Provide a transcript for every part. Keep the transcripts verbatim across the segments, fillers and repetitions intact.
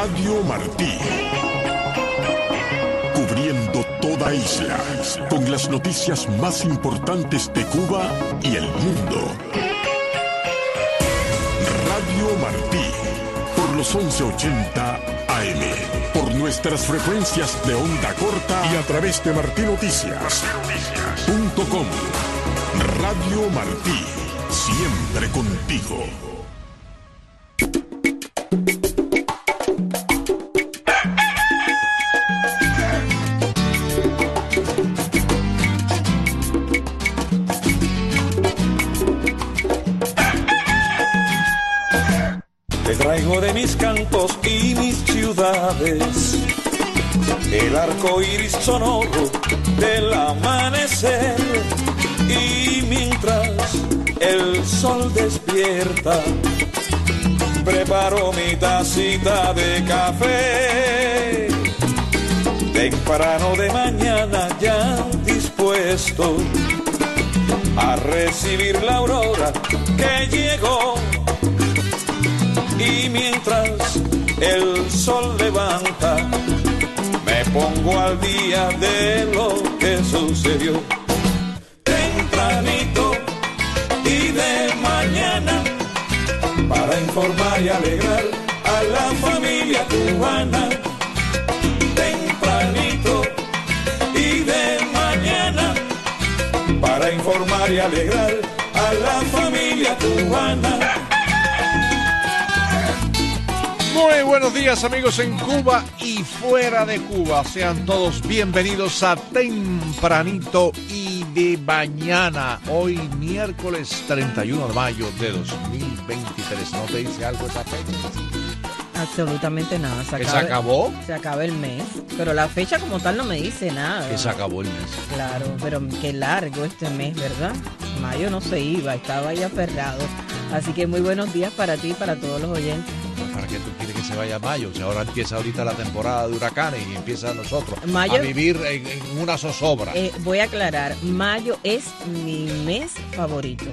Radio Martí. Cubriendo toda isla, con las noticias más importantes de Cuba y el mundo. Radio Martí, por los once ochenta A M, por nuestras frecuencias de onda corta y a través de martinoticias punto com. Radio Martí, siempre contigo. Te traigo de mis cantos y mis ciudades el arco iris sonoro del amanecer, y mientras el sol despierta preparo mi tacita de café temprano de mañana, ya dispuesto a recibir la aurora que llegó. Y mientras el sol levanta, me pongo al día de lo que sucedió. Tempranito y de mañana, para informar y alegrar a la familia cubana. Tempranito y de mañana, para informar y alegrar a la familia cubana. Muy buenos días, amigos en Cuba y fuera de Cuba. Sean todos bienvenidos a Tempranito y de mañana. Hoy miércoles treinta y uno de mayo de dos mil veintitrés. ¿No te dice algo esa fecha? Absolutamente nada. Se, ¿Que acaba, se acabó? Se acaba el mes. Pero la fecha como tal no me dice nada. Que se acabó el mes. Claro, pero qué largo este mes, ¿verdad? Mayo no se iba, estaba ahí aferrado. Así que muy buenos días para ti y para todos los oyentes. ¿Para qué tú quieres que se vaya mayo? Si ahora empieza ahorita la temporada de huracanes y empieza nosotros mayo, a vivir en, en una zozobra. Eh, voy a aclarar, mayo es mi mes favorito.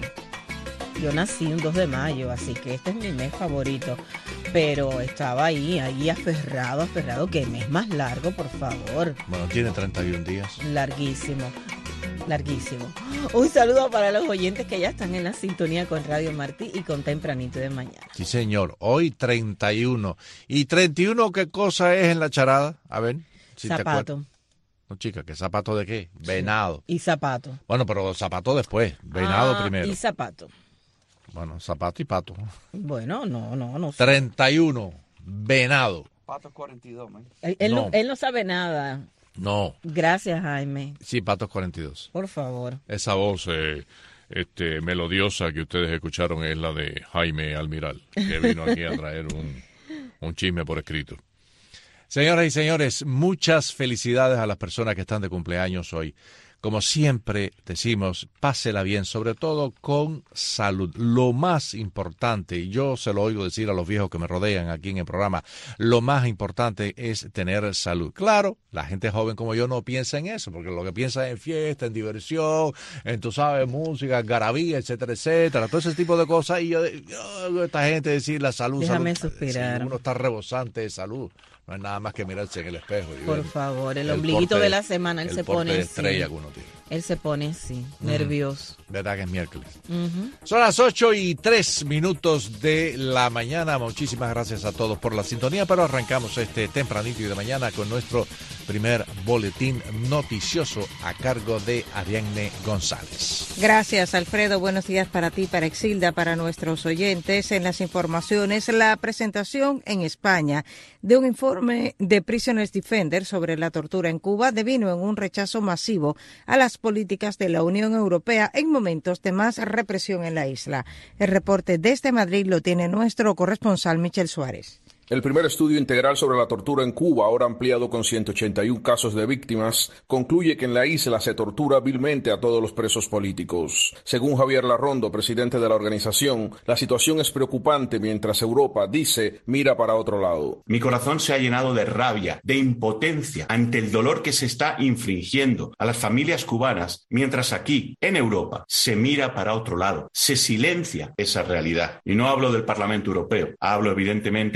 Yo nací un dos de mayo, así que este es mi mes favorito. Pero estaba ahí, ahí aferrado, aferrado. ¿Qué mes más largo, por favor? Bueno, tiene treinta y un días. Larguísimo. Larguísimo. Un saludo para los oyentes que ya están en la sintonía con Radio Martí y con Tempranito de mañana. Sí, señor. Hoy treinta y uno. ¿Y treinta y uno qué cosa es en la charada? A ver. Si zapato. No, chica, ¿qué zapato de qué? Venado. Y zapato. Bueno, pero zapato después. Venado ah, primero. Y zapato. Bueno, zapato y pato. Bueno, no, no, no sé. treinta y uno. Venado. Patos cuarenta y dos, man. Él, él, no. no, él no sabe nada. No. Gracias, Jaime. Sí, Patos cuarenta y dos. Por favor. Esa voz eh, este, melodiosa que ustedes escucharon es la de Jaime Almiral, que vino aquí a traer un, un chisme por escrito. Señoras y señores, muchas felicidades a las personas que están de cumpleaños hoy. Como siempre decimos, pásela bien, sobre todo con salud. Lo más importante, y yo se lo oigo decir a los viejos que me rodean aquí en el programa, lo más importante es tener salud. Claro, la gente joven como yo no piensa en eso, porque lo que piensa es en fiesta, en diversión, en, tú sabes, música, garabía, etcétera, etcétera, todo ese tipo de cosas. Y yo, yo esta gente decir la salud, Déjame salud, suspirar. si uno está rebosante de salud. No es nada más que mirarse en el espejo. Y Por ver favor, el, el ombliguito porte, de la semana, él se pone de así. estrella que uno tiene. Él se pone así, Mm. nervioso. ¿Verdad que es miércoles? Uh-huh. Son las ocho y tres minutos de la mañana. Muchísimas gracias a todos por la sintonía, pero arrancamos este tempranito y de mañana con nuestro primer boletín noticioso a cargo de Ariadne González. Gracias, Alfredo. Buenos días para ti, para Exilda, para nuestros oyentes. En las informaciones, la presentación en España de un informe de Prisoners Defender sobre la tortura en Cuba devino en un rechazo masivo a las políticas de la Unión Europea en momentos de más represión en la isla. El reporte desde Madrid lo tiene nuestro corresponsal Michel Suárez. El primer estudio integral sobre la tortura en Cuba, ahora ampliado con ciento ochenta y uno casos de víctimas, concluye que en la isla se tortura vilmente a todos los presos políticos. Según Javier Larrondo, presidente de la organización, la situación es preocupante mientras Europa, dice, mira para otro lado. Mi corazón se ha llenado de rabia, de impotencia ante el dolor que se está infligiendo a las familias cubanas, mientras aquí, en Europa, se mira para otro lado, se silencia esa realidad. Y no hablo del Parlamento Europeo, hablo evidentemente del Ejecutivo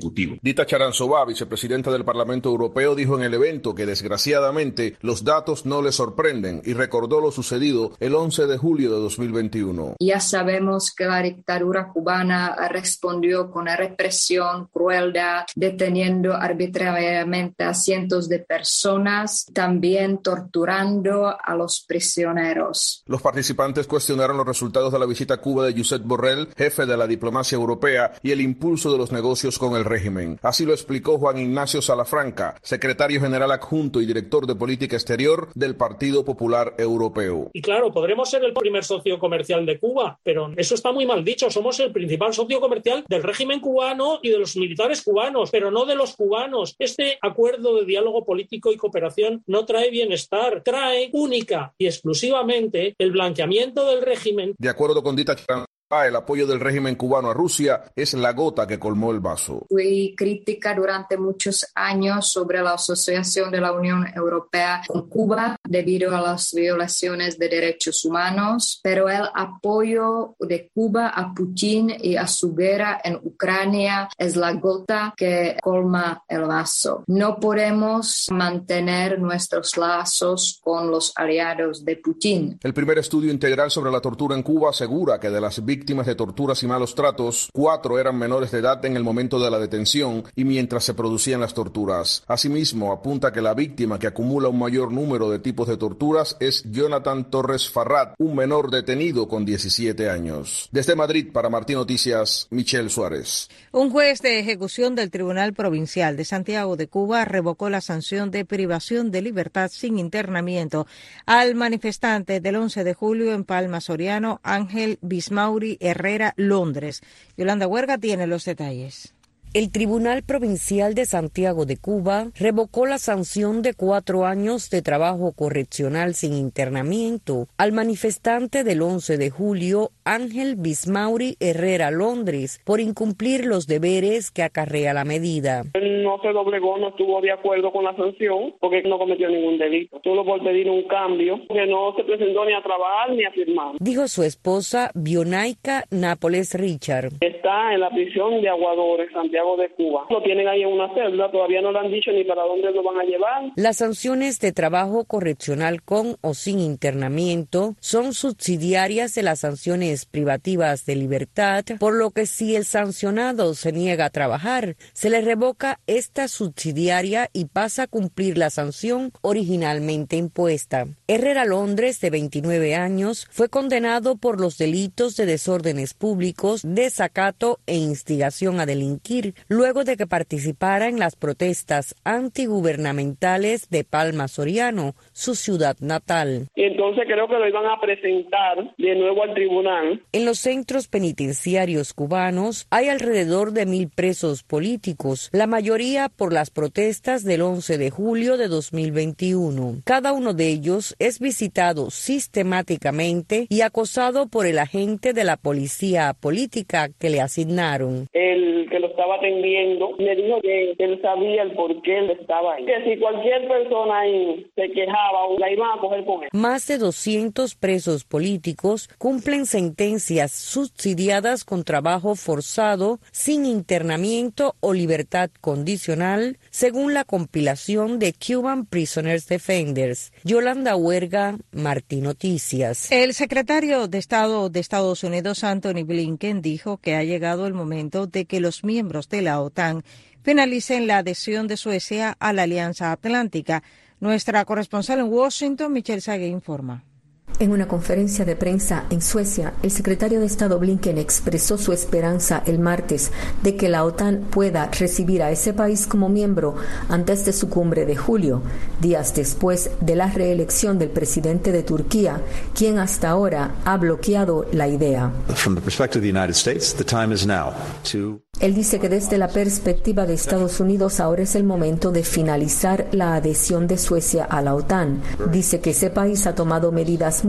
Ejecutivo. Dita Charanzová, vicepresidenta del Parlamento Europeo, dijo en el evento que desgraciadamente los datos no le sorprenden y recordó lo sucedido el once de julio de dos mil veintiuno. Ya sabemos que la dictadura cubana respondió con represión, crueldad, deteniendo arbitrariamente a cientos de personas, también torturando a los prisioneros. Los participantes cuestionaron los resultados de la visita a Cuba de Josep Borrell, jefe de la diplomacia europea, y el impulso de los negocios con el régimen. Así lo explicó Juan Ignacio Salafranca, secretario general adjunto y director de política exterior del Partido Popular Europeo. Y claro, podremos ser el primer socio comercial de Cuba, pero eso está muy mal dicho. Somos el principal socio comercial del régimen cubano y de los militares cubanos, pero no de los cubanos. Este acuerdo de diálogo político y cooperación no trae bienestar, trae única y exclusivamente el blanqueamiento del régimen. De acuerdo con Dita Charanzová, el apoyo del régimen cubano a Rusia es la gota que colmó el vaso. Fui crítica durante muchos años sobre la asociación de la Unión Europea con Cuba debido a las violaciones de derechos humanos, pero el apoyo de Cuba a Putin y a su guerra en Ucrania es la gota que colma el vaso. No podemos mantener nuestros lazos con los aliados de Putin. El primer estudio integral sobre la tortura en Cuba asegura que de las víctimas víctimas de torturas y malos tratos, cuatro eran menores de edad en el momento de la detención y mientras se producían las torturas. Asimismo, apunta que la víctima que acumula un mayor número de tipos de torturas es Jonathan Torres Farrat, un menor detenido con diecisiete años. Desde Madrid, para Martín Noticias, Michelle Suárez. Un juez de ejecución del Tribunal Provincial de Santiago de Cuba revocó la sanción de privación de libertad sin internamiento al manifestante del once de julio en Palma Soriano, Ángel Bismauri Herrera, Londres. Yolanda Huerga tiene los detalles. El Tribunal Provincial de Santiago de Cuba revocó la sanción de cuatro años de trabajo correccional sin internamiento al manifestante del once de julio, Ángel Bismauri Herrera, Londres, por incumplir los deberes que acarrea la medida. Él no se doblegó, no estuvo de acuerdo con la sanción porque no cometió ningún delito, solo por pedir un cambio, que no se presentó ni a trabajar ni a firmar. Dijo su esposa, Bionaica Nápoles Richard. Está en la prisión de Aguadores, Santiago de Cuba. Lo tienen ahí en una celda, todavía no le han dicho ni para dónde lo van a llevar. Las sanciones de trabajo correccional con o sin internamiento son subsidiarias de las sanciones privativas de libertad, por lo que si el sancionado se niega a trabajar, se le revoca esta subsidiaria y pasa a cumplir la sanción originalmente impuesta. Herrera Londres, de veintinueve años, fue condenado por los delitos de desórdenes públicos, desacato e instigación a delinquir, luego de que participara en las protestas antigubernamentales de Palma Soriano, su ciudad natal. Y entonces creo que lo iban a presentar de nuevo al tribunal. En los centros penitenciarios cubanos hay alrededor de mil presos políticos, la mayoría por las protestas del once de julio de dos mil veintiuno. Cada uno de ellos es visitado sistemáticamente y acosado por el agente de la policía política que le asignaron. El que lo estaba atendiendo me dijo que él sabía el por qué él estaba ahí, que si cualquier persona ahí se quejaba o la iban a coger con él. Más de doscientos presos políticos cumplen sentencias subsidiadas con trabajo forzado, sin internamiento o libertad condicional, según la compilación de Cuban Prisoners Defenders. Yolanda Huerga, Martín Noticias. El secretario de Estado de Estados Unidos, Anthony Blinken, dijo que ha llegado el momento de que los miembros de la OTAN finalicen la adhesión de Suecia a la Alianza Atlántica. Nuestra corresponsal en Washington, Michelle Sague, informa. En una conferencia de prensa en Suecia, el secretario de Estado Blinken expresó su esperanza el martes de que la OTAN pueda recibir a ese país como miembro antes de su cumbre de julio, días después de la reelección del presidente de Turquía, quien hasta ahora ha bloqueado la idea. From the perspective of the United States, the time is now to Él dice que desde la perspectiva de Estados Unidos ahora es el momento de finalizar la adhesión de Suecia a la OTAN. Dice que ese país ha tomado medidas muy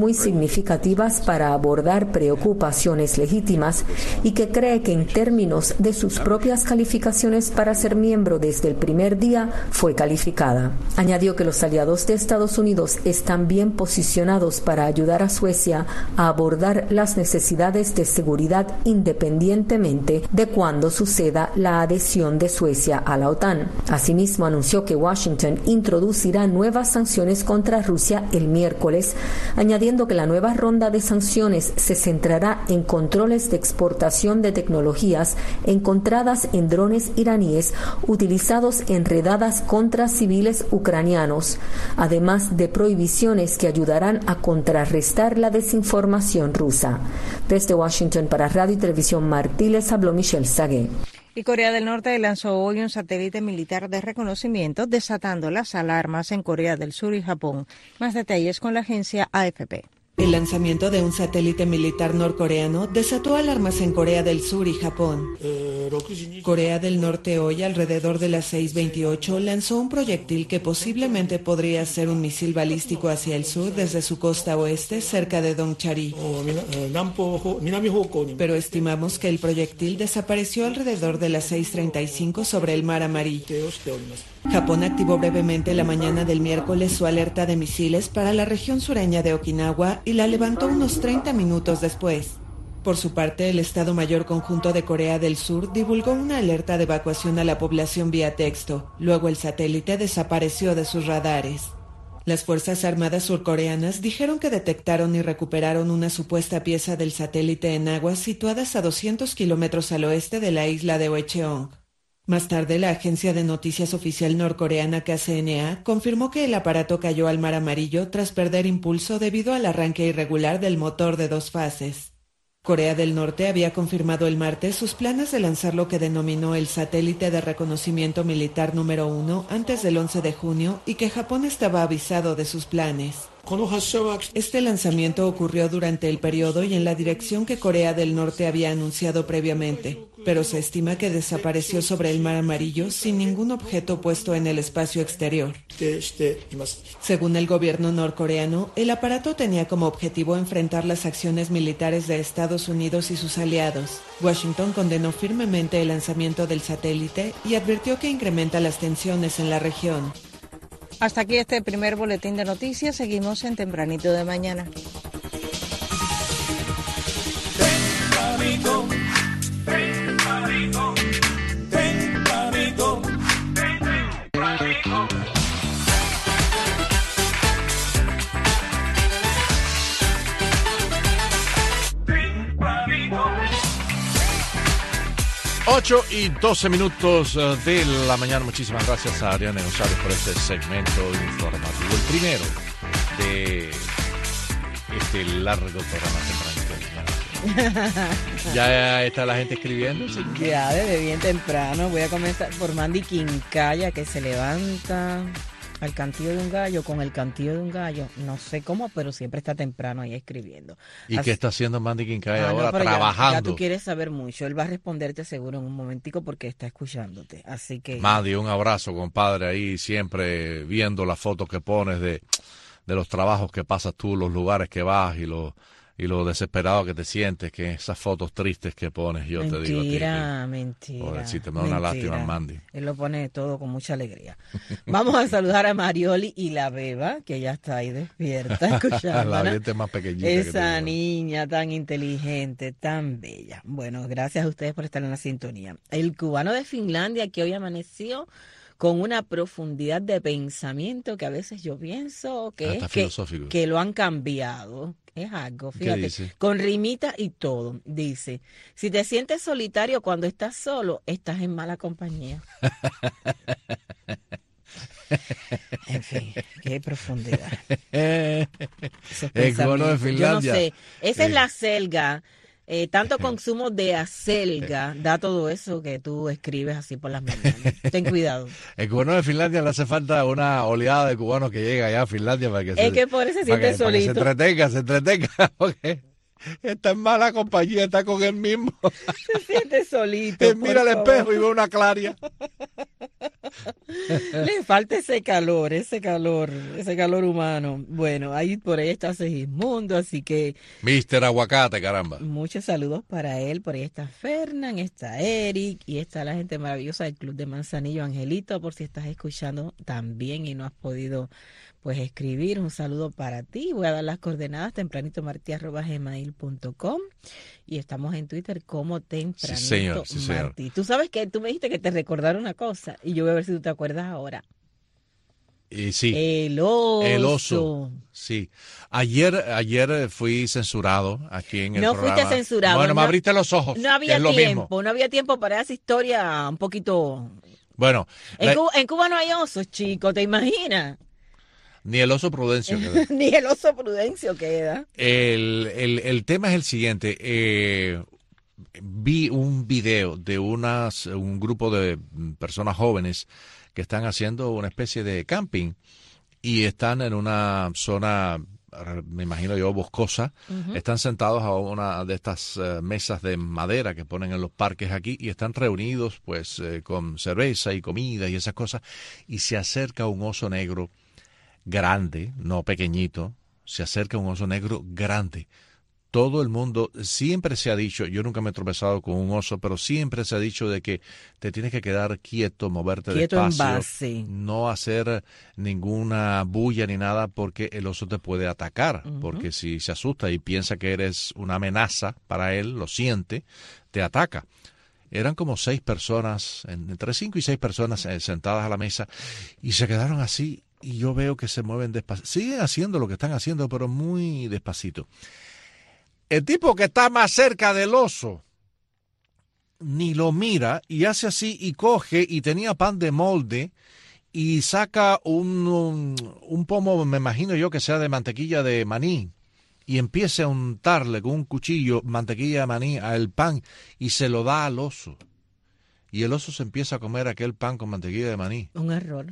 muy significativas para abordar preocupaciones legítimas y que cree que en términos de sus propias calificaciones para ser miembro desde el primer día fue calificada. Añadió que los aliados de Estados Unidos están bien posicionados para ayudar a Suecia a abordar las necesidades de seguridad independientemente de cuándo suceda la adhesión de Suecia a la OTAN. Asimismo, anunció que Washington introducirá nuevas sanciones contra Rusia el miércoles, añadiendo que la nueva ronda de sanciones se centrará en controles de exportación de tecnologías encontradas en drones iraníes utilizados en redadas contra civiles ucranianos, además de prohibiciones que ayudarán a contrarrestar la desinformación rusa. Desde Washington para Radio y Televisión Martí les habló Michelle Sagué. Y Corea del Norte lanzó hoy un satélite militar de reconocimiento, desatando las alarmas en Corea del Sur y Japón. Más detalles con la agencia A F P. El lanzamiento de un satélite militar norcoreano desató alarmas en Corea del Sur y Japón. Corea del Norte hoy, alrededor de las seis veintiocho, lanzó un proyectil que posiblemente podría ser un misil balístico hacia el sur desde su costa oeste, cerca de Dongchari. Pero estimamos que el proyectil desapareció alrededor de las seis treinta y cinco sobre el Mar Amarillo. Japón activó brevemente la mañana del miércoles su alerta de misiles para la región sureña de Okinawa y la levantó unos treinta minutos después. Por su parte, el Estado Mayor Conjunto de Corea del Sur divulgó una alerta de evacuación a la población vía texto. Luego el satélite desapareció de sus radares. Las Fuerzas Armadas surcoreanas dijeron que detectaron y recuperaron una supuesta pieza del satélite en aguas situadas a doscientos kilómetros al oeste de la isla de Oecheong. Más tarde, la agencia de noticias oficial norcoreana K C N A confirmó que el aparato cayó al Mar Amarillo tras perder impulso debido al arranque irregular del motor de dos fases. Corea del Norte había confirmado el martes sus planes de lanzar lo que denominó el satélite de reconocimiento militar número uno antes del once de junio y que Japón estaba avisado de sus planes. Este lanzamiento ocurrió durante el periodo y en la dirección que Corea del Norte había anunciado previamente, pero se estima que desapareció sobre el Mar Amarillo sin ningún objeto puesto en el espacio exterior. Según el gobierno norcoreano, el aparato tenía como objetivo enfrentar las acciones militares de Estados Unidos y sus aliados. Washington condenó firmemente el lanzamiento del satélite y advirtió que incrementa las tensiones en la región. Hasta aquí este primer boletín de noticias. Seguimos en Tempranito de Mañana. Tempranito, tempranito, tempranito, tempranito. ocho y doce minutos de la mañana. Muchísimas gracias a Ariane González por este segmento informativo. El primero de este largo programa tempranito. Ya está la gente escribiendo. ¿Sí? Ya, desde bien temprano. Voy a comenzar por Mandy Quincaya, que se levanta al cantillo de un gallo, con el cantillo de un gallo. No sé cómo, pero siempre está temprano ahí escribiendo. ¿Y Así... qué está haciendo Mandy Quincaya ah, ahora? no, Trabajando. Ya, ya tú quieres saber mucho. Él va a responderte seguro en un momentico porque está escuchándote. Así que... Mandy, un abrazo, compadre, ahí siempre viendo las fotos que pones de, de los trabajos que pasas tú, los lugares que vas y los... y lo desesperado que te sientes, que esas fotos tristes que pones, yo mentira, te digo. Mentira, mentira. Pobrecito, me da una lástima, Mandy. Él lo pone todo con mucha alegría. Vamos a saludar a Marioli y la Beba, que ya está ahí despierta, escuchando. La gente más pequeñita. Esa niña tan inteligente, tan bella. Bueno, gracias a ustedes por estar en la sintonía. El cubano de Finlandia, que hoy amaneció con una profundidad de pensamiento que a veces yo pienso que es que, que lo han cambiado. Es algo, fíjate, con rimita y todo. Dice, si te sientes solitario cuando estás solo, estás en mala compañía. En fin, qué profundidad. El cubano de Finlandia. Yo no sé, esa es la selga. Eh, tanto consumo de acelga da todo eso que tú escribes así por las mañanas. Ten cuidado. El cubano de Finlandia le hace falta una oleada de cubanos que llega allá a Finlandia para que es se, que por eso se siente que, solito. Para que se entretenga, se entretenga, porque está en mala compañía, está con él mismo. Se siente solito. Él mira al espejo y ve una claria. Le falta ese calor, ese calor, ese calor humano. Bueno, ahí por ahí está Segismundo, así que... mister Aguacate, caramba. Muchos saludos para él. Por ahí está Fernán, está Eric y está la gente maravillosa del Club de Manzanillo. Angelito, por si estás escuchando también y no has podido pues escribir, un saludo para ti. Voy a dar las coordenadas, tempranito martí arroba gmail punto com, y estamos en Twitter como tempranito sí, señor, sí, señor. Martí. Tú sabes que tú me dijiste que te recordara una cosa y yo voy a ver si tú te acuerdas ahora. Y sí. El oso. El oso. Sí. Ayer, ayer fui censurado aquí en el no programa. No fuiste censurado. Bueno, no, me abriste los ojos. No había es lo tiempo, mismo. no había tiempo para esa historia un poquito. Bueno. En, la... Cuba, en Cuba no hay osos, chico, ¿te imaginas? Ni el oso Prudencio queda. Ni el oso Prudencio queda. El, el, el tema es el siguiente. Eh, vi un video de unas un grupo de personas jóvenes que están haciendo una especie de camping y están en una zona, me imagino yo, boscosa. Uh-huh. Están sentados a una de estas uh, mesas de madera que ponen en los parques aquí y están reunidos pues eh, con cerveza y comida y esas cosas, y se acerca un oso negro grande, no pequeñito, se acerca un oso negro grande. Todo el mundo, siempre se ha dicho, yo nunca me he tropezado con un oso, pero siempre se ha dicho de que te tienes que quedar quieto, moverte quieto despacio, en base. No hacer ninguna bulla ni nada, porque el oso te puede atacar, uh-huh. porque si se asusta y piensa que eres una amenaza para él, lo siente, te ataca. Eran como seis personas, entre cinco y seis personas eh, sentadas a la mesa, y se quedaron así. Y yo veo que se mueven despacito. Siguen haciendo lo que están haciendo, pero muy despacito. El tipo que está más cerca del oso ni lo mira y hace así y coge, y tenía pan de molde y saca un, un, un pomo, me imagino yo que sea de mantequilla de maní, y empieza a untarle con un cuchillo mantequilla de maní al pan y se lo da al oso. Y el oso se empieza a comer aquel pan con mantequilla de maní. Un error.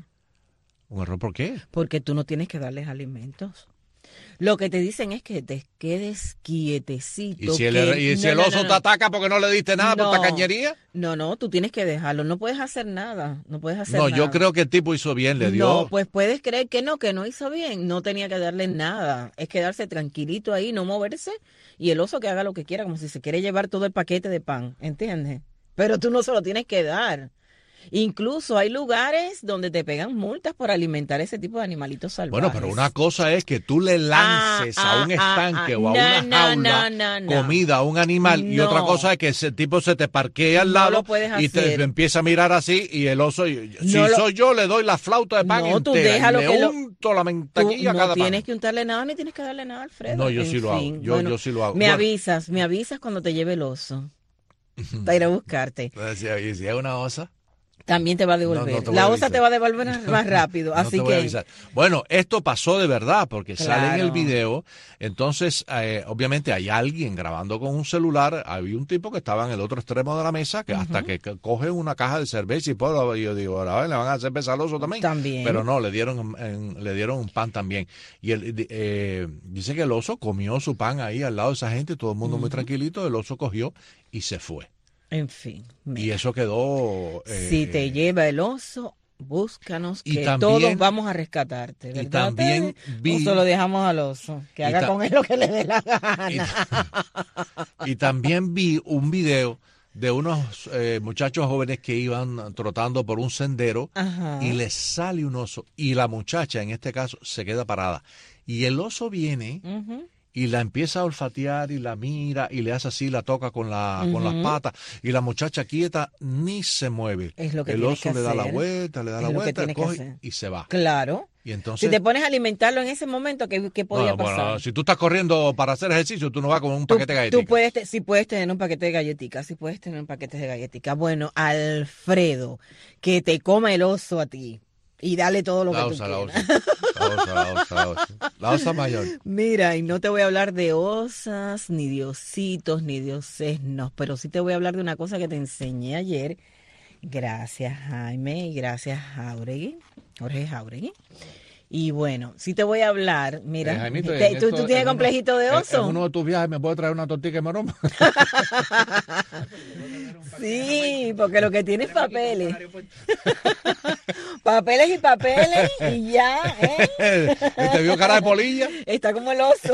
¿Un error por qué? Porque tú no tienes que darles alimentos. Lo que te dicen es que te quedes quietecito. ¿Y si el, que... y si no, el no, oso no, no. te ataca porque no le diste nada no, por tacañería? No, no, tú tienes que dejarlo. No puedes hacer nada. No puedes hacer no, nada. yo creo que el tipo hizo bien, le dio. No, pues puedes creer que no, que no hizo bien. No tenía que darle nada. Es quedarse tranquilito ahí, no moverse. Y el oso que haga lo que quiera, como si se quiere llevar todo el paquete de pan. ¿Entiendes? Pero tú no se lo tienes que dar. Incluso hay lugares donde te pegan multas por alimentar ese tipo de animalitos salvajes. Bueno, pero una cosa es que tú le lances ah, a un ah, estanque ah, o a no, una no, jaula no, no, comida a un animal, no. y otra cosa es que ese tipo se te parquea al no lado lo puedes y te hacer. empieza a mirar así, y el oso, si no lo... soy yo, le doy la flauta de pan no, entera tú déjalo y que le lo... unto la mantequilla tú a cada no tienes pan. que untarle nada ni tienes que darle nada, Alfredo. No, yo en sí lo fin. hago, yo, bueno, yo sí lo hago. Me bueno. avisas, me avisas cuando te lleve el oso para ir a buscarte. ¿Y si es una osa? También te va a devolver. No, no la osa te va a devolver más rápido. no así te voy que. A avisar. Bueno, esto pasó de verdad, porque claro. sale en el video. Entonces, eh, obviamente, hay alguien grabando con un celular. Había un tipo que estaba en el otro extremo de la mesa, que uh-huh. hasta que coge una caja de cerveza y, pues, y yo digo, ahora le van a hacer pesar al oso también. También. Pero no, le dieron, en, le dieron un pan también. Y él, eh, dice que el oso comió su pan ahí al lado de esa gente, todo el mundo uh-huh. muy tranquilito. El oso cogió y se fue. En fin. Mira. Y eso quedó... Eh, si te lleva el oso, búscanos, que también, todos vamos a rescatarte, ¿verdad? Y también vi... O se lo dejamos al oso, que haga ta... con él lo que le dé la gana. Y, y también vi un video de unos eh, muchachos jóvenes que iban trotando por un sendero. Ajá. Y les sale un oso. Y la muchacha, en este caso, se queda parada. Y el oso viene... Uh-huh. Y la empieza a olfatear y la mira y le hace así, la toca con la uh-huh. con las patas, y la muchacha quieta ni se mueve. Es lo que el oso que le da hacer. la vuelta, le da es la vuelta, coge y se va. Claro. Y entonces, si te pones a alimentarlo en ese momento, ¿qué, qué podía bueno, pasar? Bueno, si tú estás corriendo para hacer ejercicio, tú no vas con un tú, paquete de galletitas. Tú puedes, sí puedes tener un paquete de galletitas, sí puedes tener un paquete de galletitas. Bueno, Alfredo, que te coma el oso a ti. Y dale todo lo la que osa, tú la quieras. Osa, la osa, la osa, la osa. La osa mayor. Mira, y no te voy a hablar de osas, ni de ositos, ni de osesnos, pero sí te voy a hablar de una cosa que te enseñé ayer. Gracias, Jaime, y gracias, Jauregui, Jorge Jauregui. Y bueno, sí te voy a hablar, mira, eh, Jaimito, te, ¿tú, esto, ¿tú tienes complejito uno, de oso? En, en uno de tus viajes me puedo traer una tortilla de maroma. Sí, porque lo que tiene es papeles. Papeles y papeles y ya, ¿eh? ¿Te vio cara de polilla? Está como el oso.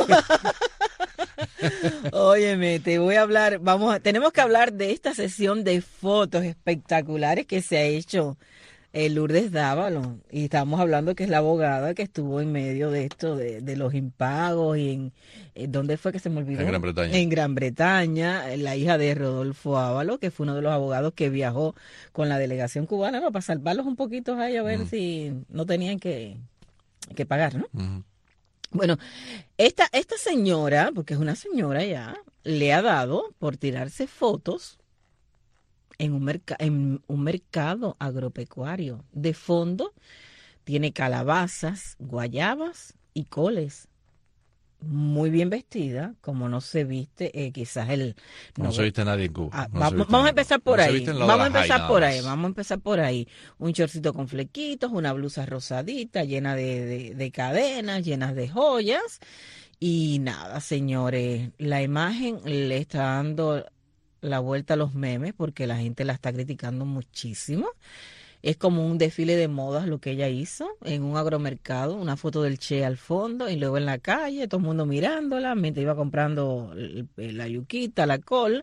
Óyeme, te voy a hablar, vamos a, tenemos que hablar de esta sesión de fotos espectaculares que se ha hecho eh, Lourdes Dávalo, y estamos hablando que es la abogada que estuvo en medio de esto, de, de los impagos, y en, en ¿dónde fue que se me olvidó? En Gran Bretaña. En Gran Bretaña, la hija de Rodolfo Ávalo, que fue uno de los abogados que viajó con la delegación cubana, ¿no? Para salvarlos un poquito a ellos, a ver mm. si no tenían que, que pagar, ¿no? Mm. Bueno, esta, esta señora, porque es una señora ya, le ha dado por tirarse fotos en un, merc- en un mercado agropecuario. De fondo tiene calabazas, guayabas y coles. Muy bien vestida, como no se viste, eh, quizás el... No, no se viste nadie en Cuba. Ah, no va, vamos a empezar por no ahí, vamos a empezar por ahí, vamos a empezar por ahí. Un shortcito con flequitos, una blusa rosadita, llena de, de, de cadenas, llenas de joyas. Y nada, señores, la imagen le está dando la vuelta a los memes porque la gente la está criticando muchísimo. Es como un desfile de modas lo que ella hizo en un agromercado, una foto del Che al fondo y luego en la calle, todo el mundo mirándola, mientras iba comprando la yuquita, la col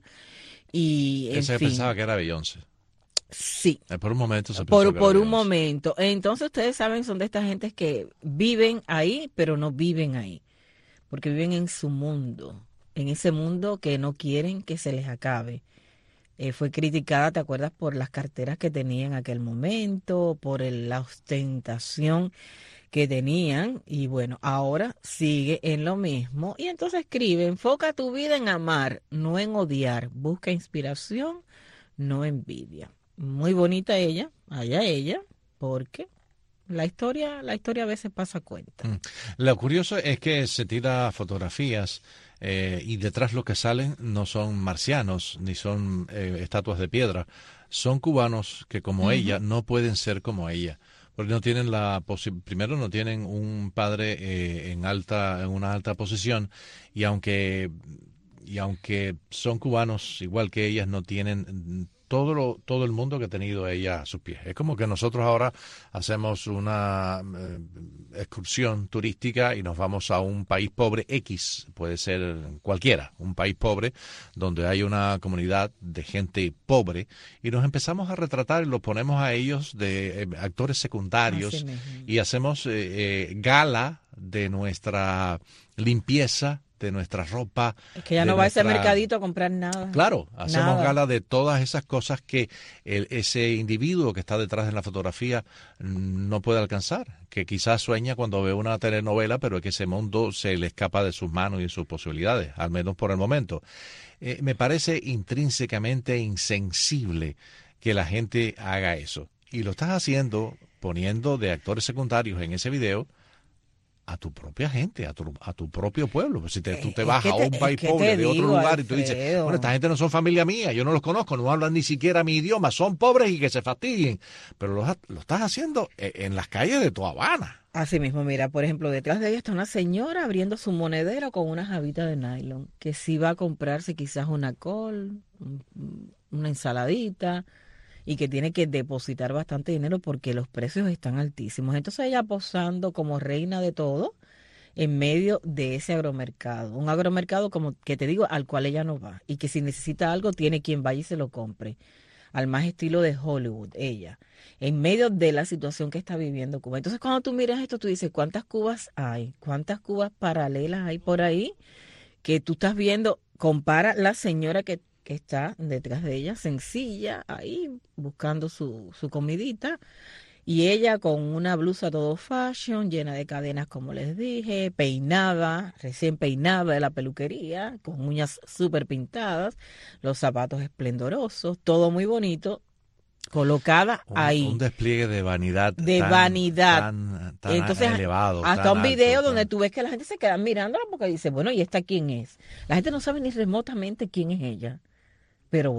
y en Ese fin. pensaba que era Beyoncé. Sí. Por un momento se pensó Por, que era por un Beyoncé. momento. Entonces ustedes saben, son de estas gentes que viven ahí, pero no viven ahí, porque viven en su mundo, en ese mundo que no quieren que se les acabe. Eh, fue criticada, ¿te acuerdas?, por las carteras que tenía en aquel momento, por el, la ostentación que tenían, y bueno, ahora sigue en lo mismo. Y entonces escribe: enfoca tu vida en amar, no en odiar, busca inspiración, no envidia. Muy bonita ella, allá ella, porque la historia, la historia a veces pasa cuenta. Mm. Lo curioso es que se tira fotografías eh, y detrás lo que salen no son marcianos ni son eh, estatuas de piedra, son cubanos que como uh-huh. ella no pueden ser como ella, porque no tienen la posi- primero no tienen un padre eh, en alta en una alta posición, y aunque y aunque son cubanos igual que ellas, no tienen todo lo, todo el mundo que ha tenido ella a sus pies. Es como que nosotros ahora hacemos una eh, excursión turística y nos vamos a un país pobre X, puede ser cualquiera, un país pobre donde hay una comunidad de gente pobre, y nos empezamos a retratar y los ponemos a ellos de eh, actores secundarios y hacemos eh, eh, gala de nuestra limpieza, de nuestra ropa. Es que ya no va nuestra... a ese mercadito a comprar nada. Claro, hacemos nada. gala de todas esas cosas que el, ese individuo que está detrás de la fotografía no puede alcanzar, que quizás sueña cuando ve una telenovela, pero es que ese mundo se le escapa de sus manos y de sus posibilidades, al menos por el momento. Eh, me parece intrínsecamente insensible que la gente haga eso. Y lo estás haciendo poniendo de actores secundarios en ese video a tu propia gente, a tu, a tu propio pueblo. Si te, tú te vas te, a un país pobre de otro digo, lugar, Alfredo, y tú dices, bueno, esta gente no son familia mía, yo no los conozco, no hablan ni siquiera mi idioma, son pobres y que se fastidien. Pero lo, lo estás haciendo en las calles de tu Habana. Así mismo, mira, por ejemplo, detrás de ella está una señora abriendo su monedero con una jabita de nylon, que sí va a comprarse quizás una col, una ensaladita, y que tiene que depositar bastante dinero porque los precios están altísimos. Entonces ella posando como reina de todo en medio de ese agromercado. Un agromercado, como que te digo, al cual ella no va, y que si necesita algo tiene quien vaya y se lo compre. Al más estilo de Hollywood, ella, en medio de la situación que está viviendo Cuba. Entonces cuando tú miras esto, tú dices, ¿cuántas Cubas hay? ¿Cuántas Cubas paralelas hay por ahí? Que tú estás viendo, compara la señora que que está detrás de ella, sencilla, ahí buscando su, su comidita, y ella con una blusa todo fashion, llena de cadenas, como les dije, peinada, recién peinada de la peluquería, con uñas súper pintadas, los zapatos esplendorosos, todo muy bonito, colocada un, ahí. Un despliegue de vanidad. De tan, vanidad. Tan, tan Entonces, elevado. Hasta tan un video alto, donde tan... tú ves que la gente se queda mirándola porque dice, bueno, ¿y esta quién es? La gente no sabe ni remotamente quién es ella. Pero bueno,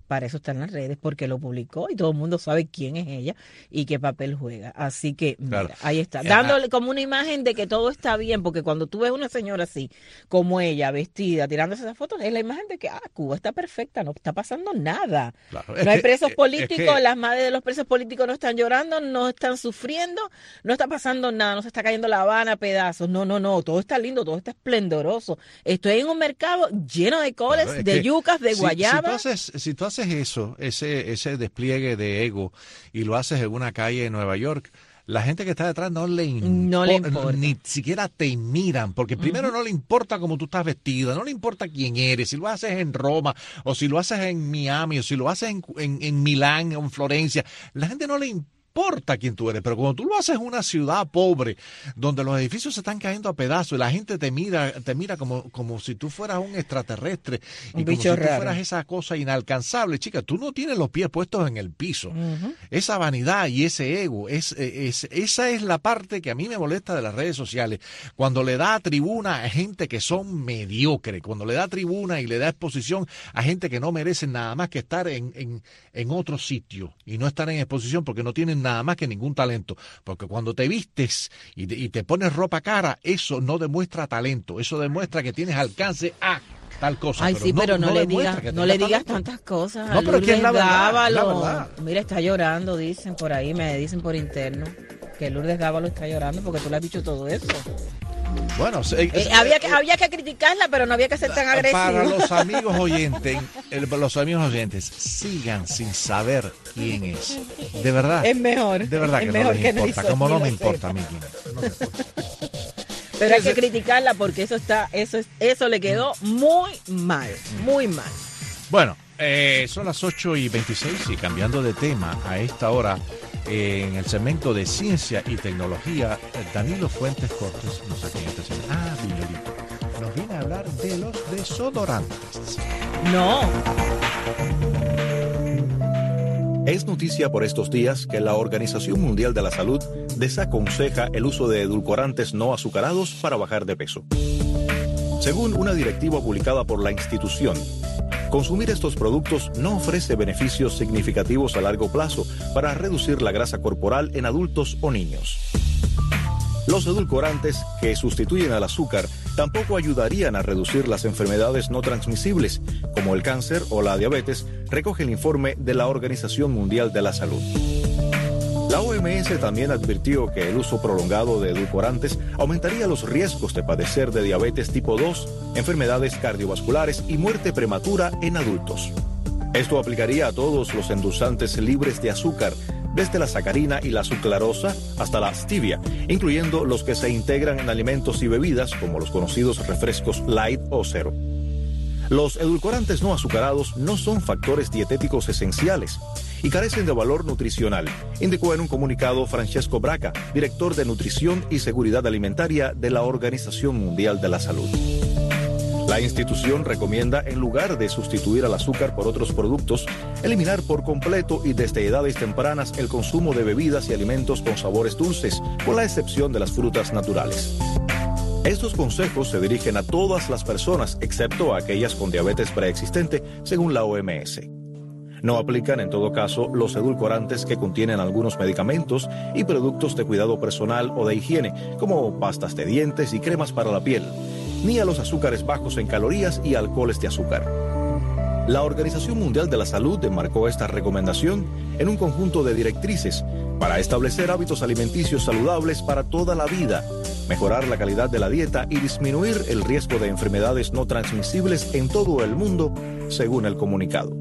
para eso están las redes, porque lo publicó y todo el mundo sabe quién es ella y qué papel juega. Así que, mira, claro, ahí está, dándole como una imagen de que todo está bien, porque cuando tú ves una señora así, como ella, vestida, tirándose esas fotos, es la imagen de que, ah, Cuba está perfecta, no está pasando nada. Claro, no hay que, presos políticos, es que... las madres de los presos políticos no están llorando, no están sufriendo, no está pasando nada, no se está cayendo La Habana a pedazos, no, no, no, todo está lindo, todo está esplendoroso. Estoy en un mercado lleno de coles, claro, de yucas, de si, guayaba. Si tú haces, si tú haces eso, ese, ese despliegue de ego, y lo haces en una calle de Nueva York, la gente que está detrás no le, no le importa, ni siquiera te miran, porque primero uh-huh. no le importa cómo tú estás vestida, no le importa quién eres, si lo haces en Roma, o si lo haces en Miami, o si lo haces en, en, en Milán o en Florencia, la gente no le importa. No importa quién tú eres, pero cuando tú lo haces en una ciudad pobre, donde los edificios se están cayendo a pedazos y la gente te mira, te mira como, como si tú fueras un extraterrestre y un como si raro. tú fueras esa cosa inalcanzable, chica, tú no tienes los pies puestos en el piso. Uh-huh. Esa vanidad y ese ego, es, es, esa es la parte que a mí me molesta de las redes sociales, cuando le da tribuna a gente que son mediocres, cuando le da tribuna y le da exposición a gente que no merecen nada más que estar en, en, en otro sitio y no estar en exposición porque no tienen nada más que ningún talento, porque cuando te vistes y te, y te pones ropa cara, eso no demuestra talento, eso demuestra que tienes alcance a tal cosa. Ay, pero sí, no, pero no, no le digas, no le digas talento. tantas cosas. No, pero es que es la verdad, la verdad. Mira, está llorando, dicen por ahí, me dicen por interno que Lourdes Dávalo está llorando porque tú le has dicho todo eso. Bueno, eh, eh, había, que, había que criticarla, pero no había que ser tan agresivo. Para los amigos oyentes, el, los amigos oyentes, sigan sin saber quién es. De verdad. Es mejor. De verdad es que mejor no les que importa, no como no me sepa. importa a mí quién es. No me importa. Pero hay que criticarla porque eso está, eso, eso le quedó muy mal, muy mal. Bueno, eh, son las ocho y veintiséis y cambiando de tema a esta hora, eh, en el segmento de ciencia y tecnología, Danilo Fuentes Cortés nos acompaña. Ah, Viñolito, nos viene a hablar de los desodorantes. No. Es noticia por estos días que la Organización Mundial de la Salud desaconseja el uso de edulcorantes no azucarados para bajar de peso. Según una directiva publicada por la institución, consumir estos productos no ofrece beneficios significativos a largo plazo para reducir la grasa corporal en adultos o niños. Los edulcorantes, que sustituyen al azúcar, tampoco ayudarían a reducir las enfermedades no transmisibles, como el cáncer o la diabetes, recoge el informe de la Organización Mundial de la Salud. La O M S también advirtió que el uso prolongado de edulcorantes aumentaría los riesgos de padecer de diabetes tipo dos, enfermedades cardiovasculares y muerte prematura en adultos. Esto aplicaría a todos los endulzantes libres de azúcar, desde la sacarina y la suclarosa hasta la stevia, incluyendo los que se integran en alimentos y bebidas como los conocidos refrescos light o cero. Los edulcorantes no azucarados no son factores dietéticos esenciales y carecen de valor nutricional, indicó en un comunicado Francesco Braca, director de Nutrición y Seguridad Alimentaria de la Organización Mundial de la Salud. La institución recomienda, en lugar de sustituir al azúcar por otros productos, eliminar por completo y desde edades tempranas el consumo de bebidas y alimentos con sabores dulces, con la excepción de las frutas naturales. Estos consejos se dirigen a todas las personas, excepto a aquellas con diabetes preexistente, según la O M S. No aplican, en todo caso, los edulcorantes que contienen algunos medicamentos y productos de cuidado personal o de higiene, como pastas de dientes y cremas para la piel, ni a los azúcares bajos en calorías y alcoholes de azúcar. La Organización Mundial de la Salud enmarcó esta recomendación en un conjunto de directrices para establecer hábitos alimenticios saludables para toda la vida, mejorar la calidad de la dieta y disminuir el riesgo de enfermedades no transmisibles en todo el mundo, según el comunicado.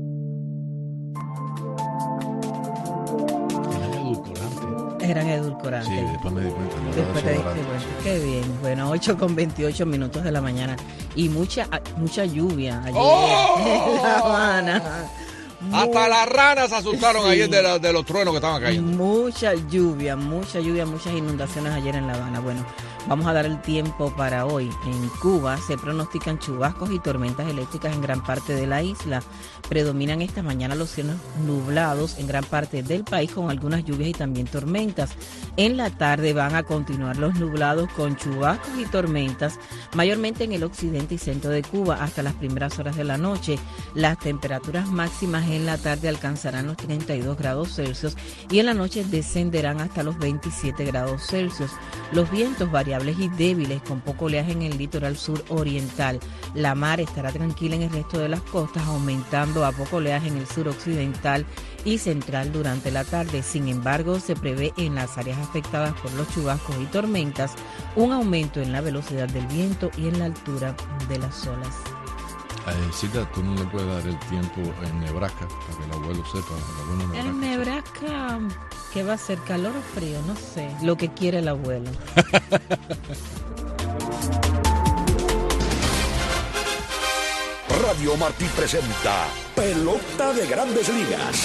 Eran edulcorantes. Sí, después me di cuenta. No después te diste cuenta. Qué bien. Bueno, ocho con veintiocho minutos de la mañana. Y mucha mucha lluvia ayer ¡Oh! en La Habana. Hasta Muy, las ranas se asustaron sí, ayer de, la, de los truenos que estaban cayendo. Mucha lluvia, mucha lluvia, muchas inundaciones ayer en La Habana. Bueno, vamos a dar el tiempo para hoy. En Cuba se pronostican chubascos y tormentas eléctricas en gran parte de la isla. Predominan esta mañana los cielos nublados en gran parte del país con algunas lluvias y también tormentas. En la tarde van a continuar los nublados con chubascos y tormentas, mayormente en el occidente y centro de Cuba hasta las primeras horas de la noche. Las temperaturas máximas mínimas en la tarde alcanzarán los treinta y dos grados Celsius y en la noche descenderán hasta los veintisiete grados Celsius. Los vientos variables y débiles con poco oleaje en el litoral sur oriental. La mar estará tranquila en el resto de las costas, aumentando a poco oleaje en el sur occidental y central durante la tarde. Sin embargo, se prevé en las áreas afectadas por los chubascos y tormentas un aumento en la velocidad del viento y en la altura de las olas. Eh, Silvia, tú no le puedes dar el tiempo en Nebraska para que el abuelo sepa. El abuelo En Nebraska, ¿qué va a ser? ¿Calor o frío? No sé. Lo que quiere el abuelo. Radio Martí presenta Pelota de Grandes Ligas.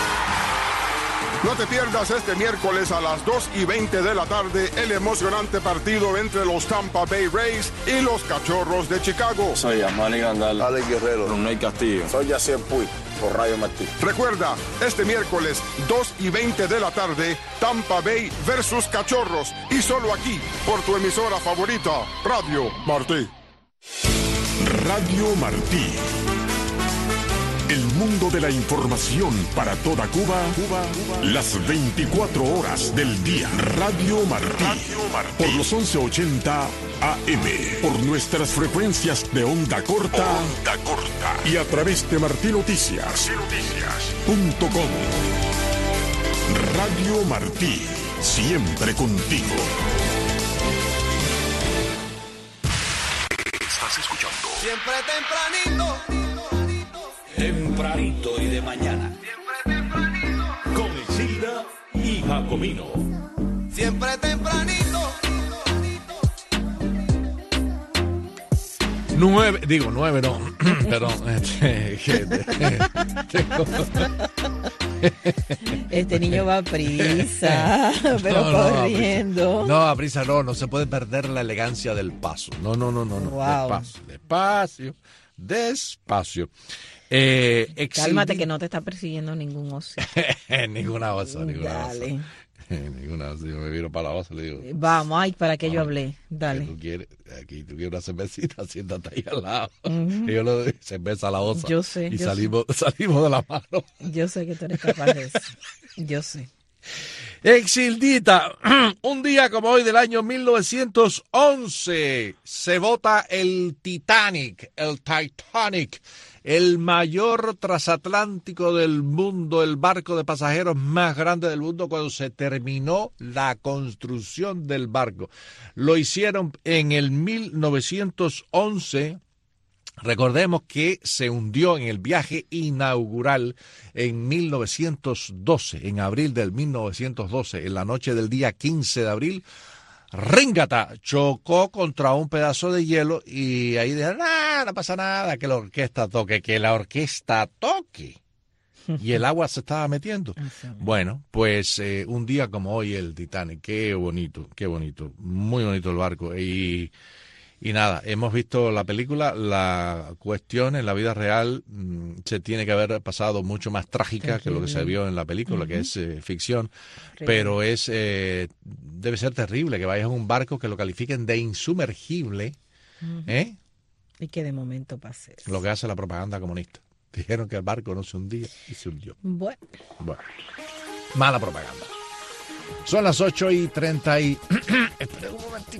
No te pierdas este miércoles a las dos y veinte de la tarde el emocionante partido entre los Tampa Bay Rays y los Cachorros de Chicago. Soy Amani Gandal, Alex Guerrero, Ronald Castillo. Soy Yacier Puig, por Radio Martí. Recuerda, este miércoles dos y veinte de la tarde, Tampa Bay versus Cachorros. Y solo aquí, por tu emisora favorita, Radio Martí. Radio Martí. El mundo de la información para toda Cuba, Cuba, Cuba, las veinticuatro horas del día. Radio Martí. Radio Martí. Por los once ochenta A M. Por nuestras frecuencias de onda corta. Onda corta. Y a través de Martí Noticias. Noticias. Punto com. Radio Martí. Siempre contigo. Estás escuchando. Siempre tempranito. Tempranito y de mañana. Siempre tempranito. Con Isilda y Jacomino. Siempre tempranito. Nueve, digo nueve no, perdón. Este, este niño va a prisa, pero no, no, corriendo. A no, a prisa no, no se puede perder la elegancia del paso. No, no, no, no, no. Wow. Despacio, despacio, despacio. Eh, exil... Cálmate que no te está persiguiendo ningún oso. ninguna osa, ninguna Dale. osa. Ninguna osa. Yo me viro para la osa y le digo... Vamos, ay, ¿para qué yo hablé? Dale. Tú quieres, aquí tú quieres una cervecita, siéntate ahí al lado. Uh-huh. Y yo le doy cerveza a la osa. Yo sé. Y yo salimos, sé. salimos de la mano. Yo sé que tú eres capaz de eso. Yo sé. Exildita, un día como hoy del año mil novecientos once se bota el Titanic, el Titanic, el mayor transatlántico del mundo, el barco de pasajeros más grande del mundo cuando se terminó la construcción del barco. Lo hicieron en el mil novecientos once. Recordemos que se hundió en el viaje inaugural en mil novecientos doce, en abril del mil novecientos doce, en la noche del día quince de abril. Ríngata chocó contra un pedazo de hielo y ahí dijeron, no, no pasa nada, que la orquesta toque, que la orquesta toque. Y el agua se estaba metiendo. Bueno, pues eh, un día como hoy el Titanic, qué bonito, qué bonito, muy bonito el barco. Y... Y nada, hemos visto la película, la cuestión en la vida real mmm, se tiene que haber pasado mucho más trágica terrible que lo que se vio en la película, uh-huh. que es eh, ficción, terrible. Pero es eh, debe ser terrible que vayas en un barco que lo califiquen de insumergible, uh-huh. ¿eh? Y que de momento pase eso. Lo que hace la propaganda comunista. Dijeron que el barco no se hundía y se hundió. Bueno. Bueno. Mala propaganda. Son las ocho y treinta y... Espera un momentito.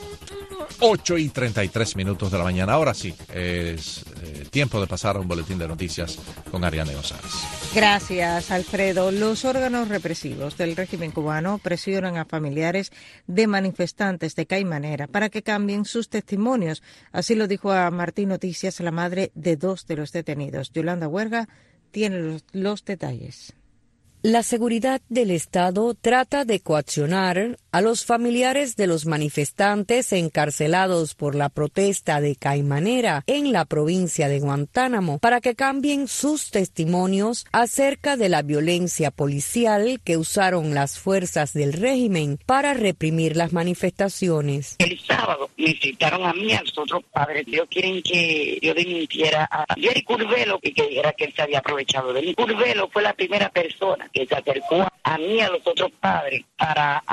ocho y treinta y tres minutos de la mañana. Ahora sí, es eh, tiempo de pasar a un boletín de noticias con Ariane González. Gracias, Alfredo. Los órganos represivos del régimen cubano presionan a familiares de manifestantes de Caimanera para que cambien sus testimonios. Así lo dijo a Martí Noticias la madre de dos de los detenidos. Yolanda Huerga tiene los, los detalles. La seguridad del Estado trata de coaccionar a los familiares de los manifestantes encarcelados por la protesta de Caimanera en la provincia de Guantánamo para que cambien sus testimonios acerca de la violencia policial que usaron las fuerzas del régimen para reprimir las manifestaciones. El sábado me citaron a mí y a los otros padres. Ellos quieren que yo dimitiera a Jerry Curvelo y que dijera que él se había aprovechado de mí. Curvelo fue la primera persona que se acercó a mí y a los otros padres para hacer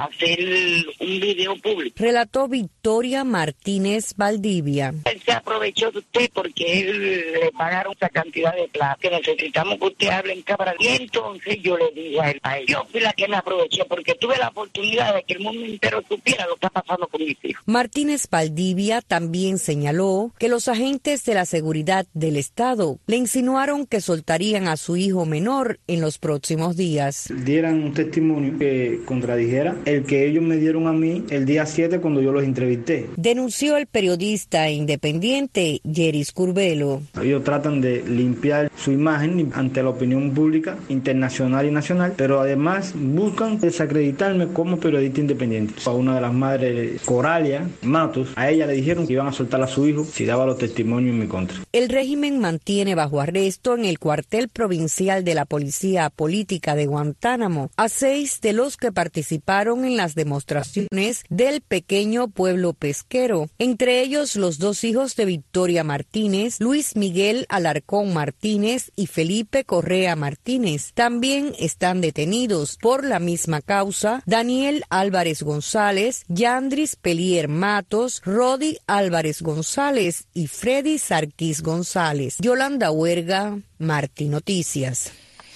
el, un video público. Relató Victoria Martínez Valdivia. Él se aprovechó de usted porque él le pagaron esa cantidad de plata, que necesitamos que usted hable en cámara. Y entonces yo le digo a él, a él, yo fui la que me aproveché porque tuve la oportunidad de que el mundo entero supiera lo que está pasando con mis hijos. Martínez Valdivia también señaló que los agentes de la seguridad del Estado le insinuaron que soltarían a su hijo menor en los próximos días. Dieran un testimonio que contradijera el que ellos me dieron a mí el día siete cuando yo los entrevisté. Denunció el periodista independiente Yeris Curvelo. Ellos tratan de limpiar su imagen ante la opinión pública internacional y nacional, pero además buscan desacreditarme como periodista independiente. A una de las madres, Coralia Matos, a ella le dijeron que iban a soltar a su hijo si daba los testimonios en mi contra. El régimen mantiene bajo arresto en el cuartel provincial de la Policía Política de Guantánamo a seis de los que participaron en las demostraciones del pequeño pueblo pesquero, entre ellos los dos hijos de Victoria Martínez, Luis Miguel Alarcón Martínez y Felipe Correa Martínez. También están detenidos por la misma causa Daniel Álvarez González, Yandris Pelier Matos, Rodi Álvarez González y Freddy Sarkis González. Yolanda Huerga, Martí Noticias.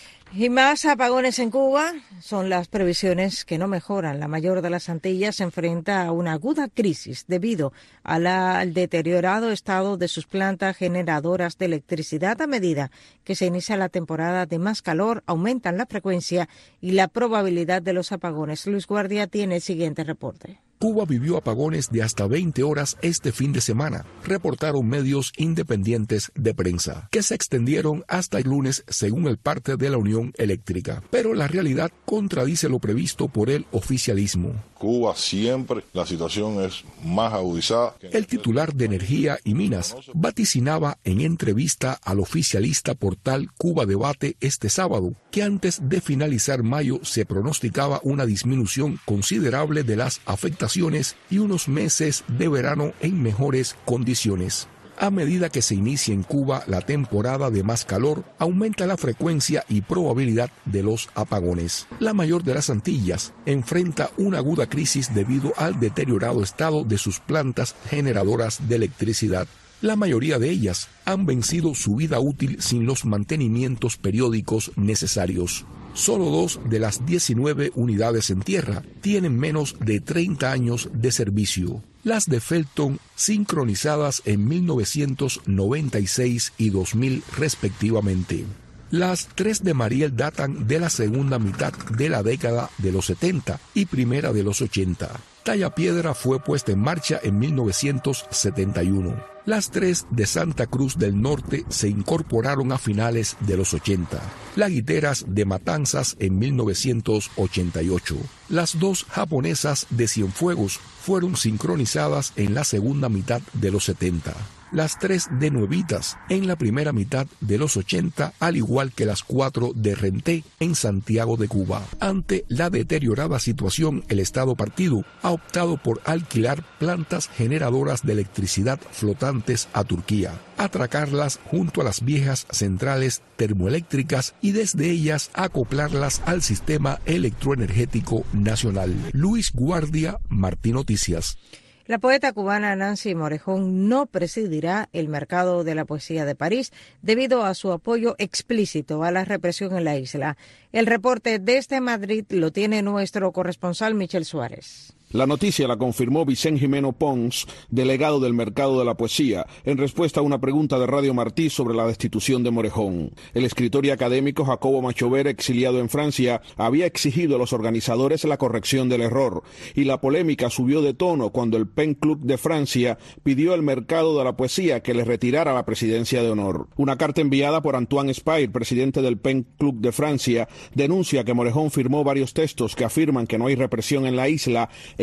Y más apagones en Cuba son las previsiones que no mejoran. La mayor de las Antillas se enfrenta a una aguda crisis debido a la, al deteriorado estado de sus plantas generadoras de electricidad. A medida que se inicia la temporada de más calor, aumentan la frecuencia y la probabilidad de los apagones. Luis Guardia tiene el siguiente reporte. Cuba vivió apagones de hasta veinte horas este fin de semana, reportaron medios independientes de prensa, que se extendieron hasta el lunes según el parte de la Unión Eléctrica. Pero la realidad contradice lo previsto por el oficialismo. Cuba siempre la situación es más agudizada. El titular de Energía y Minas vaticinaba en entrevista al oficialista portal Cuba Debate este sábado que antes de finalizar mayo se pronosticaba una disminución considerable de las afectaciones y unos meses de verano en mejores condiciones. A medida que se inicia en Cuba la temporada de más calor, aumenta la frecuencia y probabilidad de los apagones. La mayor de las Antillas enfrenta una aguda crisis debido al deteriorado estado de sus plantas generadoras de electricidad. La mayoría de ellas han vencido su vida útil sin los mantenimientos periódicos necesarios. Solo dos de las diecinueve unidades en tierra tienen menos de treinta años de servicio. Las de Felton, sincronizadas en mil novecientos noventa y seis y dos mil respectivamente. Las tres de Mariel datan de la segunda mitad de la década de los setenta y primera de los ochenta. Talla Piedra fue puesta en marcha en mil novecientos setenta y uno. Las tres de Santa Cruz del Norte se incorporaron a finales de los ochenta. Laguiteras de Matanzas en mil novecientos ochenta y ocho. Las dos japonesas de Cienfuegos fueron sincronizadas en la segunda mitad de los setenta. Las tres de Nuevitas en la primera mitad de los ochenta, al igual que las cuatro de Renté en Santiago de Cuba. Ante la deteriorada situación, el Estado partido ha optado por alquilar plantas generadoras de electricidad flotantes a Turquía, atracarlas junto a las viejas centrales termoeléctricas y desde ellas acoplarlas al sistema electroenergético nacional. Luis Guardia, Martí Noticias. La poeta cubana Nancy Morejón no presidirá el mercado de la poesía de París debido a su apoyo explícito a la represión en la isla. El reporte desde Madrid lo tiene nuestro corresponsal Michel Suárez. La noticia la confirmó Vicente Jimeno Pons, delegado del Mercado de la Poesía, en respuesta a una pregunta de Radio Martí sobre la destitución de Morejón. El escritor y académico Jacobo Machover, exiliado en Francia, había exigido a los organizadores la corrección del error, y la polémica subió de tono cuando el Pen Club de Francia pidió al Mercado de la Poesía que le retirara la presidencia de honor. Una carta enviada por Antoine Spire, presidente del Pen Club de Francia, denuncia que Morejón firmó varios textos que afirman que no hay represión en la isla e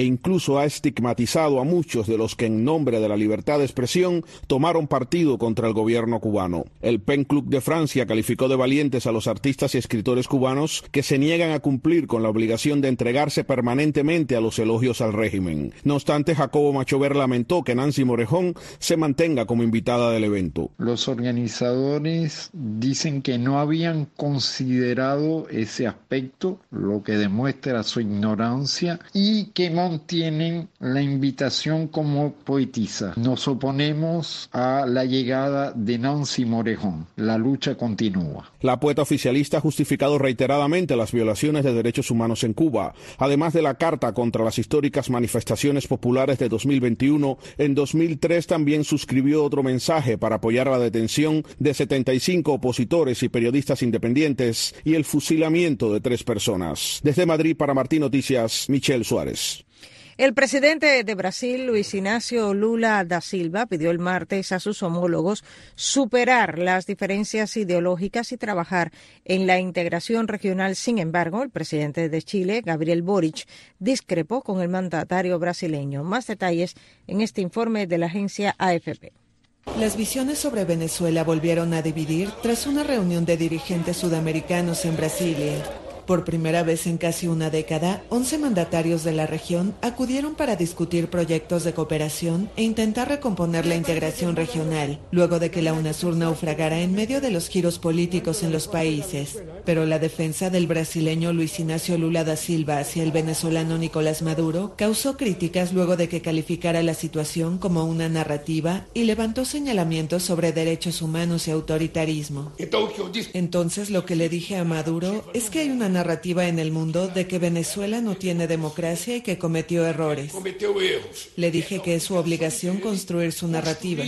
e incluso ha estigmatizado a muchos de los que en nombre de la libertad de expresión tomaron partido contra el gobierno cubano. El Pen Club de Francia calificó de valientes a los artistas y escritores cubanos que se niegan a cumplir con la obligación de entregarse permanentemente a los elogios al régimen. No obstante, Jacobo Machover lamentó que Nancy Morejón se mantenga como invitada del evento. Los organizadores dicen que no habían considerado ese aspecto, lo que demuestra su ignorancia, y que mantienen la invitación como poetisa. Nos oponemos a la llegada de Nancy Morejón. La lucha continúa. La poeta oficialista ha justificado reiteradamente las violaciones de derechos humanos en Cuba. Además de la carta contra las históricas manifestaciones populares de dos mil veintiuno, en dos mil tres también suscribió otro mensaje para apoyar la detención de setenta y cinco opositores y periodistas independientes y el fusilamiento de tres personas. Desde Madrid para Martín Noticias, Michelle Suárez. El presidente de Brasil, Luis Ignacio Lula da Silva, pidió el martes a sus homólogos superar las diferencias ideológicas y trabajar en la integración regional. Sin embargo, el presidente de Chile, Gabriel Boric, discrepó con el mandatario brasileño. Más detalles en este informe de la agencia A F P. Las visiones sobre Venezuela volvieron a dividir tras una reunión de dirigentes sudamericanos en Brasilia. Por primera vez en casi una década, once mandatarios de la región acudieron para discutir proyectos de cooperación e intentar recomponer la integración regional, luego de que la UNASUR naufragara en medio de los giros políticos en los países. Pero la defensa del brasileño Luis Ignacio Lula da Silva hacia el venezolano Nicolás Maduro causó críticas luego de que calificara la situación como una narrativa y levantó señalamientos sobre derechos humanos y autoritarismo. Entonces lo que le dije a Maduro es que hay una narrativa en el mundo de que Venezuela no tiene democracia y que cometió errores. Le dije que es su obligación construir su narrativa.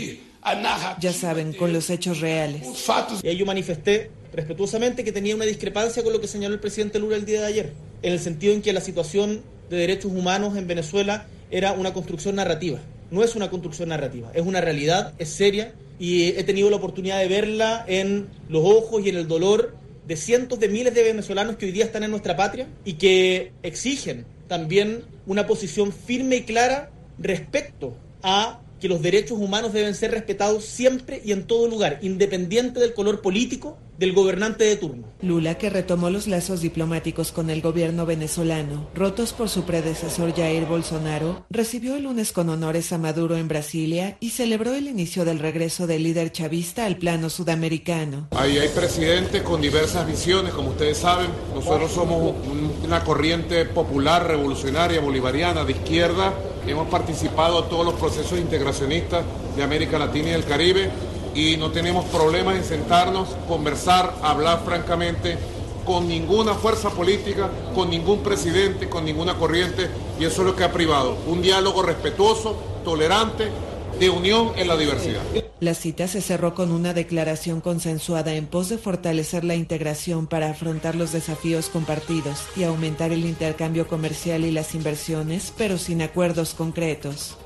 Ya saben, con los hechos reales. Y yo manifesté respetuosamente que tenía una discrepancia con lo que señaló el presidente Lula el día de ayer, en el sentido en que la situación de derechos humanos en Venezuela era una construcción narrativa. No es una construcción narrativa, es una realidad, es seria, y he tenido la oportunidad de verla en los ojos y en el dolor de cientos de miles de venezolanos que hoy día están en nuestra patria y que exigen también una posición firme y clara respecto a que los derechos humanos deben ser respetados siempre y en todo lugar, independiente del color político del gobernante de turno. Lula, que retomó los lazos diplomáticos con el gobierno venezolano, rotos por su predecesor Jair Bolsonaro, recibió el lunes con honores a Maduro en Brasilia y celebró el inicio del regreso del líder chavista al plano sudamericano. Ahí hay presidentes con diversas visiones, como ustedes saben. Nosotros somos un, una corriente popular, revolucionaria, bolivariana, de izquierda. Hemos participado en todos los procesos integracionistas de América Latina y del Caribe y no tenemos problemas en sentarnos, conversar, hablar francamente con ninguna fuerza política, con ningún presidente, con ninguna corriente, y eso es lo que ha privado. Un diálogo respetuoso, tolerante, de unión en la diversidad. La cita se cerró con una declaración consensuada en pos de fortalecer la integración para afrontar los desafíos compartidos y aumentar el intercambio comercial y las inversiones, pero sin acuerdos concretos.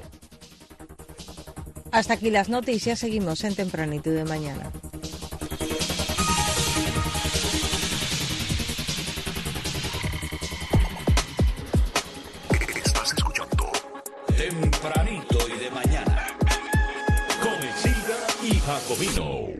Hasta aquí las noticias, seguimos en Tempranito de Mañana. Estás escuchando Tempranito y de Mañana con Isilda y Jacobino.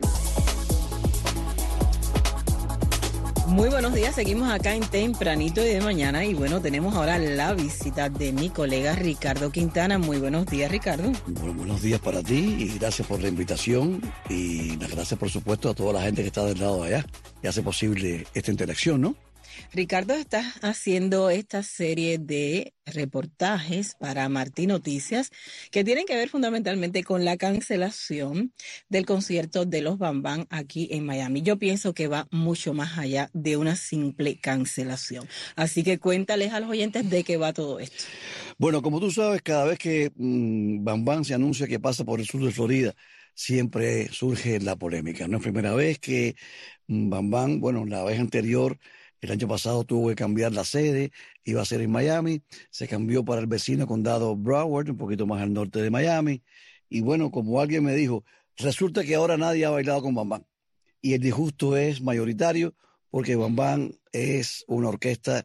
Muy buenos días, seguimos acá en Tempranito y de Mañana y bueno, tenemos ahora la visita de mi colega Ricardo Quintana. Muy buenos días, Ricardo. Bueno, buenos días para ti y gracias por la invitación y las gracias por supuesto a toda la gente que está del lado de allá y hace posible esta interacción, ¿no? Ricardo, estás haciendo esta serie de reportajes para Martín Noticias que tienen que ver fundamentalmente con la cancelación del concierto de los Bam Bam aquí en Miami. Yo pienso que va mucho más allá de una simple cancelación. Así que cuéntales a los oyentes de qué va todo esto. Bueno, como tú sabes, cada vez que mmm, Bam Bam se anuncia que pasa por el sur de Florida, siempre surge la polémica. No es primera vez que mmm, Bam Bam, bueno, la vez anterior, el año pasado tuvo que cambiar la sede, iba a ser en Miami, se cambió para el vecino condado Broward, un poquito más al norte de Miami, y bueno, como alguien me dijo, resulta que ahora nadie ha bailado con Bam Bam, y el disgusto es mayoritario, porque Bam Bam es una orquesta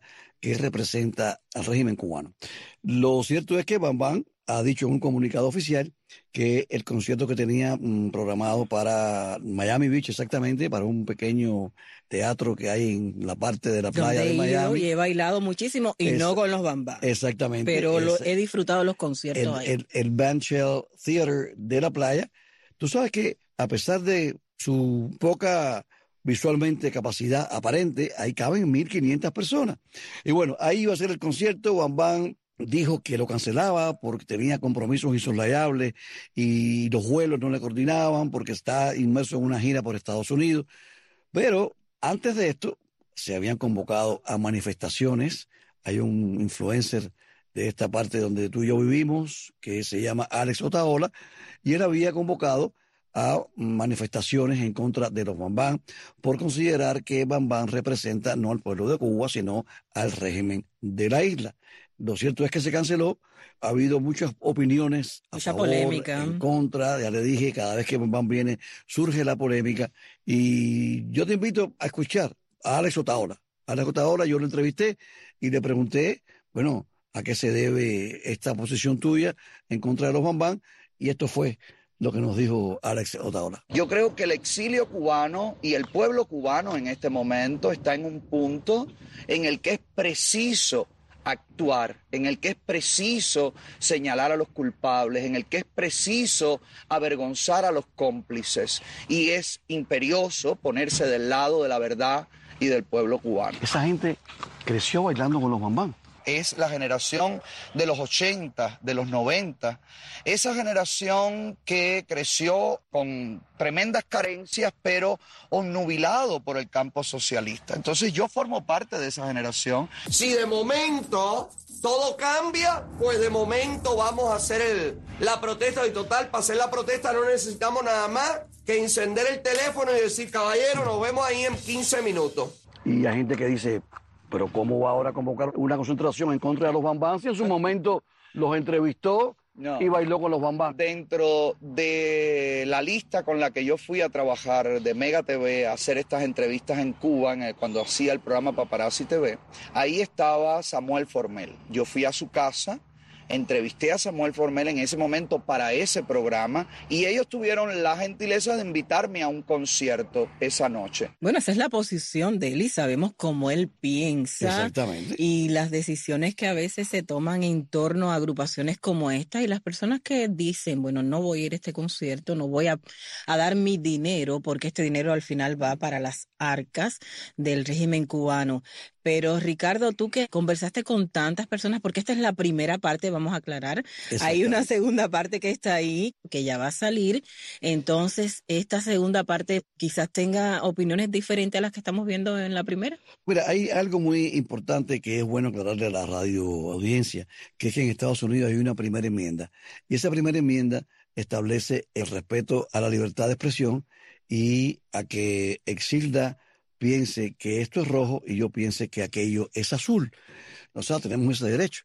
que representa al régimen cubano. Lo cierto es que Bambam ha dicho en un comunicado oficial que el concierto que tenía mmm, programado para Miami Beach, exactamente, para un pequeño teatro que hay en la parte de la playa Donde de Miami. Y he bailado muchísimo y es, no con los Bambam. Exactamente. Pero es, lo, he disfrutado de los conciertos el, ahí. El, el Bandshell Theater de la playa. Tú sabes que a pesar de su poca visualmente capacidad aparente, ahí caben mil quinientas personas. Y bueno, ahí iba a ser el concierto. Bambam dijo que lo cancelaba porque tenía compromisos insoslayables y los vuelos no le coordinaban porque está inmerso en una gira por Estados Unidos. Pero antes de esto se habían convocado a manifestaciones. Hay un influencer de esta parte donde tú y yo vivimos que se llama Alex Otaola y él había convocado a manifestaciones en contra de los Bambam por considerar que Bambam representa no al pueblo de Cuba sino al régimen de la isla. Lo cierto es que se canceló. Ha habido muchas opiniones a Mucha favor, polémica. en contra. Ya le dije, cada vez que Bambam viene surge la polémica. Y yo te invito a escuchar a Alex Otaola. Alex Otaola, yo lo entrevisté y le pregunté, bueno, ¿a qué se debe esta posición tuya en contra de los Bambam? Y esto fue lo que nos dijo Alex Otaola. Yo creo que el exilio cubano y el pueblo cubano en este momento está en un punto en el que es preciso actuar, en el que es preciso señalar a los culpables, en el que es preciso avergonzar a los cómplices y es imperioso ponerse del lado de la verdad y del pueblo cubano. Esa gente creció bailando con los Bambam. Es la generación de los ochenta, de los noventa, esa generación que creció con tremendas carencias, pero obnubilado por el campo socialista. Entonces yo formo parte de esa generación. Si de momento todo cambia, pues de momento vamos a hacer el, la protesta y total, para hacer la protesta no necesitamos nada más que encender el teléfono y decir, caballero, nos vemos ahí en quince minutos. Y hay gente que dice, pero ¿cómo va ahora a convocar una concentración en contra de los Bambam si en su momento los entrevistó no. y bailó con los Bambam? Dentro de la lista con la que yo fui a trabajar de Mega T V, a hacer estas entrevistas en Cuba, en el, cuando hacía el programa Paparazzi T V, ahí estaba Samuel Formel. Yo fui a su casa, entrevisté a Samuel Formel en ese momento para ese programa y ellos tuvieron la gentileza de invitarme a un concierto esa noche. Bueno, esa es la posición de él y sabemos cómo él piensa. Exactamente. Y las decisiones que a veces se toman en torno a agrupaciones como esta y las personas que dicen, bueno, no voy a ir a este concierto, no voy a, a dar mi dinero porque este dinero al final va para las arcas del régimen cubano. Pero Ricardo, tú que conversaste con tantas personas, porque esta es la primera parte, vamos a aclarar, hay una segunda parte que está ahí, que ya va a salir, entonces esta segunda parte quizás tenga opiniones diferentes a las que estamos viendo en la primera. Mira, hay algo muy importante que es bueno aclararle a la radio audiencia, que es que en Estados Unidos hay una primera enmienda, y esa primera enmienda establece el respeto a la libertad de expresión y a que Exilda piense que esto es rojo y yo piense que aquello es azul. O sea, tenemos ese derecho.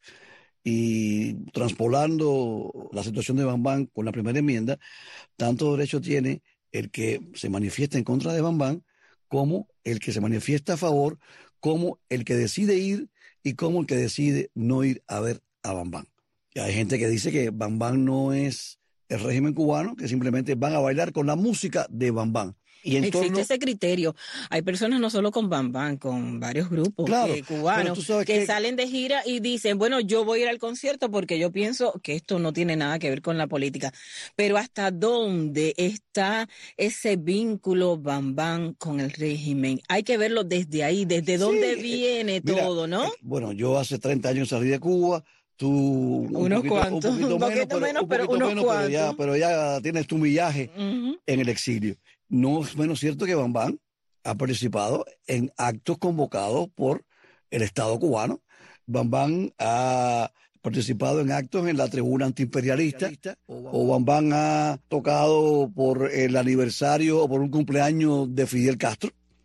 Y transpolando la situación de Bambam con la primera enmienda, tanto derecho tiene el que se manifiesta en contra de Bambam como el que se manifiesta a favor, como el que decide ir y como el que decide no ir a ver a Bambam. Y hay gente que dice que Bambam no es el régimen cubano, que simplemente van a bailar con la música de Bambam. Y en Existe torno... ese criterio. Hay personas no solo con Bambam, con varios grupos claro, eh, cubanos que, que salen de gira y dicen, bueno, yo voy a ir al concierto porque yo pienso que esto no tiene nada que ver con la política. Pero ¿hasta dónde está ese vínculo Bambam con el régimen? Hay que verlo desde ahí, desde dónde sí, viene mira, todo, ¿no? Eh, bueno, yo hace treinta años salí de Cuba. Tú un unos poquito, cuantos, un poquito, un poquito menos, menos, pero, pero, un unos menos cuantos. Pero ya, pero ya tienes tu millaje uh-huh. en el exilio. No es menos cierto que Bambam ha participado en actos convocados por el Estado cubano. Bambam ha participado en actos en la tribuna antiimperialista, o Bambam ha tocado por el aniversario o por un cumpleaños de Fidel Castro.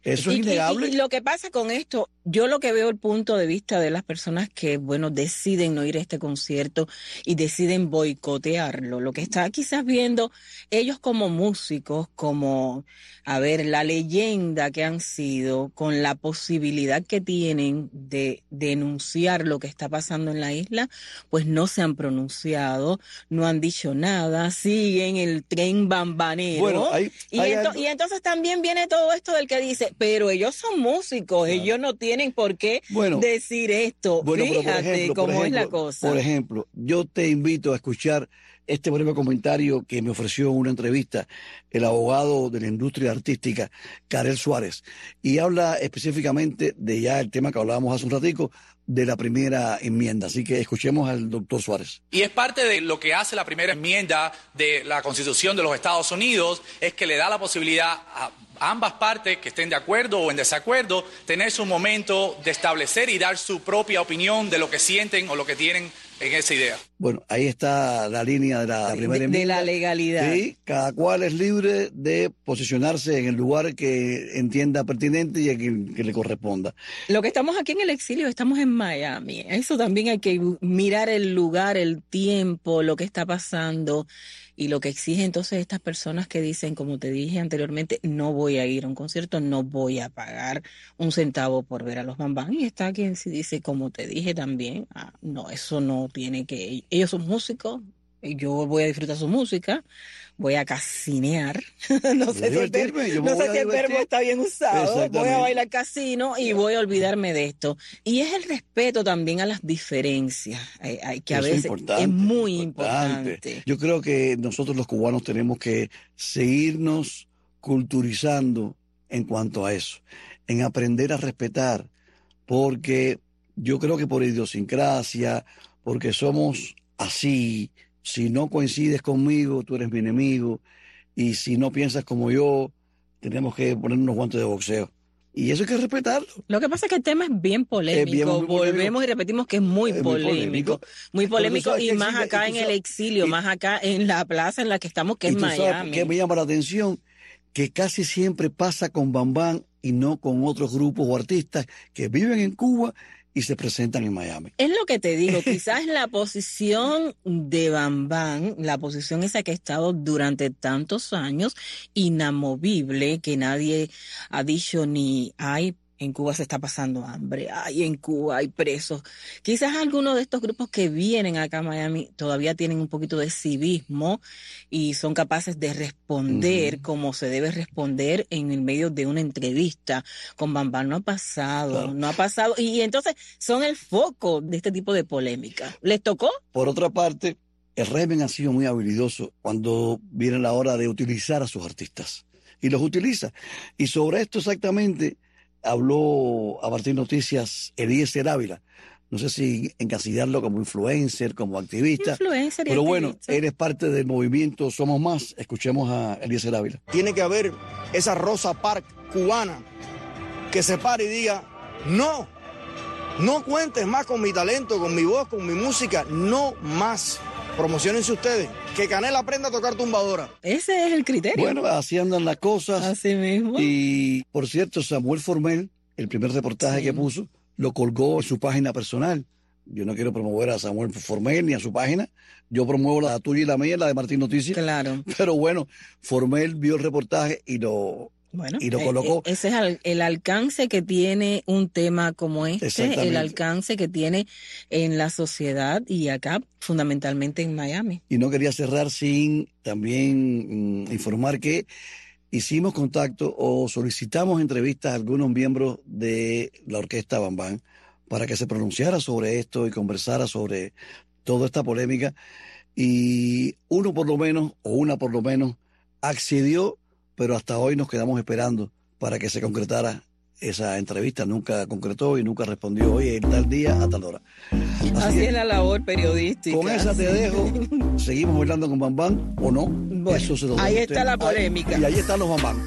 Eso es y, innegable. Y, y lo que pasa con esto, yo lo que veo el punto de vista de las personas que, bueno, deciden no ir a este concierto y deciden boicotearlo. Lo que está quizás viendo ellos como músicos, como, a ver, la leyenda que han sido, con la posibilidad que tienen de denunciar lo que está pasando en la isla, pues no se han pronunciado, no han dicho nada, siguen el tren bambanero. Bueno, hay, y, hay ento- algo- y entonces también viene todo esto del que dice, pero ellos son músicos, ellos no tienen por qué Bueno, decir esto. Bueno, pero por Fíjate ejemplo, por cómo es la ejemplo, cosa. Por ejemplo, yo te invito a escuchar este breve comentario que me ofreció en una entrevista el abogado de la industria artística, Karel Suárez, y habla específicamente de ya el tema que hablábamos hace un ratico, de la primera enmienda. Así que escuchemos al doctor Suárez. Y es parte de lo que hace la primera enmienda de la Constitución de los Estados Unidos, es que le da la posibilidad a ambas partes que estén de acuerdo o en desacuerdo, tener su momento de establecer y dar su propia opinión de lo que sienten o lo que tienen en esa idea. Bueno, ahí está la línea de la primera de, enmienda. de la legalidad. Sí, cada cual es libre de posicionarse en el lugar que entienda pertinente y a quien que le corresponda. Lo que estamos aquí en el exilio, estamos en Miami. Eso también hay que mirar el lugar, el tiempo, lo que está pasando y lo que exige entonces estas personas que dicen, como te dije anteriormente, no voy a ir a un concierto, no voy a pagar un centavo por ver a los Bam Bam. Y está quien sí dice, como te dije también, ah, no, eso no tiene que... Ellos son músicos, y yo voy a disfrutar su música, voy a casinear. no sé si el verbo, no sé si el verbo está bien usado. Voy a bailar casino y voy a olvidarme de esto. Y es el respeto también a las diferencias, eh, hay que a Eso veces importante, es muy importante. importante. Yo creo que nosotros los cubanos tenemos que seguirnos culturizando en cuanto a eso, en aprender a respetar, porque yo creo que por idiosincrasia, porque somos así, si no coincides conmigo, tú eres mi enemigo, y si no piensas como yo, tenemos que poner unos guantes de boxeo. Y eso hay que respetarlo. Lo que pasa es que el tema es bien polémico. Es bien, muy Volvemos polémico. y repetimos que es muy Es muy polémico. polémico. Muy polémico Pero tú sabes y que más existe- acá y en tú el sabes- exilio, y- más acá en la plaza en la que estamos, que y es tú sabes Miami. qué me llama la atención, que casi siempre pasa con Bam Bam y no con otros grupos o artistas que viven en Cuba y se presentan en Miami. Es lo que te digo, quizás la posición de Bam Bam, la posición esa que ha estado durante tantos años, inamovible, que nadie ha dicho ni hay. En Cuba se está pasando hambre, ay, en Cuba hay presos. Quizás algunos de estos grupos que vienen acá a Miami todavía tienen un poquito de civismo y son capaces de responder uh-huh. como se debe responder en el medio de una entrevista. Con Bam Bam no ha pasado, claro. no ha pasado. Y entonces son el foco de este tipo de polémica. ¿Les tocó? Por otra parte, el régimen ha sido muy habilidoso cuando viene la hora de utilizar a sus artistas. Y los utiliza. Y sobre esto exactamente habló a Martín Noticias Eliezer Ávila. No sé si encasillarlo como influencer, como activista. Influencer y pero activista. Bueno, él es parte del movimiento Somos Más. Escuchemos a Eliezer Ávila. Tiene que haber esa Rosa Parks cubana que se pare y diga, no, no cuentes más con mi talento, con mi voz, con mi música, no más. Promociónense ustedes. Que Canela aprenda a tocar tumbadora. Ese es el criterio. Bueno, así andan las cosas. Así mismo. Y, por cierto, Samuel Formel, el primer reportaje sí. que puso, lo colgó en su página personal. Yo no quiero promover a Samuel Formel ni a su página. Yo promuevo la tuya y la mía, la de Martín Noticias. Claro. Pero bueno, Formel vio el reportaje y lo... Bueno, y lo colocó. Eh, ese es el, el alcance que tiene un tema como este, el alcance que tiene en la sociedad y acá fundamentalmente en Miami. Y no quería cerrar sin también mm, informar que hicimos contacto o solicitamos entrevistas a algunos miembros de la orquesta Bam Bam para que se pronunciara sobre esto y conversara sobre toda esta polémica. Y uno por lo menos, o una por lo menos, accedió, pero hasta hoy nos quedamos esperando para que se concretara esa entrevista. Nunca concretó y nunca respondió hoy en tal día a tal hora. Así, Así es la labor periodística. Con esa te dejo. ¿Seguimos bailando con Bam Bam o no? Bueno, Eso se lo ahí está usted. La polémica. Ahí, y ahí están los Bam Bam.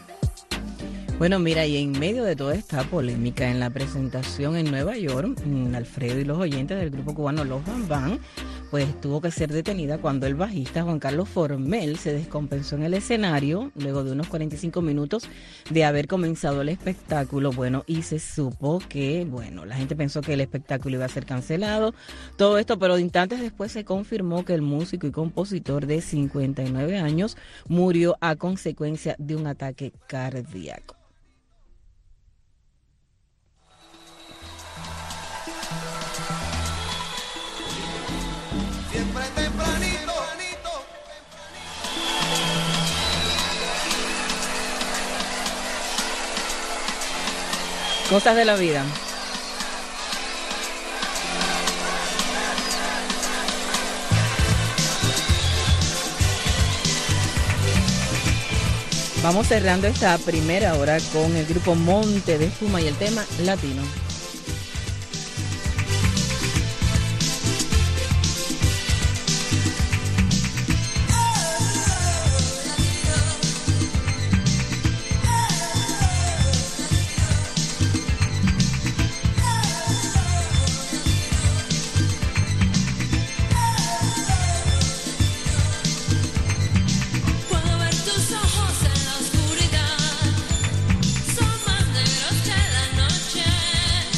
Bueno, mira, y en medio de toda esta polémica, en la presentación en Nueva York, Alfredo y los oyentes del grupo cubano Los Bam Bam pues tuvo que ser detenida cuando el bajista Juan Carlos Formel se descompensó en el escenario luego de unos cuarenta y cinco minutos de haber comenzado el espectáculo. Bueno, y se supo que, bueno, la gente pensó que el espectáculo iba a ser cancelado, todo esto, pero instantes después se confirmó que el músico y compositor de cincuenta y nueve años murió a consecuencia de un ataque cardíaco. Siempre tempranito, Cosas de la vida. Vamos cerrando esta primera hora con el grupo Monte de Espuma y el tema latino. Son más negros que la noche.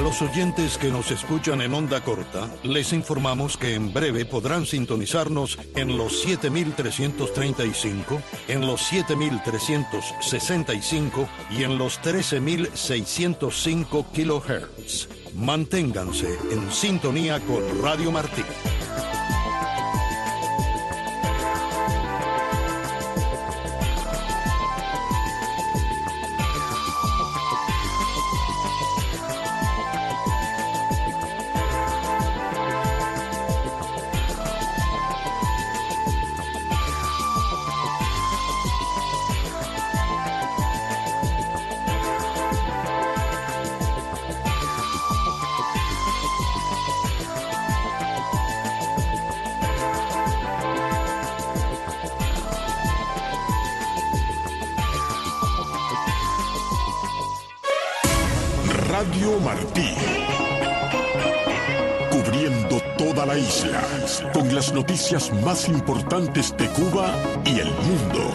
los oyentes que nos escuchan en onda corta, les informamos que en breve podrán sintonizarnos en los siete mil trescientos treinta y cinco, en los siete mil trescientos sesenta y cinco y en los trece mil seiscientos cinco kilohertz. Manténganse en sintonía con Radio Martí. Radio Martí, cubriendo toda la isla, con las noticias más importantes de Cuba y el mundo.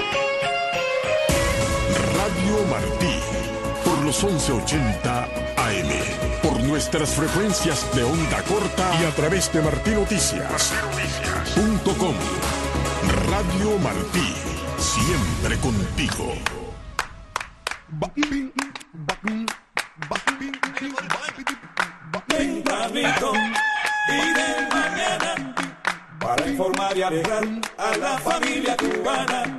Radio Martí, por los once ochenta A M, por nuestras frecuencias de onda corta y a través de martí noticias punto com. Radio Martí, siempre contigo. Tempranito y de mañana, para informar y alegrar a la familia cubana.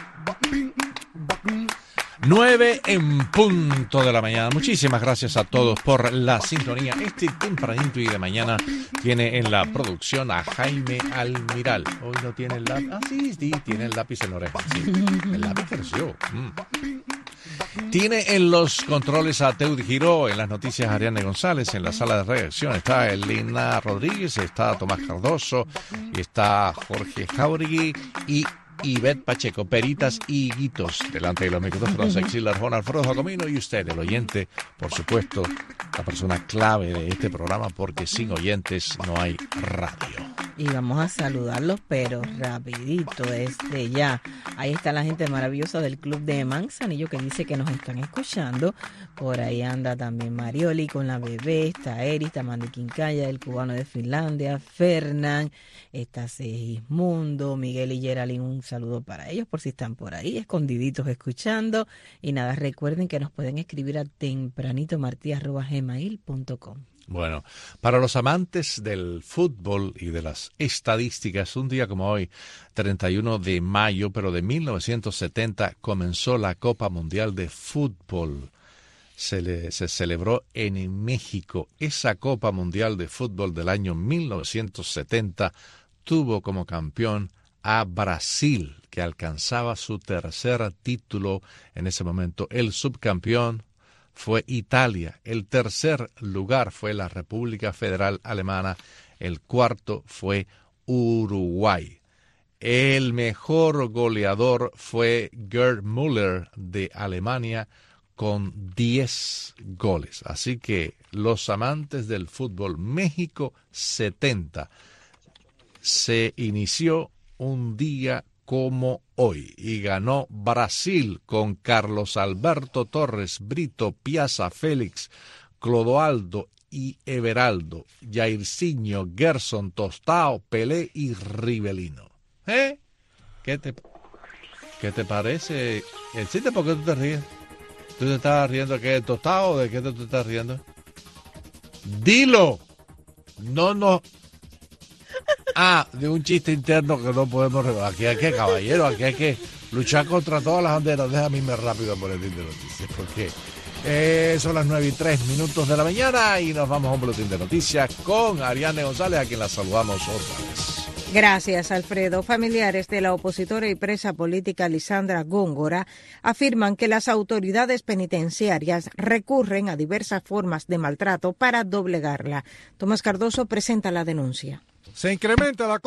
Nueve en punto de la mañana. Muchísimas gracias a todos por la sintonía. Este tempranito y de mañana tiene en la producción a Jaime Almiral. Hoy no tiene el lápiz. Ah, sí, sí, tiene el lápiz en la oreja. Sí, el lápiz creció. Mm. Tiene en los controles a Teudi Giró, en las noticias Ariane González, en la sala de redacción está Elena Rodríguez, está Tomás Cardoso, y está Jorge Jauregui y Ivette Pacheco, peritas y guitos delante de los micrófonos. Exilio Arjona, Alfredo Jacomino y usted, el oyente, por supuesto, la persona clave de este programa, porque sin oyentes no hay radio. Y vamos a saludarlos, pero rapidito, desde ya. Ahí está la gente maravillosa del Club de Manzanillo que dice que nos están escuchando. Por ahí anda también Marioli con la bebé, está Eri, está Mandy Quincaya, el cubano de Finlandia, Fernán, está Segismundo, Miguel y Geraldine, un saludo para ellos por si están por ahí, escondiditos escuchando. Y nada, recuerden que nos pueden escribir a tempranitomartí arroba gmail punto com. Bueno, para los amantes del fútbol y de las estadísticas, un día como hoy, treinta y uno de mayo, pero de mil novecientos setenta, comenzó la Copa Mundial de Fútbol. Se, le, se celebró en México. Esa Copa Mundial de Fútbol del año mil novecientos setenta tuvo como campeón a Brasil, que alcanzaba su tercer título en ese momento. El subcampeón fue Italia, el tercer lugar fue la República Federal Alemana, el cuarto fue Uruguay. El mejor goleador fue Gerd Müller de Alemania con diez goles. Así que los amantes del fútbol, México setenta, se inició un día como hoy y ganó Brasil con Carlos Alberto Torres, Brito, Piazza, Félix, Clodoaldo y Everaldo, Jairzinho, Gerson, Tostao, Pelé y Rivelino. ¿Eh? ¿Qué te, qué te parece? ¿Existe? ¿Por qué tú te ríes? ¿Tú te estás riendo de qué, Tostao, o de qué te, te estás riendo? ¡Dilo! No, no... Ah, de un chiste interno que no podemos revelar. Aquí hay que, caballero, aquí hay que luchar contra todas las banderas. Déjame irme rápido por el boletín de noticias, porque eh, son las nueve y tres minutos de la mañana y nos vamos a un boletín de noticias con Ariane González, a quien la saludamos otra vez. Gracias, Alfredo. Familiares de la opositora y presa política Lisandra Góngora afirman que las autoridades penitenciarias recurren a diversas formas de maltrato para doblegarla. Tomás Cardoso presenta la denuncia. Se incrementa el acoso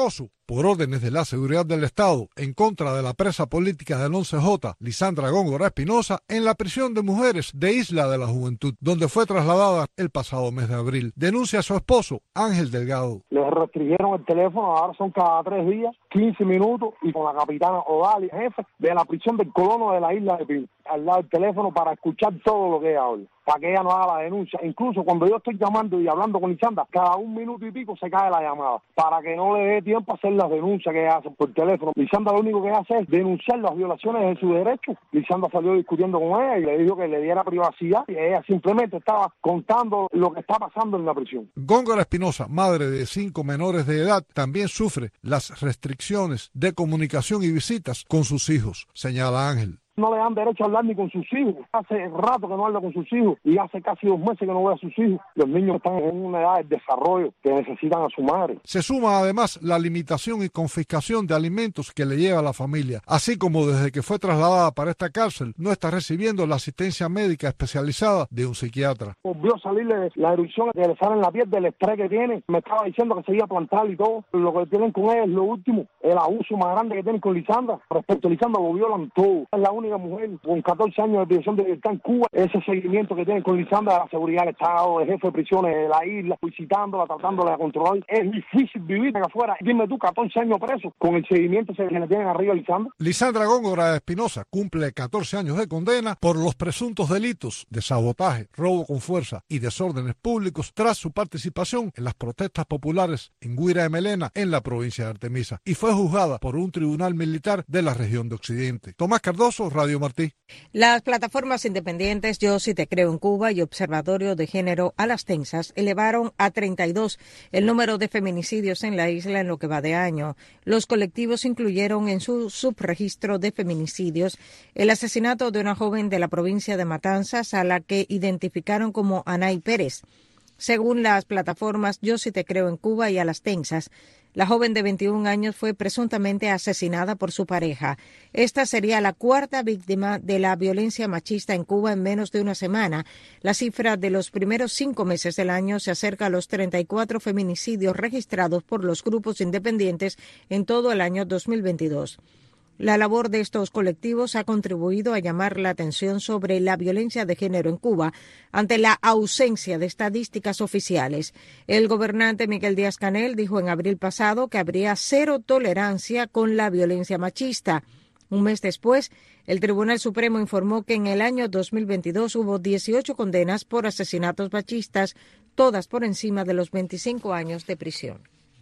por órdenes de la Seguridad del Estado en contra de la presa política del once J, Lisandra Góngora Espinosa, en la prisión de mujeres de Isla de la Juventud, donde fue trasladada el pasado mes de abril. Denuncia a su esposo, Ángel Delgado. Les restringieron el teléfono, ahora son cada tres días, quince minutos, y con la capitana Odalia, jefe de la prisión del colono de la Isla de Pil, al lado del teléfono para escuchar todo lo que ella habla, para que ella no haga la denuncia. Incluso cuando yo estoy llamando y hablando con Lisandra, cada un minuto y pico se cae la llamada, para que no le dé tiempo a hacer las denuncias que ella hace por teléfono. Lisandra lo único que hace es denunciar las violaciones de sus derechos. Lisandra salió discutiendo con ella y le dijo que le diera privacidad, y ella simplemente estaba contando lo que está pasando en la prisión. Góngora Espinosa, madre de cinco menores de edad, también sufre las restricciones de comunicación y visitas con sus hijos, señala Ángel. No le dan derecho a hablar ni con sus hijos. Hace rato que no habla con sus hijos y hace casi dos meses que no ve a sus hijos. Los niños están en una edad de desarrollo que necesitan a su madre. Se suma además la limitación y confiscación de alimentos que le lleva a la familia, así como desde que fue trasladada para esta cárcel no está recibiendo la asistencia médica especializada de un psiquiatra. Volvió a salirle la erupción que le sale en la piel del estrés que tiene. Me estaba diciendo que se iba a plantar y todo. Lo que tienen con ella es lo último, el abuso más grande que tienen con Lisandra. Respecto a Lisandra, lo violan todo. Es la única mujer con catorce años de prisión de libertad en Cuba. Ese seguimiento que tienen con Lisandra de la seguridad del Estado, el jefe de prisiones de la isla, visitándola, tratándola de controlar. Es difícil vivir acá afuera. Dime tú, catorce años preso con el seguimiento que le tienen arriba a Lisandra. Lisandra Góngora Espinosa cumple catorce años de condena por los presuntos delitos de sabotaje, robo con fuerza y desórdenes públicos tras su participación en las protestas populares en Guira de Melena, en la provincia de Artemisa, y fue juzgada por un tribunal militar de la región de Occidente. Tomás Cardoso, Radio Martí. Las plataformas independientes Yo Sí Te Creo en Cuba y Observatorio de Género a las Tensas elevaron a treinta y dos el número de feminicidios en la isla en lo que va de año. Los colectivos incluyeron en su subregistro de feminicidios el asesinato de una joven de la provincia de Matanzas a la que identificaron como Anay Pérez. Según las plataformas Yo Sí Te Creo en Cuba y a las Tensas, la joven de veintiún años fue presuntamente asesinada por su pareja. Esta sería la cuarta víctima de la violencia machista en Cuba en menos de una semana. La cifra de los primeros cinco meses del año se acerca a los treinta y cuatro feminicidios registrados por los grupos independientes en todo el año dos mil veintidós. La labor de estos colectivos ha contribuido a llamar la atención sobre la violencia de género en Cuba ante la ausencia de estadísticas oficiales. El gobernante Miguel Díaz-Canel dijo en abril pasado que habría cero tolerancia con la violencia machista. Un mes después, el Tribunal Supremo informó que en el año dos mil veintidós hubo dieciocho condenas por asesinatos machistas, todas por encima de los veinticinco años de prisión.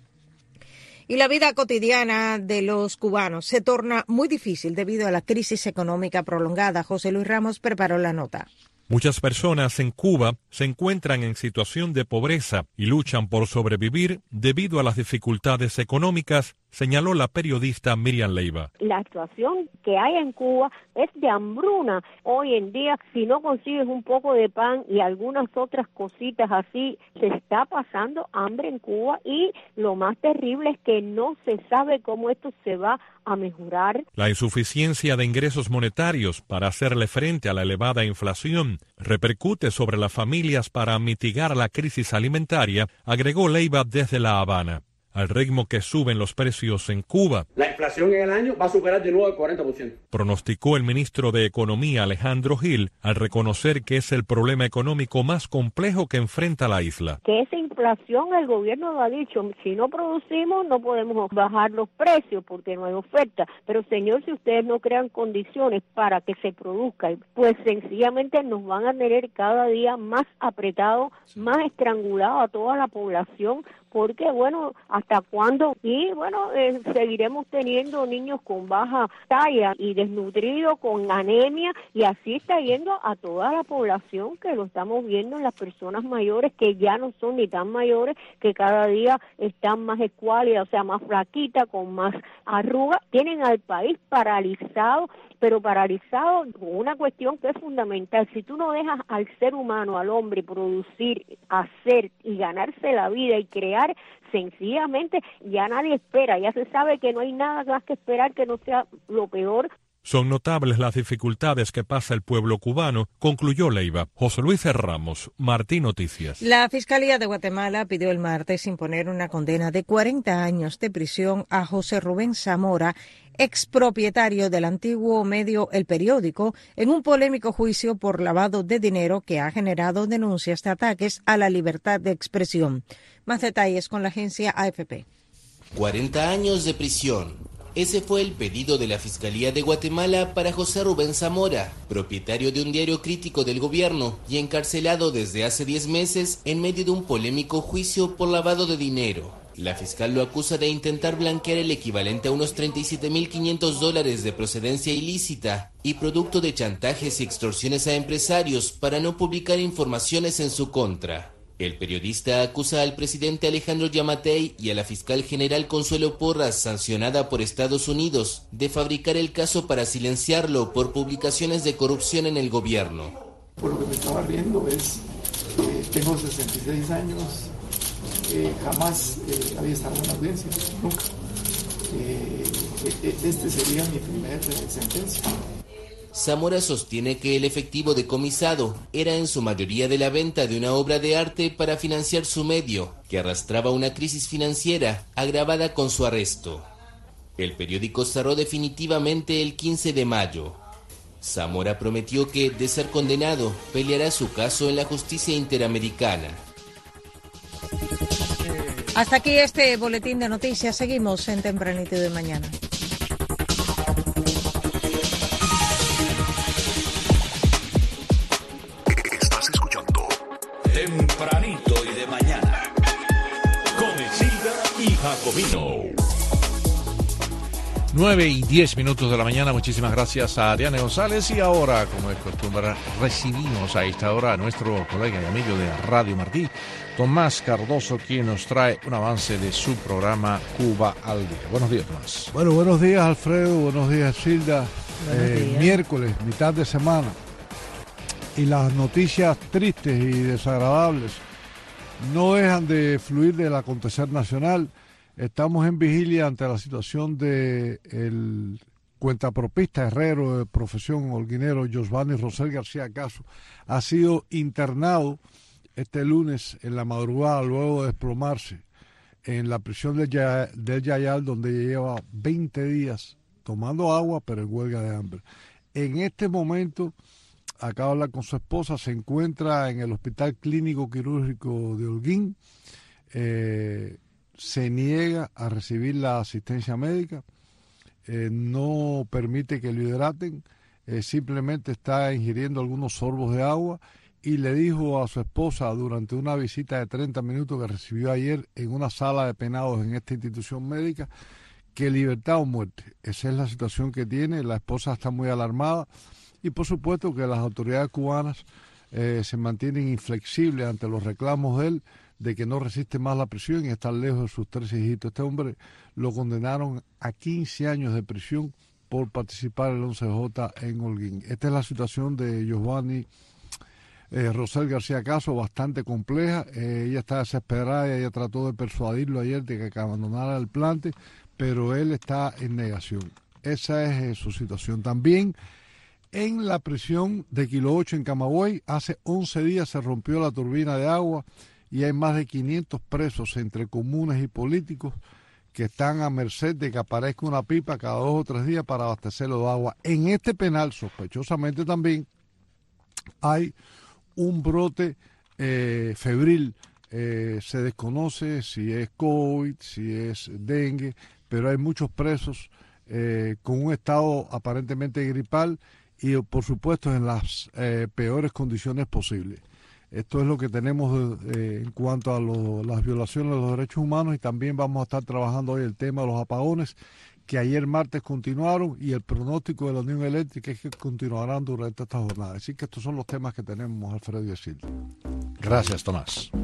Y la vida cotidiana de los cubanos se torna muy difícil debido a la crisis económica prolongada. José Luis Ramos preparó la nota. Muchas personas en Cuba se encuentran en situación de pobreza y luchan por sobrevivir debido a las dificultades económicas, señaló la periodista Miriam Leiva. La situación que hay en Cuba es de hambruna. Hoy en día, si no consigues un poco de pan y algunas otras cositas así, se está pasando hambre en Cuba y lo más terrible es que no se sabe cómo esto se va a mejorar. La insuficiencia de ingresos monetarios para hacerle frente a la elevada inflación repercute sobre las familias para mitigar la crisis alimentaria, agregó Leiva desde La Habana. Al ritmo que suben los precios en Cuba, la inflación en el año va a superar de nuevo el cuarenta por ciento. Pronosticó el ministro de Economía Alejandro Gil al reconocer que es el problema económico más complejo que enfrenta la isla. Que esa inflación, el gobierno lo ha dicho, si no producimos no podemos bajar los precios porque no hay oferta. Pero señor, si ustedes no crean condiciones para que se produzca, pues sencillamente nos van a tener cada día más apretado, más estrangulado a toda la población. Porque, bueno, ¿hasta cuándo? Y, bueno, eh, seguiremos teniendo niños con baja talla y desnutridos, con anemia, y así está yendo a toda la población, que lo estamos viendo en las personas mayores, que ya no son ni tan mayores, que cada día están más escuálidas, o sea, más flaquitas, con más arrugas. Tienen al país paralizado, pero paralizado con una cuestión que es fundamental. Si tú no dejas al ser humano, al hombre, producir, hacer y ganarse la vida y crear, sencillamente ya nadie espera, ya se sabe que no hay nada más que esperar que no sea lo peor. Son notables las dificultades que pasa el pueblo cubano, concluyó Leiva. José Luis Ramos, Martín Noticias. La Fiscalía de Guatemala pidió el martes imponer una condena de cuarenta años de prisión a José Rubén Zamora, expropietario del antiguo medio El Periódico, en un polémico juicio por lavado de dinero que ha generado denuncias de ataques a la libertad de expresión. Más detalles con la agencia A F P. cuarenta años de prisión. Ese fue el pedido de la Fiscalía de Guatemala para José Rubén Zamora, propietario de un diario crítico del gobierno y encarcelado desde hace diez meses en medio de un polémico juicio por lavado de dinero. La fiscal lo acusa de intentar blanquear el equivalente a unos treinta y siete mil quinientos dólares de procedencia ilícita y producto de chantajes y extorsiones a empresarios para no publicar informaciones en su contra. El periodista acusa al presidente Alejandro Yamatei y a la fiscal general Consuelo Porras, sancionada por Estados Unidos, de fabricar el caso para silenciarlo por publicaciones de corrupción en el gobierno. Por lo que me estaba riendo es, eh, tengo sesenta y seis años, eh, jamás eh, había estado en una audiencia, nunca. Eh, este sería mi primer eh, sentencia. Zamora sostiene que el efectivo decomisado era en su mayoría de la venta de una obra de arte para financiar su medio, que arrastraba una crisis financiera agravada con su arresto. El periódico cerró definitivamente el quince de mayo. Zamora prometió que, de ser condenado, peleará su caso en la justicia interamericana. Hasta aquí este boletín de noticias. Seguimos en Tempranito de Mañana. Tempranito y de mañana, con Exilda y Jacobino. nueve y diez minutos de la mañana. Muchísimas gracias a Ariane González. Y ahora, como es costumbre, recibimos a esta hora a nuestro colega y amigo de Radio Martí, Tomás Cardoso, quien nos trae un avance de su programa Cuba al Día. Buenos días, Tomás. Bueno, buenos días, Alfredo. Buenos días, Silda. Eh, días. Miércoles, mitad de semana. Y las noticias tristes y desagradables no dejan de fluir del acontecer nacional. Estamos en vigilia ante la situación de el cuentapropista herrero de profesión holguinero Josvani Rosel García Caso. Ha sido internado este lunes en la madrugada luego de desplomarse en la prisión del, Ya- del Yayal, donde lleva veinte días tomando agua pero en huelga de hambre. En este momento acaba de hablar con su esposa, se encuentra en el Hospital Clínico Quirúrgico de Holguín, eh, se niega a recibir la asistencia médica, eh, no permite que lo hidraten, eh, simplemente está ingiriendo algunos sorbos de agua y le dijo a su esposa durante una visita de treinta minutos que recibió ayer en una sala de penados en esta institución médica que libertad o muerte. Esa es la situación que tiene, la esposa está muy alarmada. Y por supuesto que las autoridades cubanas eh, se mantienen inflexibles ante los reclamos de él de que no resiste más la prisión y está lejos de sus tres hijitos. Este hombre lo condenaron a quince años de prisión por participar en el once J en Holguín. Esta es la situación de Josvani eh, Rosel García Caso, bastante compleja. Eh, ella está desesperada y ella trató de persuadirlo ayer de que abandonara el plante, pero él está en negación. Esa es eh, su situación. También en la prisión de Kilo ocho en Camagüey, hace once días se rompió la turbina de agua y hay más de quinientos presos entre comunes y políticos que están a merced de que aparezca una pipa cada dos o tres días para abastecerlo de agua. En este penal, sospechosamente también, hay un brote eh, febril. Eh, se desconoce si es COVID, si es dengue, pero hay muchos presos eh, con un estado aparentemente gripal y por supuesto en las eh, peores condiciones posibles. Esto es lo que tenemos eh, en cuanto a lo, las violaciones de los derechos humanos y también vamos a estar trabajando hoy el tema de los apagones que ayer martes continuaron y el pronóstico de la Unión Eléctrica es que continuarán durante esta jornada. Así que estos son los temas que tenemos, Alfredo y Silvia. Gracias, Tomás.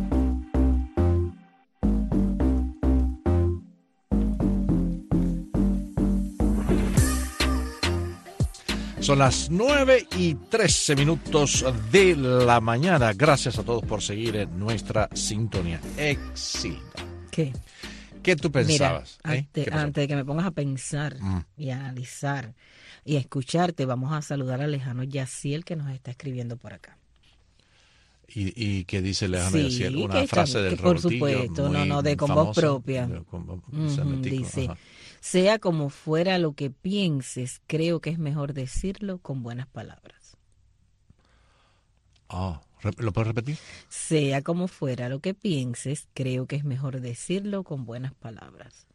Son las nueve y trece minutos de la mañana. Gracias a todos por seguir en nuestra sintonía. Exilda. ¿Qué? ¿Qué tú pensabas? Mira, ¿eh? antes, antes de que me pongas a pensar mm. y a analizar y a escucharte, vamos a saludar a Lejano Yaciel, que nos está escribiendo por acá. ¿Y, y qué dice Lejano sí, Yaciel? Una que frase está, del que por Robertillo, supuesto, no, no, de con famosa, voz propia. De, con, uh-huh, dice, ajá. Sea como fuera lo que pienses, creo que es mejor decirlo con buenas palabras. Ah, ¿lo puedes repetir? Sea como fuera lo que pienses, creo que es mejor decirlo con buenas palabras.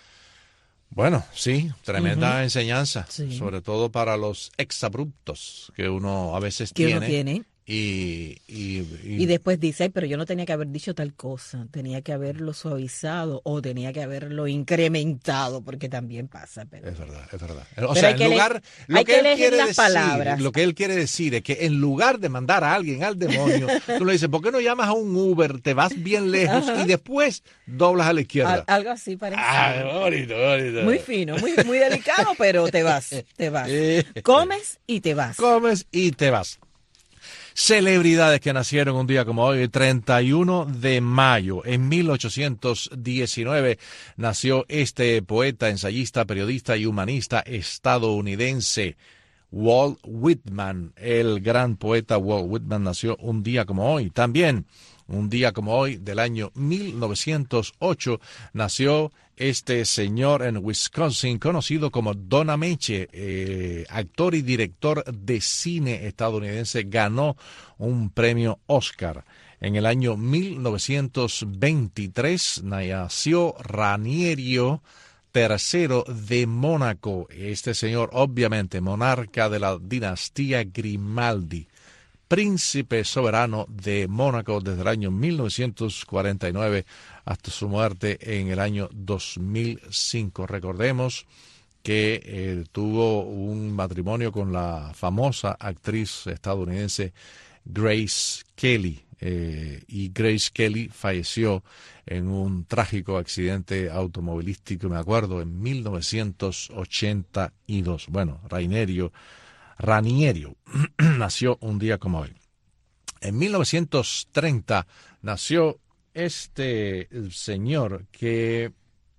Bueno, sí, tremenda uh-huh. enseñanza, sí. sobre todo para los exabruptos que uno a veces que tiene. Uno tiene. Y, y, y, y después dice, ay, pero yo no tenía que haber dicho tal cosa, tenía que haberlo suavizado o tenía que haberlo incrementado, porque también pasa. Pero... Es verdad, es verdad. O pero sea, en lugar, le... lo que, que él quiere las decir, palabras. lo que él quiere decir es que en lugar de mandar a alguien al demonio, tú le dices, ¿por qué no llamas a un Uber, te vas bien lejos y después doblas a la izquierda? Al, algo así parece. Ah, bonito, bonito. Muy fino, muy, muy delicado, pero te vas, te vas. Comes y te vas. Comes y te vas. Celebridades que nacieron un día como hoy, treinta y uno de mayo. En mil ochocientos diecinueve nació este poeta, ensayista, periodista y humanista estadounidense, Walt Whitman. El gran poeta Walt Whitman nació un día como hoy. También, un día como hoy, del año mil novecientos ocho, nació este señor en Wisconsin, conocido como Don Ameche, eh, actor y director de cine estadounidense, ganó un premio Oscar. En el año mil novecientos veintitrés nació Raniero tercero de Mónaco. Este señor, obviamente, monarca de la dinastía Grimaldi, príncipe soberano de Mónaco desde el año mil novecientos cuarenta y nueve hasta su muerte en el año dos mil cinco. Recordemos que eh, tuvo un matrimonio con la famosa actriz estadounidense Grace Kelly, eh, y Grace Kelly falleció en un trágico accidente automovilístico, me acuerdo, en mil novecientos ochenta y dos. Bueno, Raniero Raniero nació un día como hoy. En mil novecientos treinta nació este señor que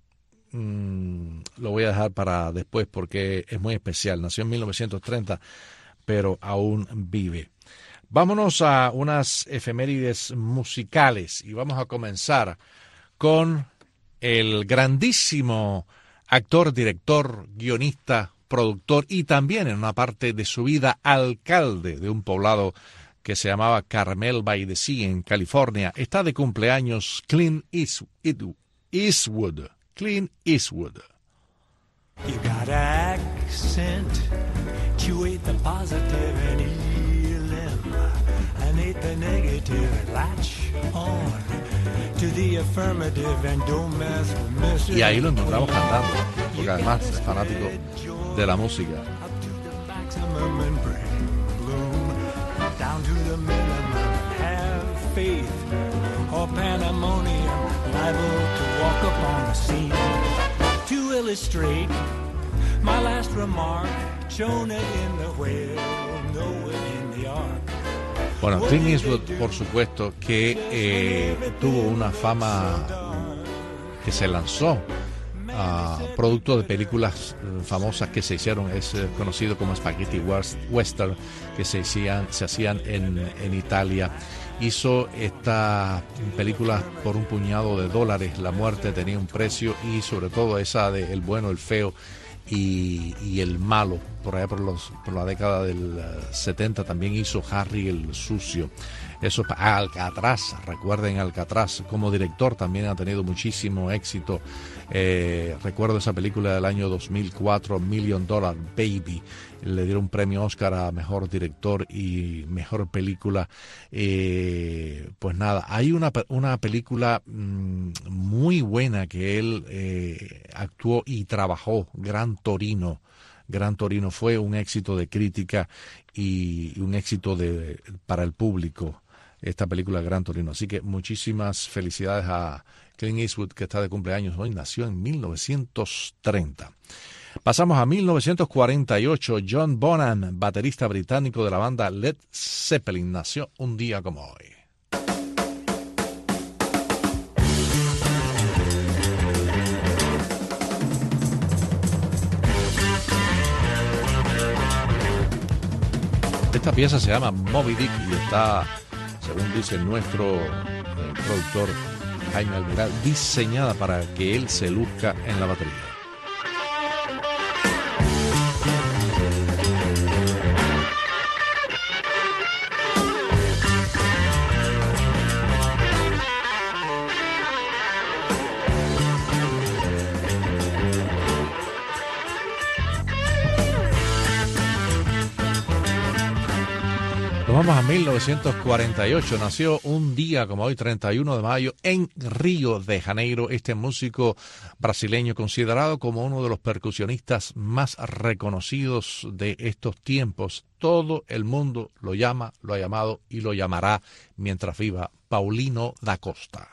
mmm, lo voy a dejar para después porque es muy especial. Nació en mil novecientos treinta, pero aún vive. Vámonos a unas efemérides musicales y vamos a comenzar con el grandísimo actor, director, guionista, productor y también en una parte de su vida alcalde de un poblado que se llamaba Carmel by the Sea en California. Está de cumpleaños Clint Eastwood. Clint Eastwood. You got accent, you ate the positive and elim, and ate the negative and latch on to the affirmative and don't mess with Mister Y ahí lo encontramos cantando, porque además es fanático de la música. Down to the minimum, have faith, or pandemonium, liable to walk upon the scene. To illustrate my last remark, Jonah in the whale, Noah in the ark. Bueno, Clint Eastwood, por supuesto, que eh, tuvo una fama que se lanzó a uh, producto de películas uh, famosas que se hicieron, es uh, conocido como Spaghetti Western, que se hacían, se hacían en, en Italia. Hizo esta película por un puñado de dólares. La muerte tenía un precio, y sobre todo esa de El bueno, el feo y, y el malo, por allá por, los, por la década del uh, setenta. También hizo Harry el sucio. Eso, Alcatraz, recuerden Alcatraz. Como director también ha tenido muchísimo éxito. Eh, recuerdo esa película del año dos mil cuatro, Million Dollar Baby. Le dieron un premio Oscar a mejor director y mejor película. Eh, pues nada, hay una, una película mmm, muy buena que él eh, actuó y trabajó, Gran Torino. Gran Torino fue un éxito de crítica y un éxito de, para el público, esta película Gran Torino. Así que muchísimas felicidades a Clint Eastwood, que está de cumpleaños hoy. Nació en mil novecientos treinta. Pasamos a mil novecientos cuarenta y ocho. John Bonham, baterista británico de la banda Led Zeppelin, nació un día como hoy. Esta pieza se llama Moby Dick y está, según dice nuestro eh, productor Jaime Almiral, diseñada para que él se luzca en la batería. Nos vamos a mil novecientos cuarenta y ocho. Nació un día como hoy, treinta y uno de mayo, en Río de Janeiro, este músico brasileño considerado como uno de los percusionistas más reconocidos de estos tiempos. Todo el mundo lo llama, lo ha llamado y lo llamará mientras viva, Paulino da Costa.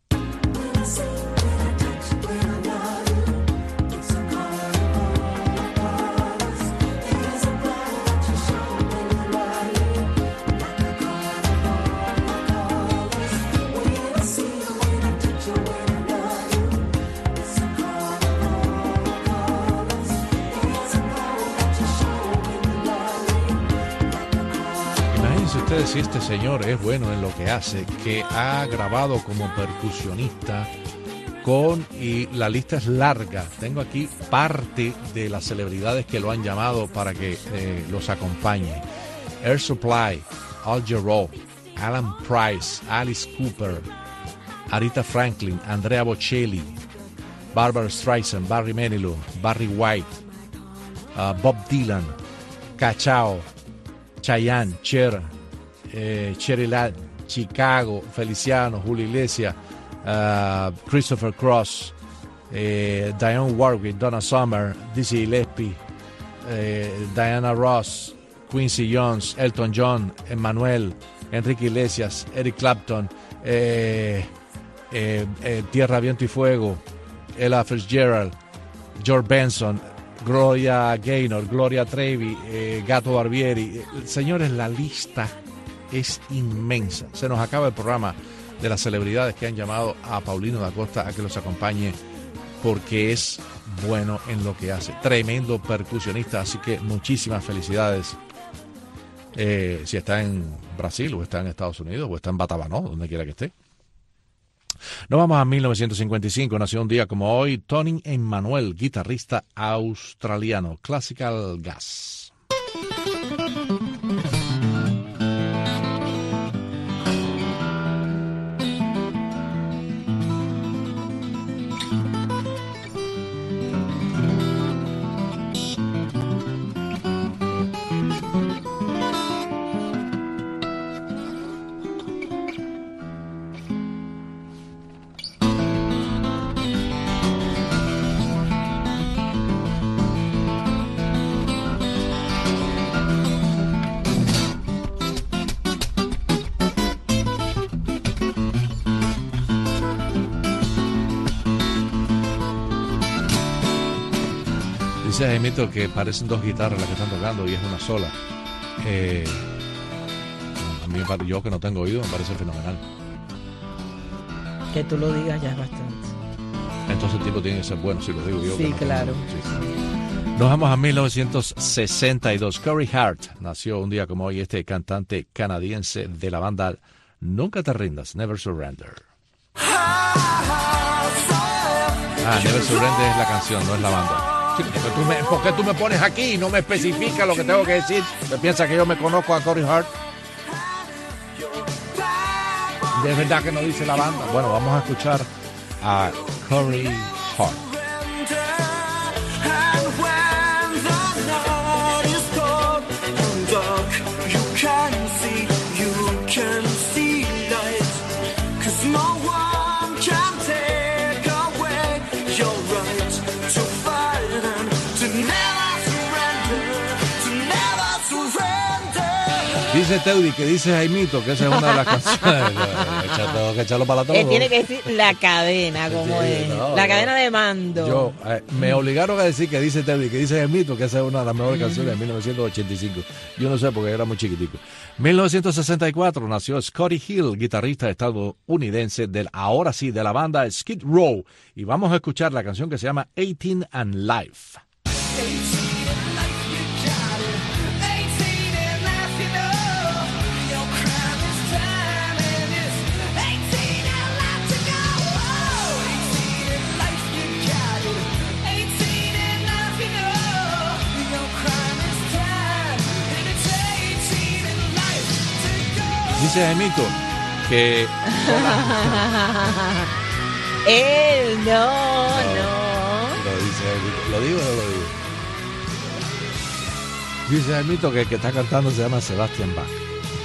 Ustedes, si este señor es bueno en lo que hace, que ha grabado como percusionista con, y la lista es larga, tengo aquí parte de las celebridades que lo han llamado para que eh, los acompañe: Air Supply, Al Jarreau, Alan Price, Alice Cooper, Aretha Franklin, Andrea Bocelli, Barbara Streisand, Barry Manilow, Barry White, uh, Bob Dylan, Cachao, Chayanne, Cher, Eh, Cherry Ladd, Chicago, Feliciano, Julio Iglesias, uh, Christopher Cross, eh, Dionne Warwick, Donna Summer, Dizzy Gillespie, eh, Diana Ross, Quincy Jones, Elton John, Emmanuel, Enrique Iglesias, Eric Clapton, eh, eh, eh, Tierra, Viento y Fuego, Ella Fitzgerald, George Benson, Gloria Gaynor, Gloria Trevi, eh, Gato Barbieri. Señores, la lista es inmensa. Se nos acaba el programa de las celebridades que han llamado a Paulino da Costa a que los acompañe porque es bueno en lo que hace. Tremendo percusionista, así que muchísimas felicidades. Eh, si está en Brasil o está en Estados Unidos o está en Batabanó, donde quiera que esté. Nos vamos a mil novecientos cincuenta y cinco. Nació un día como hoy Tony Emmanuel, guitarrista australiano, Classical Gas. Dice Jaimito que parecen dos guitarras las que están tocando y es una sola. Eh, a mí, yo que no tengo oído, me parece fenomenal. Que tú lo digas ya es bastante. Entonces el tipo tiene que ser bueno, si lo digo yo. Sí, no claro. Tengo, sí. Nos vamos a mil novecientos sesenta y dos. Corey Hart nació un día como hoy, este cantante canadiense de la banda Nunca te rindas, Never Surrender. Ah, Never Surrender es la canción, no es la banda. Sí, porque tú me, ¿por qué tú me pones aquí y no me especifica lo que tengo que decir? ¿Me piensa que yo me conozco a Corey Hart? De verdad que no dice la banda. Bueno, vamos a escuchar a Corey Hart. Dice Teudi que dice Jaimito que esa es una de las canciones. Tengo que echarlo para la todo. Él tiene que decir la cadena, como sí, es. No, la no. cadena de mando. Yo, eh, me obligaron a decir que dice Teudi, que dice Jaimito que esa es una de las mejores mm. canciones de mil novecientos ochenta y cinco. Yo no sé porque era muy chiquitico. mil novecientos sesenta y cuatro nació Scotty Hill, guitarrista estadounidense del ahora sí de la banda Skid Row. Y vamos a escuchar la canción que se llama eighteen and Life. eighteen and life, you got it. eighteen and life, you know. Dice Jaimito que... Él, no, no. Lo dice Jaimito. ¿Lo digo o no lo digo? Dice Jaimito que el que está cantando se llama Sebastian Bach.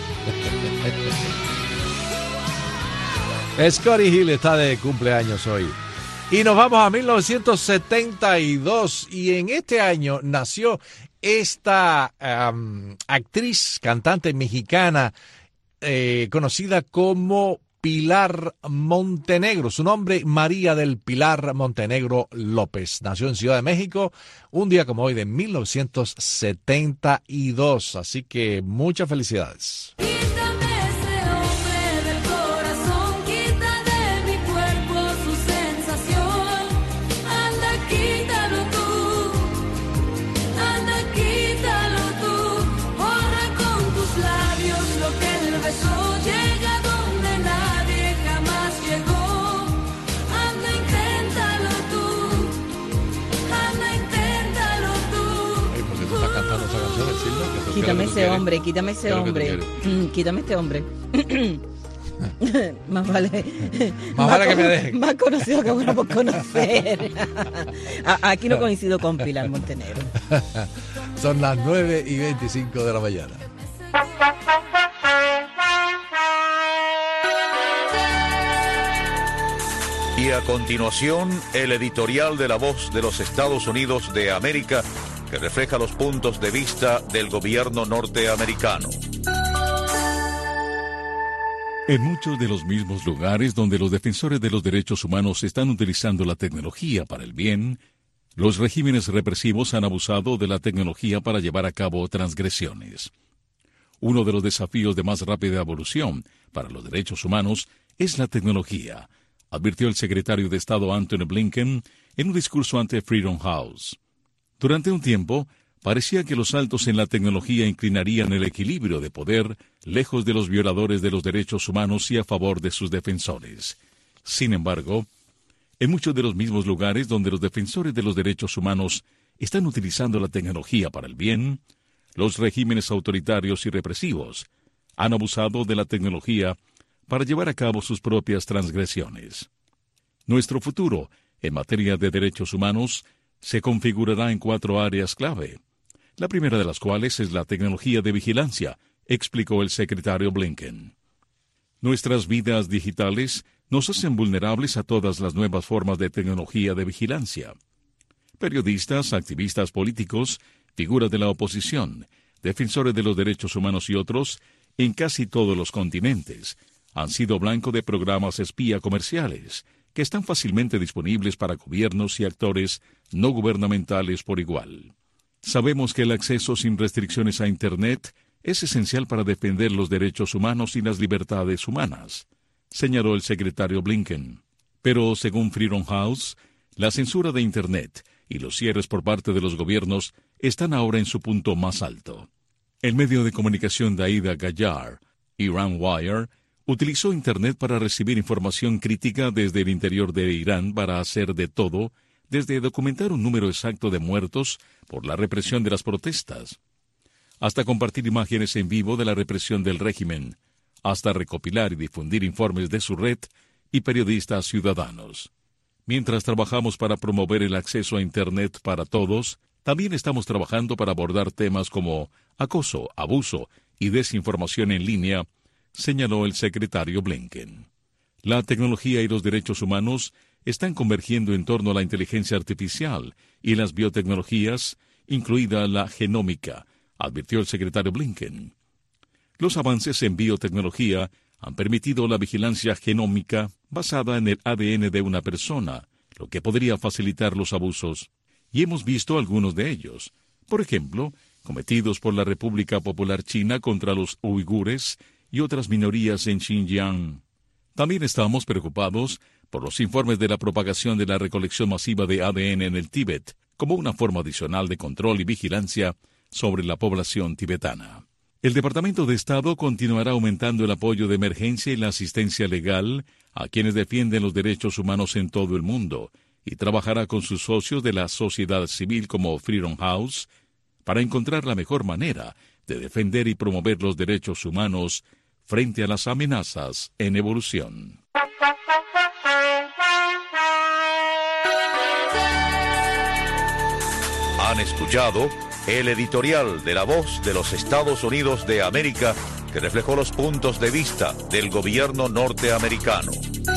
Scotty Hill está de cumpleaños hoy. Y nos vamos a mil novecientos setenta y dos. Y en este año nació esta um, actriz, cantante mexicana, eh, conocida como Pilar Montenegro. Su nombre, María del Pilar Montenegro López. Nació en Ciudad de México un día como hoy de mil novecientos setenta y dos. Así que muchas felicidades. Quítame ese hombre, quítame ese hombre, quítame este hombre. Más vale, más vale que me dejen. Más conocido que bueno por conocer. Aquí no coincido con Pilar Montenegro. Son las nueve y veinticinco de la mañana. Y a continuación, el editorial de La Voz de los Estados Unidos de América, que refleja los puntos de vista del gobierno norteamericano. En muchos de los mismos lugares donde los defensores de los derechos humanos están utilizando la tecnología para el bien, los regímenes represivos han abusado de la tecnología para llevar a cabo transgresiones. Uno de los desafíos de más rápida evolución para los derechos humanos es la tecnología, advirtió el secretario de Estado Antony Blinken en un discurso ante Freedom House. Durante un tiempo, parecía que los saltos en la tecnología inclinarían el equilibrio de poder lejos de los violadores de los derechos humanos y a favor de sus defensores. Sin embargo, en muchos de los mismos lugares donde los defensores de los derechos humanos están utilizando la tecnología para el bien, los regímenes autoritarios y represivos han abusado de la tecnología para llevar a cabo sus propias transgresiones. Nuestro futuro, en materia de derechos humanos, se configurará en cuatro áreas clave, la primera de las cuales es la tecnología de vigilancia, explicó el secretario Blinken. Nuestras vidas digitales nos hacen vulnerables a todas las nuevas formas de tecnología de vigilancia. Periodistas, activistas políticos, figuras de la oposición, defensores de los derechos humanos y otros, en casi todos los continentes, han sido blanco de programas espía comerciales, que están fácilmente disponibles para gobiernos y actores no gubernamentales por igual. Sabemos que el acceso sin restricciones a Internet es esencial para defender los derechos humanos y las libertades humanas, señaló el secretario Blinken. Pero, según Freedom House, la censura de Internet y los cierres por parte de los gobiernos están ahora en su punto más alto. El medio de comunicación de Aida Gayar, Iran Wire, utilizó Internet para recibir información crítica desde el interior de Irán para hacer de todo, desde documentar un número exacto de muertos por la represión de las protestas, hasta compartir imágenes en vivo de la represión del régimen, hasta recopilar y difundir informes de su red y periodistas ciudadanos. Mientras trabajamos para promover el acceso a Internet para todos, también estamos trabajando para abordar temas como acoso, abuso y desinformación en línea, señaló el secretario Blinken. La tecnología y los derechos humanos están convergiendo en torno a la inteligencia artificial y las biotecnologías, incluida la genómica, advirtió el secretario Blinken. Los avances en biotecnología han permitido la vigilancia genómica basada en el A D N de una persona, lo que podría facilitar los abusos. Y hemos visto algunos de ellos, por ejemplo, cometidos por la República Popular China contra los uigures y otras minorías en Xinjiang. También estamos preocupados por los informes de la propagación de la recolección masiva de A D N en el Tíbet, como una forma adicional de control y vigilancia sobre la población tibetana. El Departamento de Estado continuará aumentando el apoyo de emergencia y la asistencia legal a quienes defienden los derechos humanos en todo el mundo y trabajará con sus socios de la sociedad civil como Freedom House para encontrar la mejor manera de defender y promover los derechos humanos frente a las amenazas en evolución. Han escuchado el editorial de La Voz de los Estados Unidos de América, que reflejó los puntos de vista del gobierno norteamericano.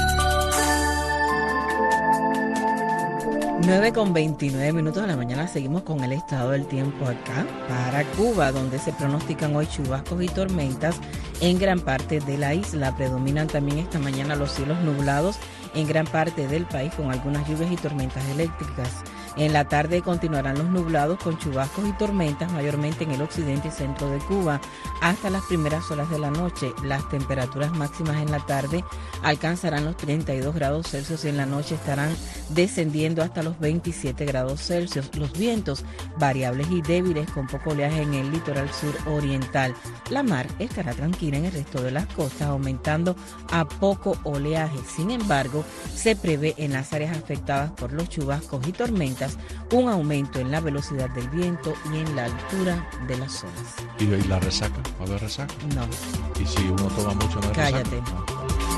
nueve con veintinueve minutos de la mañana, seguimos con el estado del tiempo acá para Cuba, donde se pronostican hoy chubascos y tormentas en gran parte de la isla. Predominan también esta mañana los cielos nublados en gran parte del país, con algunas lluvias y tormentas eléctricas. En la tarde continuarán los nublados con chubascos y tormentas, mayormente en el occidente y centro de Cuba, hasta las primeras horas de la noche. Las temperaturas máximas en la tarde alcanzarán los treinta y dos grados Celsius y en la noche estarán descendiendo hasta los veintisiete grados Celsius. Los vientos variables y débiles, con poco oleaje en el litoral sur oriental. La mar estará tranquila en el resto de las costas, aumentando a poco oleaje. Sin embargo, se prevé en las áreas afectadas por los chubascos y tormentas un aumento en la velocidad del viento y en la altura de las olas. ¿Y, y la resaca? ¿Va a haber resaca? No. ¿Y si uno toma mucho no hay Cállate. resaca? No.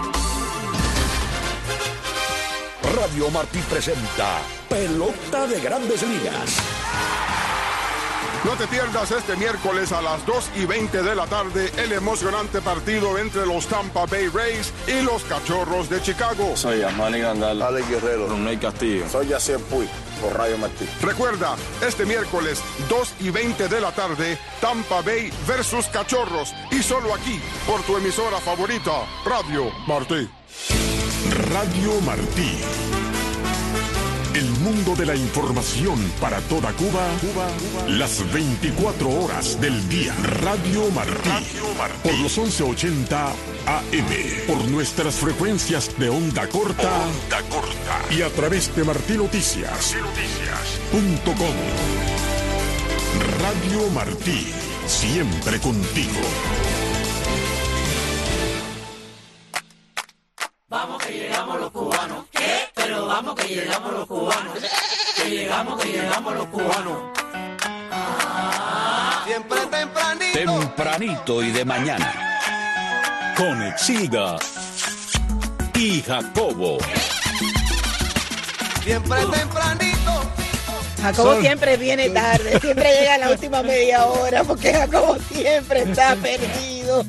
Radio Martí presenta Pelota de Grandes Ligas. No te pierdas este miércoles a las dos y veinte de la tarde el emocionante partido entre los Tampa Bay Rays y los Cachorros de Chicago. Soy Amani Gandal, Alex Guerrero, Brunei Castillo. Soy Yacier Puig, por Radio Martí. Recuerda, este miércoles dos y veinte de la tarde, Tampa Bay versus Cachorros, y solo aquí, por tu emisora favorita, Radio Martí. Radio Martí. El mundo de la información para toda Cuba, Cuba, Cuba. Las veinticuatro horas del día. Radio Martí. Radio Martí. Por los once ochenta A M. Por nuestras frecuencias de onda corta. Onda corta. Y a través de Martí Noticias. Noticias. Punto com. Radio Martí. Siempre contigo. Vamos que llegamos los cubanos. ¿Qué? Pero vamos que llegamos los cubanos. Que llegamos, que llegamos los cubanos. Ah. Siempre tempranito. Tempranito y de mañana. Con Exilda y Jacobo. Siempre tempranito. Jacobo Son... siempre viene tarde, siempre llega a la última media hora, porque Jacobo siempre está perdido.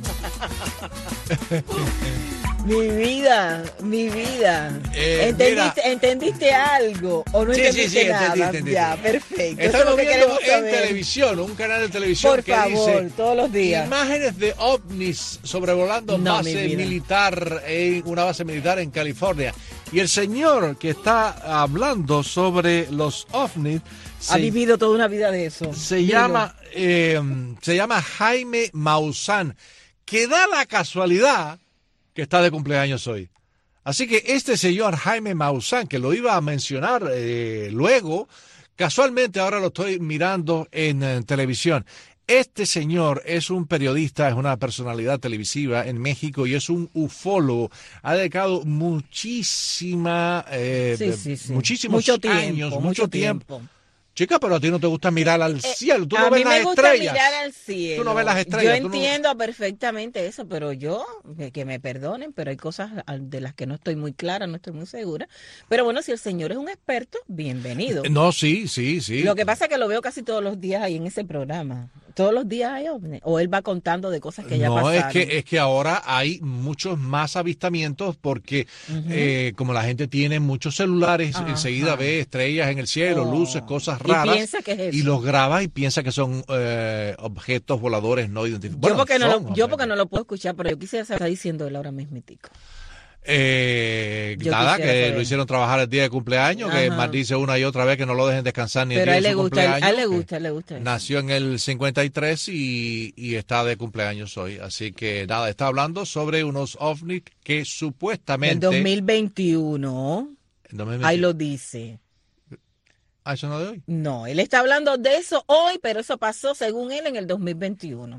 Mi vida, mi vida. Eh, ¿Entendiste, mira, ¿Entendiste algo o no sí, entendiste sí, sí, nada? Entendí, entendí. Ya, perfecto. Estamos viendo en saber. televisión, un canal de televisión Por que favor, dice todos los días. Imágenes de ovnis sobrevolando no, base militar en una base militar en California. Y el señor que está hablando sobre los ovnis ha se, vivido toda una vida de eso. Se Dilo. llama eh, se llama Jaime Maussan, que da la casualidad que está de cumpleaños hoy. Así que este señor Jaime Maussan, que lo iba a mencionar eh, luego, casualmente ahora lo estoy mirando en, en televisión. Este señor es un periodista, es una personalidad televisiva en México y es un ufólogo. Ha dedicado muchísima, eh, sí, sí, sí. muchísimos mucho tiempo, años, mucho, mucho tiempo. tiempo. Chica, pero a ti no te gusta mirar al cielo, tú no a ves mí las me gusta estrellas. Mirar al cielo. Tú no ves las estrellas. Yo entiendo no... perfectamente eso, pero yo, que me perdonen, pero hay cosas de las que no estoy muy clara, no estoy muy segura. Pero bueno, si el señor es un experto, bienvenido. No, sí, sí, sí. Lo que pasa es que lo veo casi todos los días ahí en ese programa. Todos los días hay ovnis, o él va contando de cosas que ya no, pasaron. No, es que, es que ahora hay muchos más avistamientos porque uh-huh. eh, como la gente tiene muchos celulares, uh-huh. enseguida ve estrellas en el cielo, oh. luces, cosas raras. Y piensa que es eso. Y los graba y piensa que son eh, objetos voladores no identificados. Yo, bueno, porque, no son, lo, yo porque no lo puedo escuchar, pero yo quisiera saber qué está diciendo él ahora mismitico. Eh, nada, que saber. Lo hicieron trabajar el día de cumpleaños, Ajá. que maldice una y otra vez que no lo dejen descansar ni Pero el día de gusta, su cumpleaños. A él le gusta, a él le gusta. Eso. Nació en el cincuenta y tres y, y está de cumpleaños hoy. Así que nada, está hablando sobre unos ovnis que supuestamente... En dos mil veintiuno, en dos mil veintiuno. Ahí lo dice. ¿Ah, eso no de hoy? No, él está hablando de eso hoy, pero eso pasó, según él, en el dos mil veintiuno.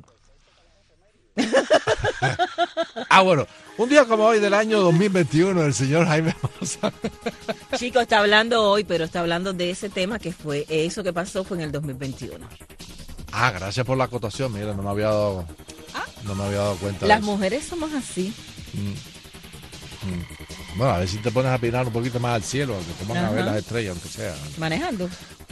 Ah, bueno, un día como hoy del año dos mil veintiuno, el señor Jaime Maussan. Chico, está hablando hoy, pero está hablando de ese tema que fue, eso que pasó fue en el dos mil veintiuno. Ah, gracias por la acotación, mira, no me había dado... Ah, no me había dado cuenta. Las de eso. mujeres somos así. Mm. Mm. Bueno, a ver si te pones a mirar un poquito más al cielo, que te pongan a ver las estrellas, aunque sea. ¿Manejando?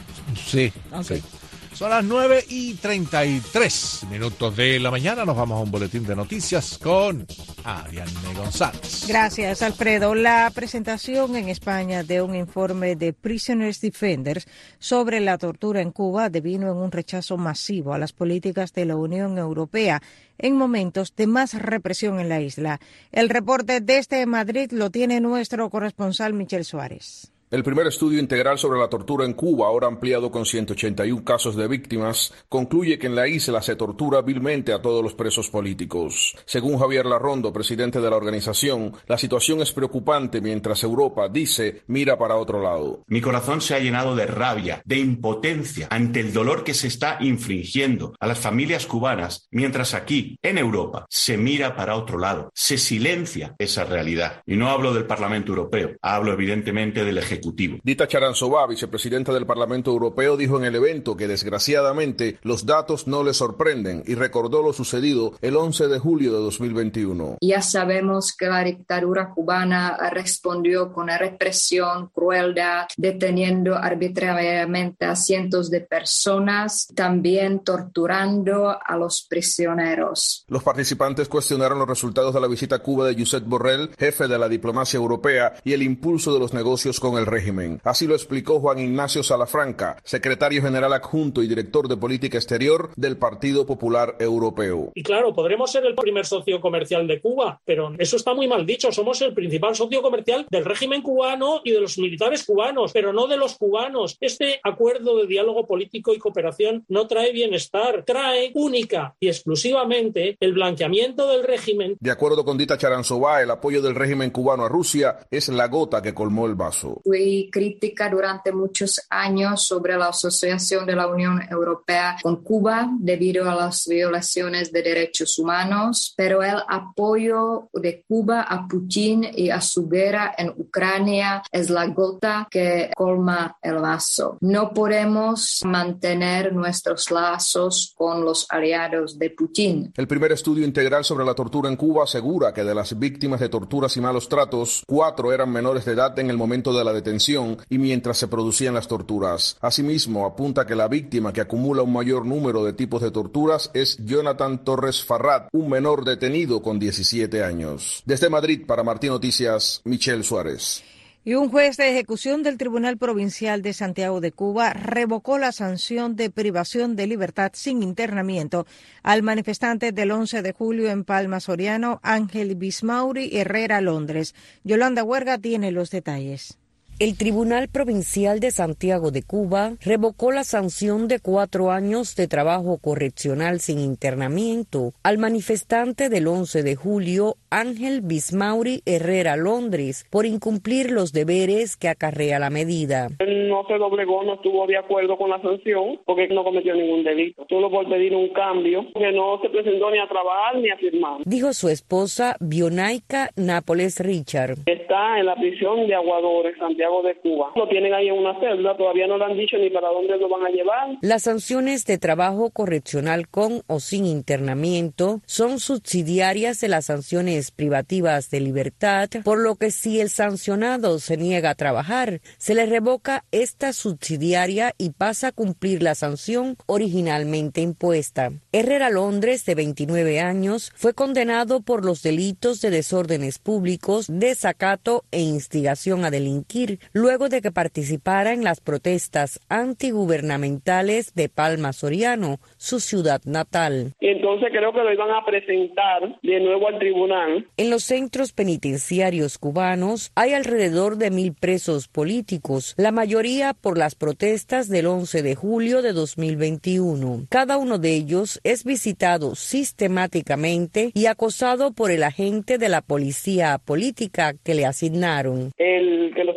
Sí, okay. sí. Son las nueve y treinta y tres minutos de la mañana. Nos vamos a un boletín de noticias con Ariane González. Gracias, Alfredo. La presentación en España de un informe de Prisoners Defenders sobre la tortura en Cuba devino en un rechazo masivo a las políticas de la Unión Europea en momentos de más represión en la isla. El reporte desde Madrid lo tiene nuestro corresponsal Michel Suárez. El primer estudio integral sobre la tortura en Cuba, ahora ampliado con ciento ochenta y uno casos de víctimas, concluye que en la isla se tortura vilmente a todos los presos políticos. Según Javier Larrondo, presidente de la organización, la situación es preocupante mientras Europa, dice, mira para otro lado. Mi corazón se ha llenado de rabia, de impotencia ante el dolor que se está infligiendo a las familias cubanas, mientras aquí, en Europa, se mira para otro lado, se silencia esa realidad. Y no hablo del Parlamento Europeo, hablo evidentemente del Ejecutivo. Dita Charanzová, vicepresidenta del Parlamento Europeo, dijo en el evento que desgraciadamente los datos no le sorprenden y recordó lo sucedido el once de julio de dos mil veintiuno. Ya sabemos que la dictadura cubana respondió con represión, crueldad, deteniendo arbitrariamente a cientos de personas, también torturando a los prisioneros. Los participantes cuestionaron los resultados de la visita a Cuba de Josep Borrell, jefe de la diplomacia europea, y el impulso de los negocios con el régimen. Así lo explicó Juan Ignacio Salafranca, secretario general adjunto y director de política exterior del Partido Popular Europeo. Y claro, podremos ser el primer socio comercial de Cuba, pero eso está muy mal dicho. Somos el principal socio comercial del régimen cubano y de los militares cubanos, pero no de los cubanos. Este acuerdo de diálogo político y cooperación no trae bienestar, trae única y exclusivamente el blanqueamiento del régimen. De acuerdo con Dita Charanzová, el apoyo del régimen cubano a Rusia es la gota que colmó el vaso. Fui crítica durante muchos años sobre la asociación de la Unión Europea con Cuba debido a las violaciones de derechos humanos, pero el apoyo de Cuba a Putin y a su guerra en Ucrania es la gota que colma el vaso. No podemos mantener nuestros lazos con los aliados de Putin. El primer estudio integral sobre la tortura en Cuba asegura que de las víctimas de torturas y malos tratos, cuatro eran menores de edad en el momento de la detención y mientras se producían las torturas. Asimismo, apunta que la víctima que acumula un mayor número de tipos de torturas es Jonathan Torres Farrat, un menor detenido con diecisiete años. Desde Madrid, para Martín Noticias, Michel Suárez. Y un juez de ejecución del Tribunal Provincial de Santiago de Cuba revocó la sanción de privación de libertad sin internamiento al manifestante del once de julio en Palma Soriano, Ángel Bismauri Herrera Londres. Yolanda Huerga tiene los detalles. El Tribunal Provincial de Santiago de Cuba revocó la sanción de cuatro años de trabajo correccional sin internamiento al manifestante del once de julio, Ángel Bismauri Herrera Londres, por incumplir los deberes que acarrea la medida. Él no se doblegó, no estuvo de acuerdo con la sanción porque no cometió ningún delito. Solo por pedir un cambio, que no se presentó ni a trabajar ni a firmar. Dijo su esposa, Bionaika Nápoles Richard. Está en la prisión de Aguadores, Santiago de Cuba. Lo tienen ahí en una celda, todavía no le han dicho ni para dónde lo van a llevar. Las sanciones de trabajo correccional con o sin internamiento son subsidiarias de las sanciones privativas de libertad, por lo que si el sancionado se niega a trabajar, se le revoca esta subsidiaria y pasa a cumplir la sanción originalmente impuesta. Herrera Londres, de veintinueve años, fue condenado por los delitos de desórdenes públicos, desacato e instigación a delinquir, luego de que participara en las protestas antigubernamentales de Palma Soriano, su ciudad natal. Y entonces creo que lo iban a presentar de nuevo al tribunal. En los centros penitenciarios cubanos hay alrededor de mil presos políticos, la mayoría por las protestas del once de julio de dos mil veintiuno. Cada uno de ellos es visitado sistemáticamente y acosado por el agente de la policía política que le asignaron. El que lo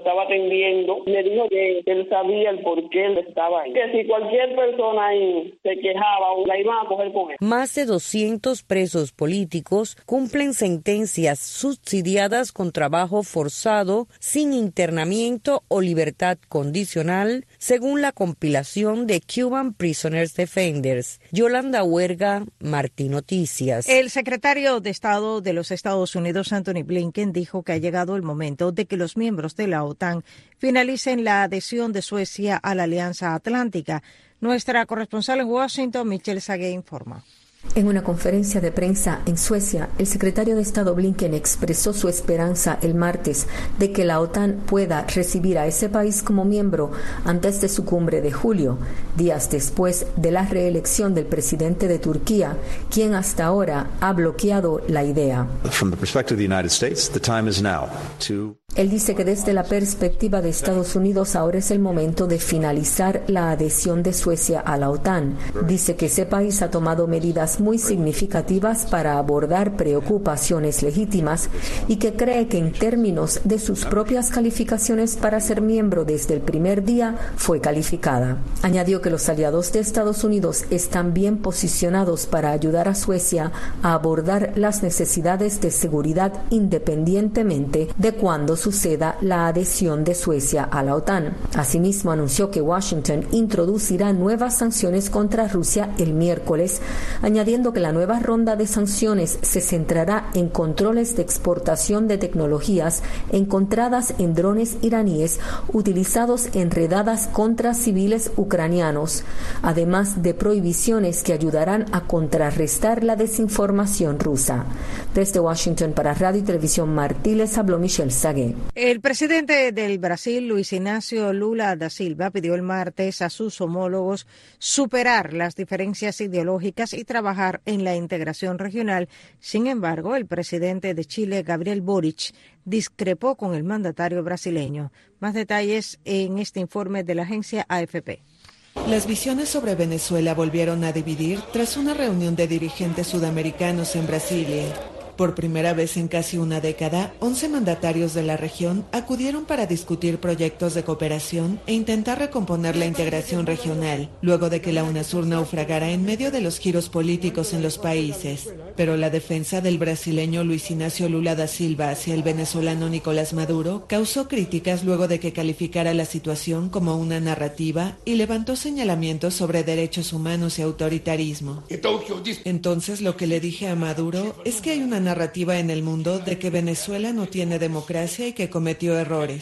estaba atendiendo, me dijo que él sabía el por qué él estaba ahí. Que si cualquier persona ahí se quejaba, la iban a coger con él. Más de doscientos presos políticos cumplen sentencias subsidiadas con trabajo forzado, sin internamiento o libertad condicional, según la compilación de Cuban Prisoners Defenders. Yolanda Huerga, Martín Noticias. El secretario de Estado de los Estados Unidos, Anthony Blinken, dijo que ha llegado el momento de que los miembros de la OTAN finalicen la adhesión de Suecia a la Alianza Atlántica. Nuestra corresponsal en Washington, Michelle Sagué, informa. En una conferencia de prensa en Suecia, el secretario de Estado Blinken expresó su esperanza el martes de que la OTAN pueda recibir a ese país como miembro antes de su cumbre de julio, días después de la reelección del presidente de Turquía, quien hasta ahora ha bloqueado la idea. From the perspective of the United States, the time is now to... Él dice que desde la perspectiva de Estados Unidos ahora es el momento de finalizar la adhesión de Suecia a la OTAN. Dice que ese país ha tomado medidas muy significativas para abordar preocupaciones legítimas y que cree que en términos de sus propias calificaciones para ser miembro desde el primer día fue calificada. Añadió que los aliados de Estados Unidos están bien posicionados para ayudar a Suecia a abordar las necesidades de seguridad independientemente de cuándo suceda la adhesión de Suecia a la OTAN. Asimismo, anunció que Washington introducirá nuevas sanciones contra Rusia el miércoles, añadiendo que la nueva ronda de sanciones se centrará en controles de exportación de tecnologías encontradas en drones iraníes utilizados en redadas contra civiles ucranianos, además de prohibiciones que ayudarán a contrarrestar la desinformación rusa. Desde Washington para Radio y Televisión Martí les habló Michelle Sagué. El presidente del Brasil, Luis Ignacio Lula da Silva, pidió el martes a sus homólogos superar las diferencias ideológicas y trabajar en la integración regional. Sin embargo, el presidente de Chile, Gabriel Boric, discrepó con el mandatario brasileño. Más detalles en este informe de la agencia A F P. Las visiones sobre Venezuela volvieron a dividir tras una reunión de dirigentes sudamericanos en Brasilia. Por primera vez en casi una década, once mandatarios de la región acudieron para discutir proyectos de cooperación e intentar recomponer la integración regional, luego de que la UNASUR naufragara en medio de los giros políticos en los países. Pero la defensa del brasileño Luis Ignacio Lula da Silva hacia el venezolano Nicolás Maduro causó críticas luego de que calificara la situación como una narrativa y levantó señalamientos sobre derechos humanos y autoritarismo. Entonces lo que le dije a Maduro es que hay una narrativa en el mundo de que Venezuela no tiene democracia y que cometió errores.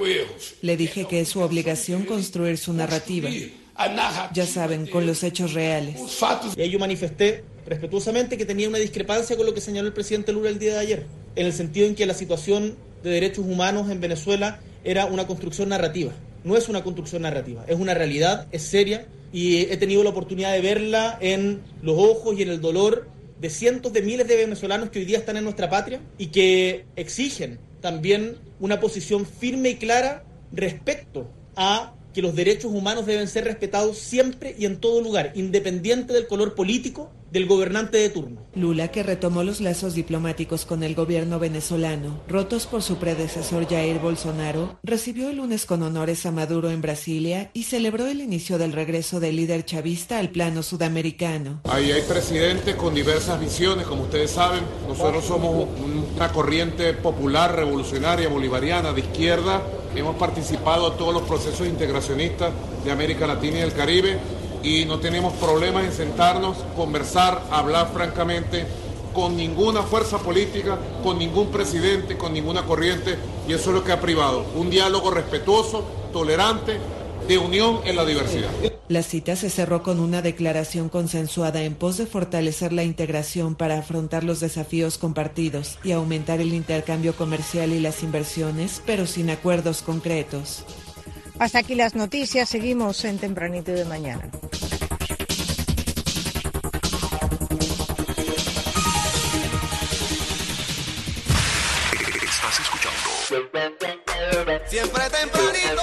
Le dije que es su obligación construir su narrativa. Ya saben, con los hechos reales. Y yo manifesté respetuosamente que tenía una discrepancia con lo que señaló el presidente Lula el día de ayer, en el sentido en que la situación de derechos humanos en Venezuela era una construcción narrativa. No es una construcción narrativa, es una realidad, es seria, y he tenido la oportunidad de verla en los ojos y en el dolor de cientos de miles de venezolanos que hoy día están en nuestra patria y que exigen también una posición firme y clara respecto a que los derechos humanos deben ser respetados siempre y en todo lugar, independiente del color político del gobernante de turno. Lula, que retomó los lazos diplomáticos con el gobierno venezolano, rotos por su predecesor Jair Bolsonaro, recibió el lunes con honores a Maduro en Brasilia y celebró el inicio del regreso del líder chavista al plano sudamericano. Ahí hay presidentes con diversas visiones, como ustedes saben. Nosotros somos una corriente popular, revolucionaria, bolivariana, de izquierda. Hemos participado en todos los procesos integracionistas de América Latina y del Caribe y no tenemos problemas en sentarnos, conversar, hablar francamente con ninguna fuerza política, con ningún presidente, con ninguna corriente, y eso es lo que ha privado. Un diálogo respetuoso, tolerante, de unión en la diversidad. La cita se cerró con una declaración consensuada en pos de fortalecer la integración para afrontar los desafíos compartidos y aumentar el intercambio comercial y las inversiones, pero sin acuerdos concretos. Hasta aquí las noticias, seguimos en Tempranito de Mañana. Estás escuchando Siempre tempranito.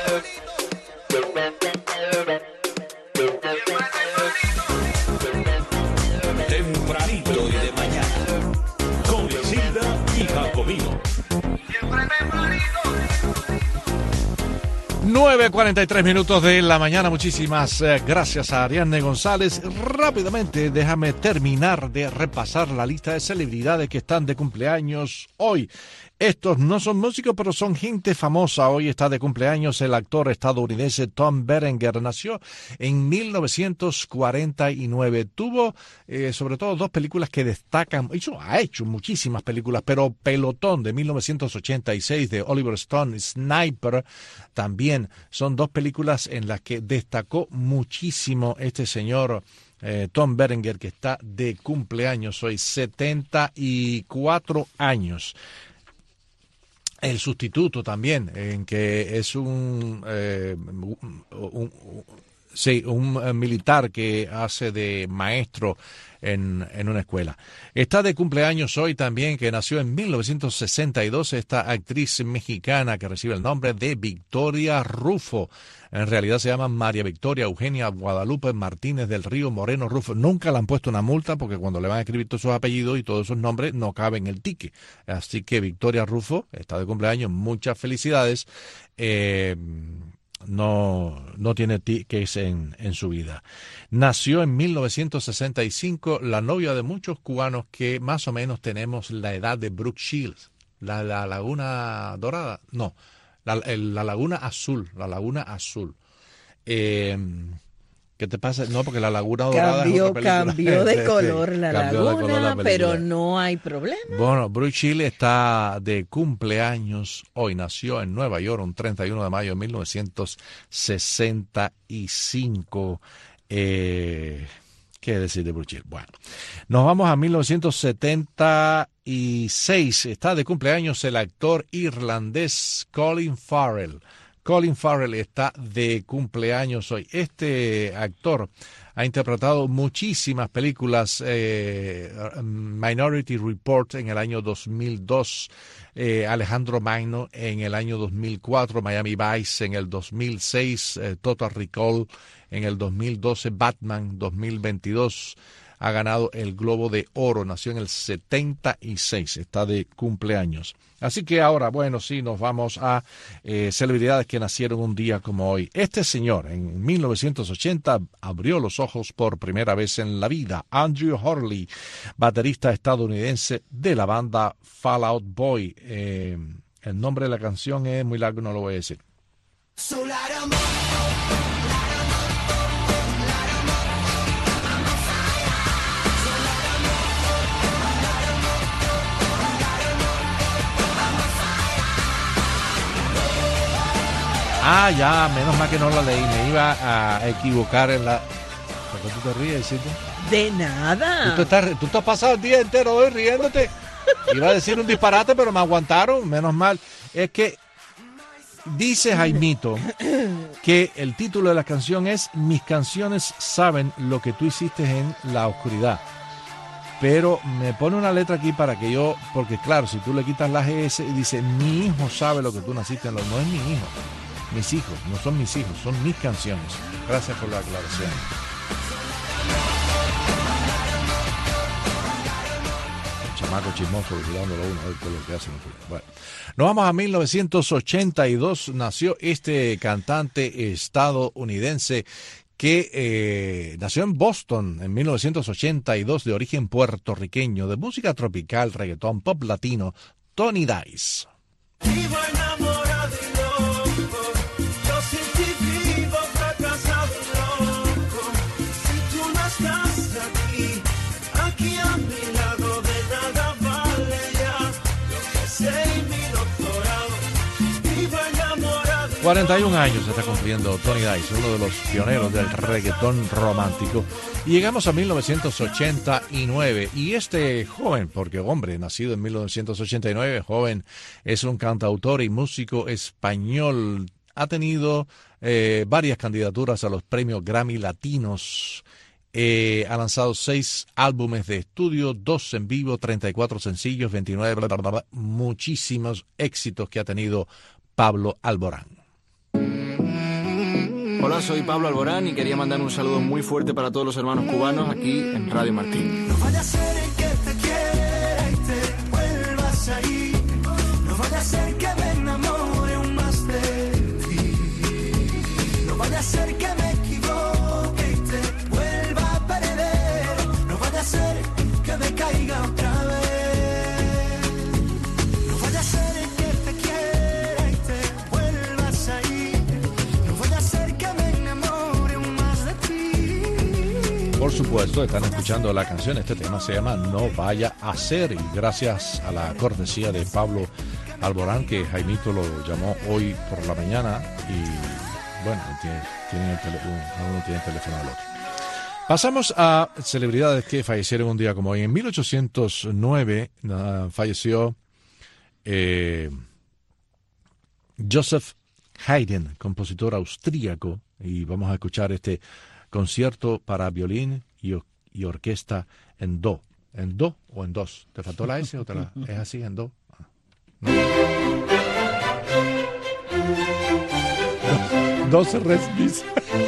Tempranito y de mañana. Con Isilda y Jacobino. Siempre tempranito. nueve cuarenta y tres minutos de la mañana. Muchísimas eh, gracias a Ariadne González. Rápidamente, déjame terminar de repasar la lista de celebridades que están de cumpleaños hoy. Estos no son músicos, pero son gente famosa. Hoy está de cumpleaños el actor estadounidense Tom Berenger. Nació en mil novecientos cuarenta y nueve. Tuvo eh, sobre todo dos películas que destacan. Hizo, ha hecho muchísimas películas, pero Pelotón de mil novecientos ochenta y seis de Oliver Stone, Sniper, también son dos películas en las que destacó muchísimo este señor eh, Tom Berenger, que está de cumpleaños hoy, setenta y cuatro años. El Sustituto también, en que es un, eh, un, un, sí, un militar que hace de maestro en, en una escuela. Está de cumpleaños hoy también, que nació en mil novecientos sesenta y dos, esta actriz mexicana que recibe el nombre de Victoria Rufo. En realidad se llama María Victoria Eugenia Guadalupe Martínez del Río Moreno Rufo. Nunca le han puesto una multa porque cuando le van a escribir todos sus apellidos y todos esos nombres no caben en el ticket. Así que Victoria Rufo está de cumpleaños. Muchas felicidades. Eh, no, no tiene tickets en, en su vida. Nació en mil novecientos sesenta y cinco, la novia de muchos cubanos que más o menos tenemos la edad de Brooke Shields. La, la Laguna Dorada, no. La, el, la Laguna Azul, la Laguna Azul. Eh, ¿Qué te pasa? No, porque la Laguna Dorada cambió, es otra película. Cambió de color la cambió Laguna, de color la pero no hay problema. Bueno, Brooke Shields está de cumpleaños hoy. Nació en Nueva York un treinta y uno de mayo de mil novecientos sesenta y cinco. Eh... ¿Qué decir de Brooke Shields? Bueno, nos vamos a mil novecientos setenta y seis. Está de cumpleaños el actor irlandés Colin Farrell. Colin Farrell está de cumpleaños hoy. Este actor ha interpretado muchísimas películas. Eh, Minority Report en el año dos mil dos, eh, Alejandro Magno en el año dos mil cuatro, Miami Vice en el dos mil seis, eh, Total Recall en el dos mil doce, Batman dos mil veintidós. Ha ganado el Globo de Oro, nació en el setenta y seis, está de cumpleaños. Así que ahora, bueno, sí, nos vamos a eh, celebridades que nacieron un día como hoy. Este señor, en mil novecientos ochenta, abrió los ojos por primera vez en la vida. Andrew Hurley, baterista estadounidense de la banda Fall Out Boy. Eh, el nombre de la canción es muy largo, no lo voy a decir. Ah, ya, menos mal que no la leí. Me iba a equivocar en la... ¿Por qué tú te ríes, Cito? De nada. ¿Tú te, estás, tú te has pasado el día entero hoy riéndote. Iba a decir un disparate, pero me aguantaron. Menos mal. Es que dice Jaimito que el título de la canción es Mis canciones saben lo que tú hiciste en la oscuridad. Pero me pone una letra aquí para que yo... Porque claro, si tú le quitas la G S y dice mi hijo sabe lo que tú naciste en los... No es mi hijo. Mis hijos, no son mis hijos, son mis canciones. Gracias por la aclaración. El chamaco chismoso vigilándolo uno a ver qué es lo que hacen. Bueno, nos vamos a mil novecientos ochenta y dos. Nació este cantante estadounidense que eh, nació en Boston en mil novecientos ochenta y dos, de origen puertorriqueño, de música tropical, reggaetón, pop latino, Tony Dice. Vivo enamorado y loco, yo sin ti vivo fracasado y loco. Si tú no estás aquí, aquí a mi lado, de nada vale ya lo que sé y mi doctorado. Vivo enamorado y cuarenta y un años está cumpliendo Tony Dice, uno de los pioneros del reggaetón romántico. Y llegamos a mil novecientos ochenta y nueve, y este joven, porque hombre, nacido en mil novecientos ochenta y nueve, joven, es un cantautor y músico español. Ha tenido eh, varias candidaturas a los premios Grammy Latinos. Eh, ha lanzado seis álbumes de estudio, dos en vivo, treinta y cuatro sencillos, veintinueve, bla, bla, bla, bla, muchísimos éxitos que ha tenido Pablo Alborán. Hola, soy Pablo Alborán y quería mandar un saludo muy fuerte para todos los hermanos cubanos aquí en Radio Martín. no vaya a ser el que te quiera y te vuelvas a ir. No vaya a ser que me enamore aún más de ti. supuesto, están escuchando la canción. Este tema se llama No Vaya a Ser. Y gracias a la cortesía de Pablo Alborán, que Jaimito lo llamó hoy por la mañana. Y bueno, tiene, tiene el tele, uno tiene el teléfono al otro. Pasamos a celebridades que fallecieron un día como hoy. En mil ochocientos nueve uh, falleció eh, Joseph Haydn, compositor austríaco, y vamos a escuchar este concierto para violín y, y orquesta en do. ¿En do o en dos? ¿Te faltó la S o te la, es así en do? ¿No? Dos res bis.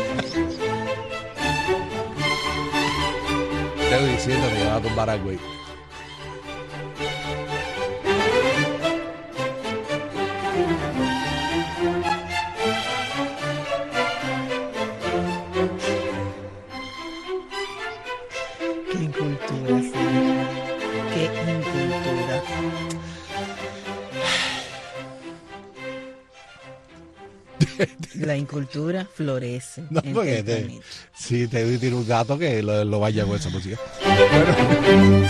Estoy diciendo que va a tumbar a güey. Qué incultura, sí. Qué incultura. La incultura florece. No, en porque el te, planeta. sí, te tiene un gato que lo, lo vaya con esa música. Bueno.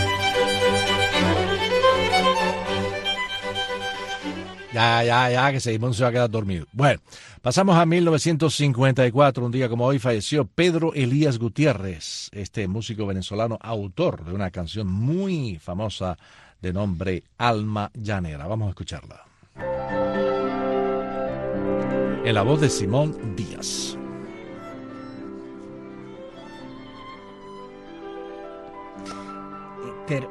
Ya, ya, ya, que Simón se va a quedar dormido. Bueno, pasamos a mil novecientos cincuenta y cuatro. Un día como hoy falleció Pedro Elías Gutiérrez, este músico venezolano, autor de una canción muy famosa de nombre Alma Llanera. Vamos a escucharla. En la voz de Simón Díaz. Pero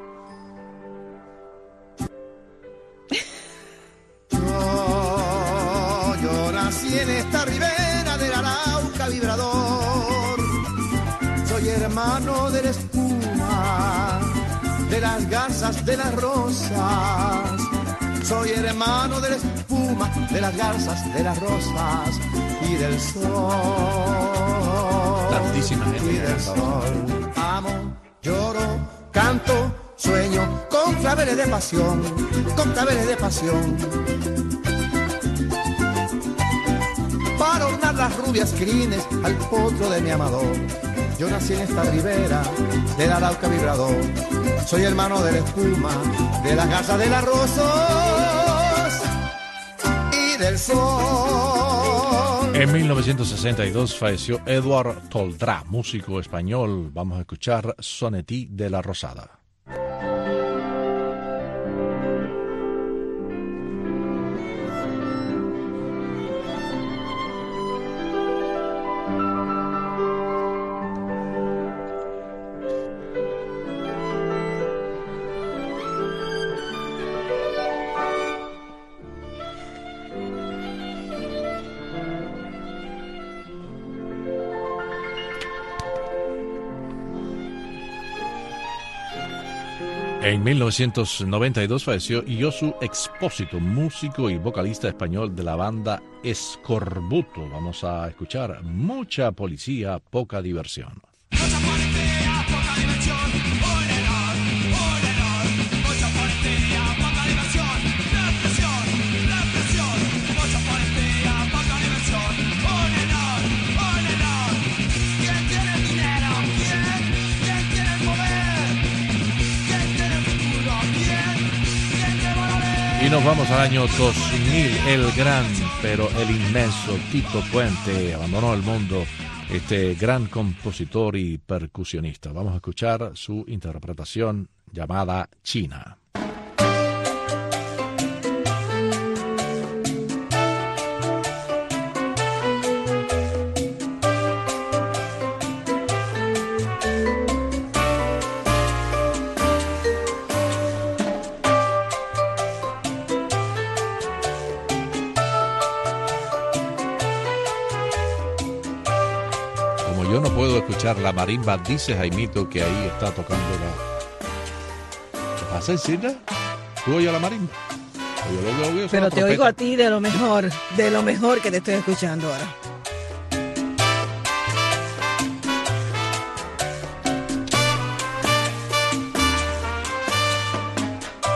Yo, yo nací en esta ribera del Arauca vibrador. Soy hermano de la espuma, de las garzas, de las rosas. Soy hermano de la espuma, de las garzas, de las rosas y del sol. Tantísima gente. Y del sol. Amo, lloro, canto, sueño con claveles de pasión, con claveles de pasión. Para ornar las rubias crines al potro de mi amador. Yo nací en esta ribera del Arauca vibrador. Soy hermano de la espuma, de las garzas, de las rosas y del sol. En mil novecientos sesenta y dos falleció Eduard Toldrá, músico español. Vamos a escuchar Sonetí de la Rosada. En mil novecientos noventa y dos falleció Iosu Expósito, músico y vocalista español de la banda Escorbuto. Vamos a escuchar Mucha policía, poca diversión. Y nos vamos al año dos mil. El gran, pero el inmenso Tito Puente abandonó el mundo, este gran compositor y percusionista. Vamos a escuchar su interpretación llamada China. Yo no puedo escuchar la marimba, dice Jaimito que ahí está tocando la... ¿Qué pasa, Isidra? ¿Tú oyes la marimba? Yo lo que oigo es Pero una te trompeta. oigo a ti de lo mejor, de lo mejor que te estoy escuchando ahora.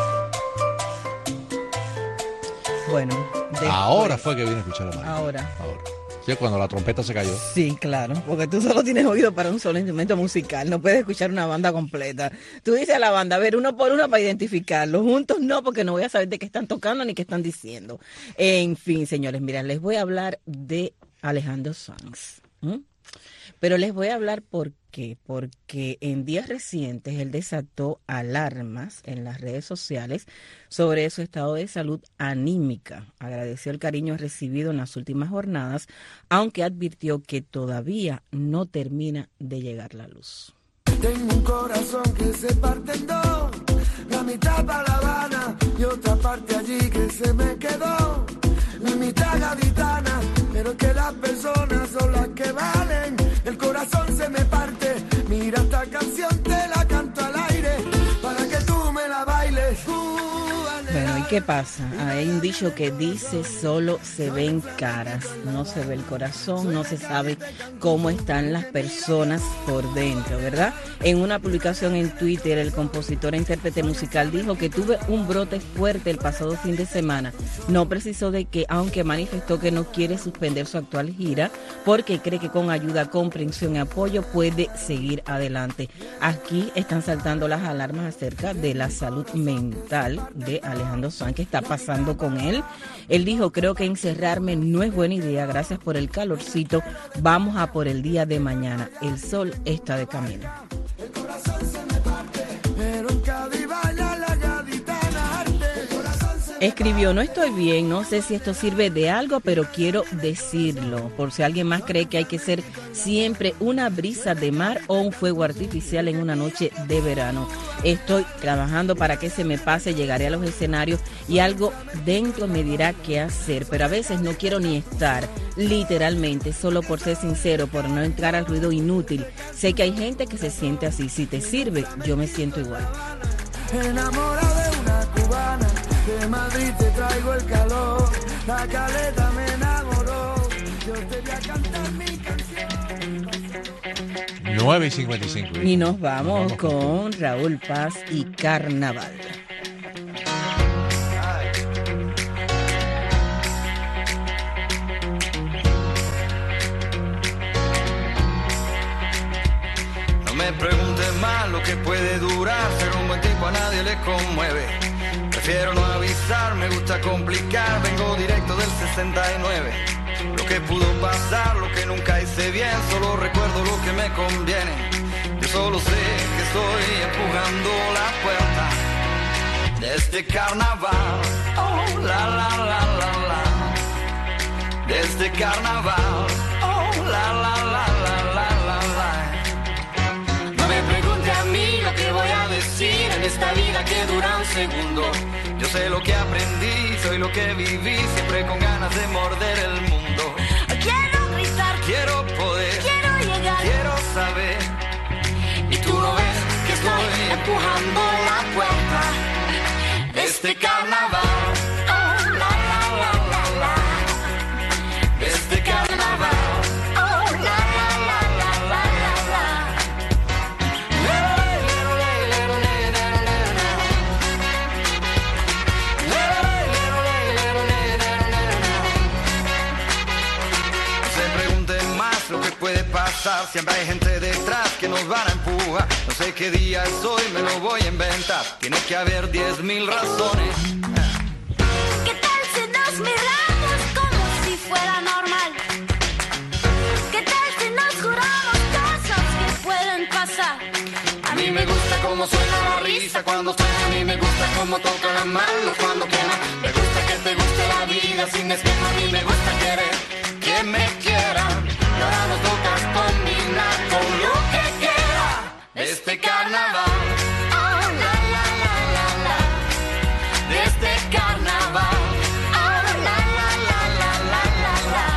Bueno, después, Ahora fue que vine a escuchar la marimba. Ahora. Ahora. Sí, cuando la trompeta se cayó. Sí, claro, porque tú solo tienes oído para un solo instrumento musical, no puedes escuchar una banda completa. Tú dices a la banda, a ver, uno por uno para identificarlos, juntos no, porque no voy a saber de qué están tocando ni qué están diciendo. En fin, señores, mira, les voy a hablar de Alejandro Sanz. ¿Mm? Pero les voy a hablar por qué, porque en días recientes él desató alarmas en las redes sociales sobre su estado de salud anímica. Agradeció el cariño recibido en las últimas jornadas, aunque advirtió que todavía no termina de llegar la luz. Tengo un corazón que se parte en dos, la mitad para La Habana y otra parte allí que se me quedó. La mitad gaditana, pero que las personas son las que valen. El corazón se me parte, mira esta canción te la canto al aire, para que tú me la bailes. Bueno, ¿y qué pasa? Hay un dicho que dice solo se ven caras, no se ve el corazón, no se sabe cómo están las personas por dentro, ¿verdad? En una publicación en Twitter, el compositor e intérprete musical dijo que tuve un brote fuerte el pasado fin de semana. No precisó de qué, aunque manifestó que no quiere suspender su actual gira porque cree que con ayuda, comprensión y apoyo puede seguir adelante. Aquí están saltando las alarmas acerca de la salud mental de Alejandro Sanz. ¿Qué está pasando con él? Él dijo, creo que encerrarme no es buena idea, gracias por el calorcito, vamos a por el día de mañana, el sol está de camino. El corazón se me parte, pero en Cádiz baila la gaditana arte. El corazón se me Escribió, no estoy bien, no sé si esto sirve de algo, pero quiero decirlo, por si alguien más cree que hay que ser siempre una brisa de mar o un fuego artificial en una noche de verano. Estoy trabajando para que se me pase, llegaré a los escenarios y algo dentro me dirá qué hacer, pero a veces no quiero ni estar, literalmente, solo por ser sincero, por no entrar al ruido inútil. Sé que hay gente que se siente así, si te sirve, yo me siento igual. enamorada de una cubana, de Madrid te traigo el calor, la caleta me enamoró, yo te voy a cantar mi canción. nueve y cincuenta y cinco. Y nos vamos, nos vamos con Raúl Paz y Carnaval. No me preguntes más lo que puede durar, ser un buen tipo a nadie le conmueve. Prefiero no avisar, me gusta complicar, vengo directo del sesenta y nueve. Lo que pudo pasar, lo que nunca hice bien, solo recuerdo lo que me conviene. Yo solo sé que estoy empujando la puerta de este carnaval. Oh, la, la, la, la, la. De este carnaval. Oh, la, la, la, la, la, la, la. No me pregunte a mí lo que voy a decir en esta vida que dura un segundo. Yo sé lo que aprendí, soy lo que viví, siempre con ganas de morder el mundo. Quiero gritar, quiero poder, quiero llegar, quiero saber. Y tú no ves que estoy empujando la puerta de este carnaval. Oh, la, la, la, la, la. De este carnaval. Oh, la, la, la, la, la, la, la. Puede pasar, siempre hay gente detrás que nos van a empujar. No sé qué día es hoy, me lo voy a inventar. Tiene que haber diez mil razones. ¿Qué tal si nos miramos como si fuera normal? ¿Qué tal si nos juramos cosas que pueden pasar? A mí me gusta cómo suena la risa cuando suena, a mí me gusta cómo toca la mano cuando quema. Me gusta que te guste la vida sin esquema, a mí me gusta querer que me quieran. Y ahora nos toca combinar con lo que queda de este carnaval. Oh, la, la, la, la, la. De este carnaval. Oh, la, la, la, la, la, la, la.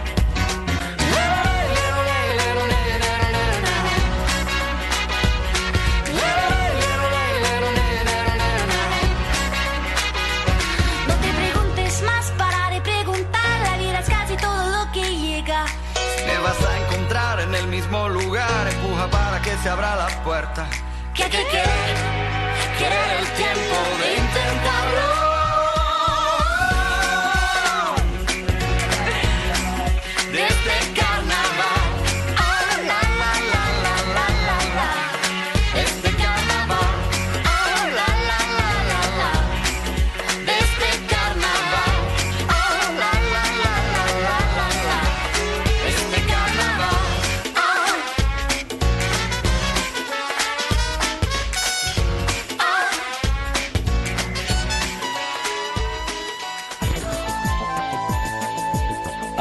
No te preguntes más, para de preguntar. La vida es casi todo lo que llega. Me vas a encontrar en el mismo lugar, empuja para que se abra la puerta. Que hay que querer, querer el tiempo de intentarlo. De este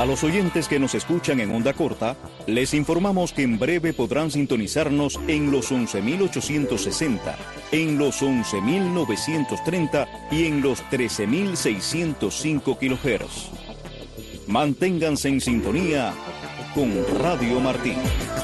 A los oyentes que nos escuchan en onda corta, les informamos que en breve podrán sintonizarnos en los once mil ochocientos sesenta, en los once mil novecientos treinta y en los trece mil seiscientos cinco kilohertz. Manténganse en sintonía con Radio Martí.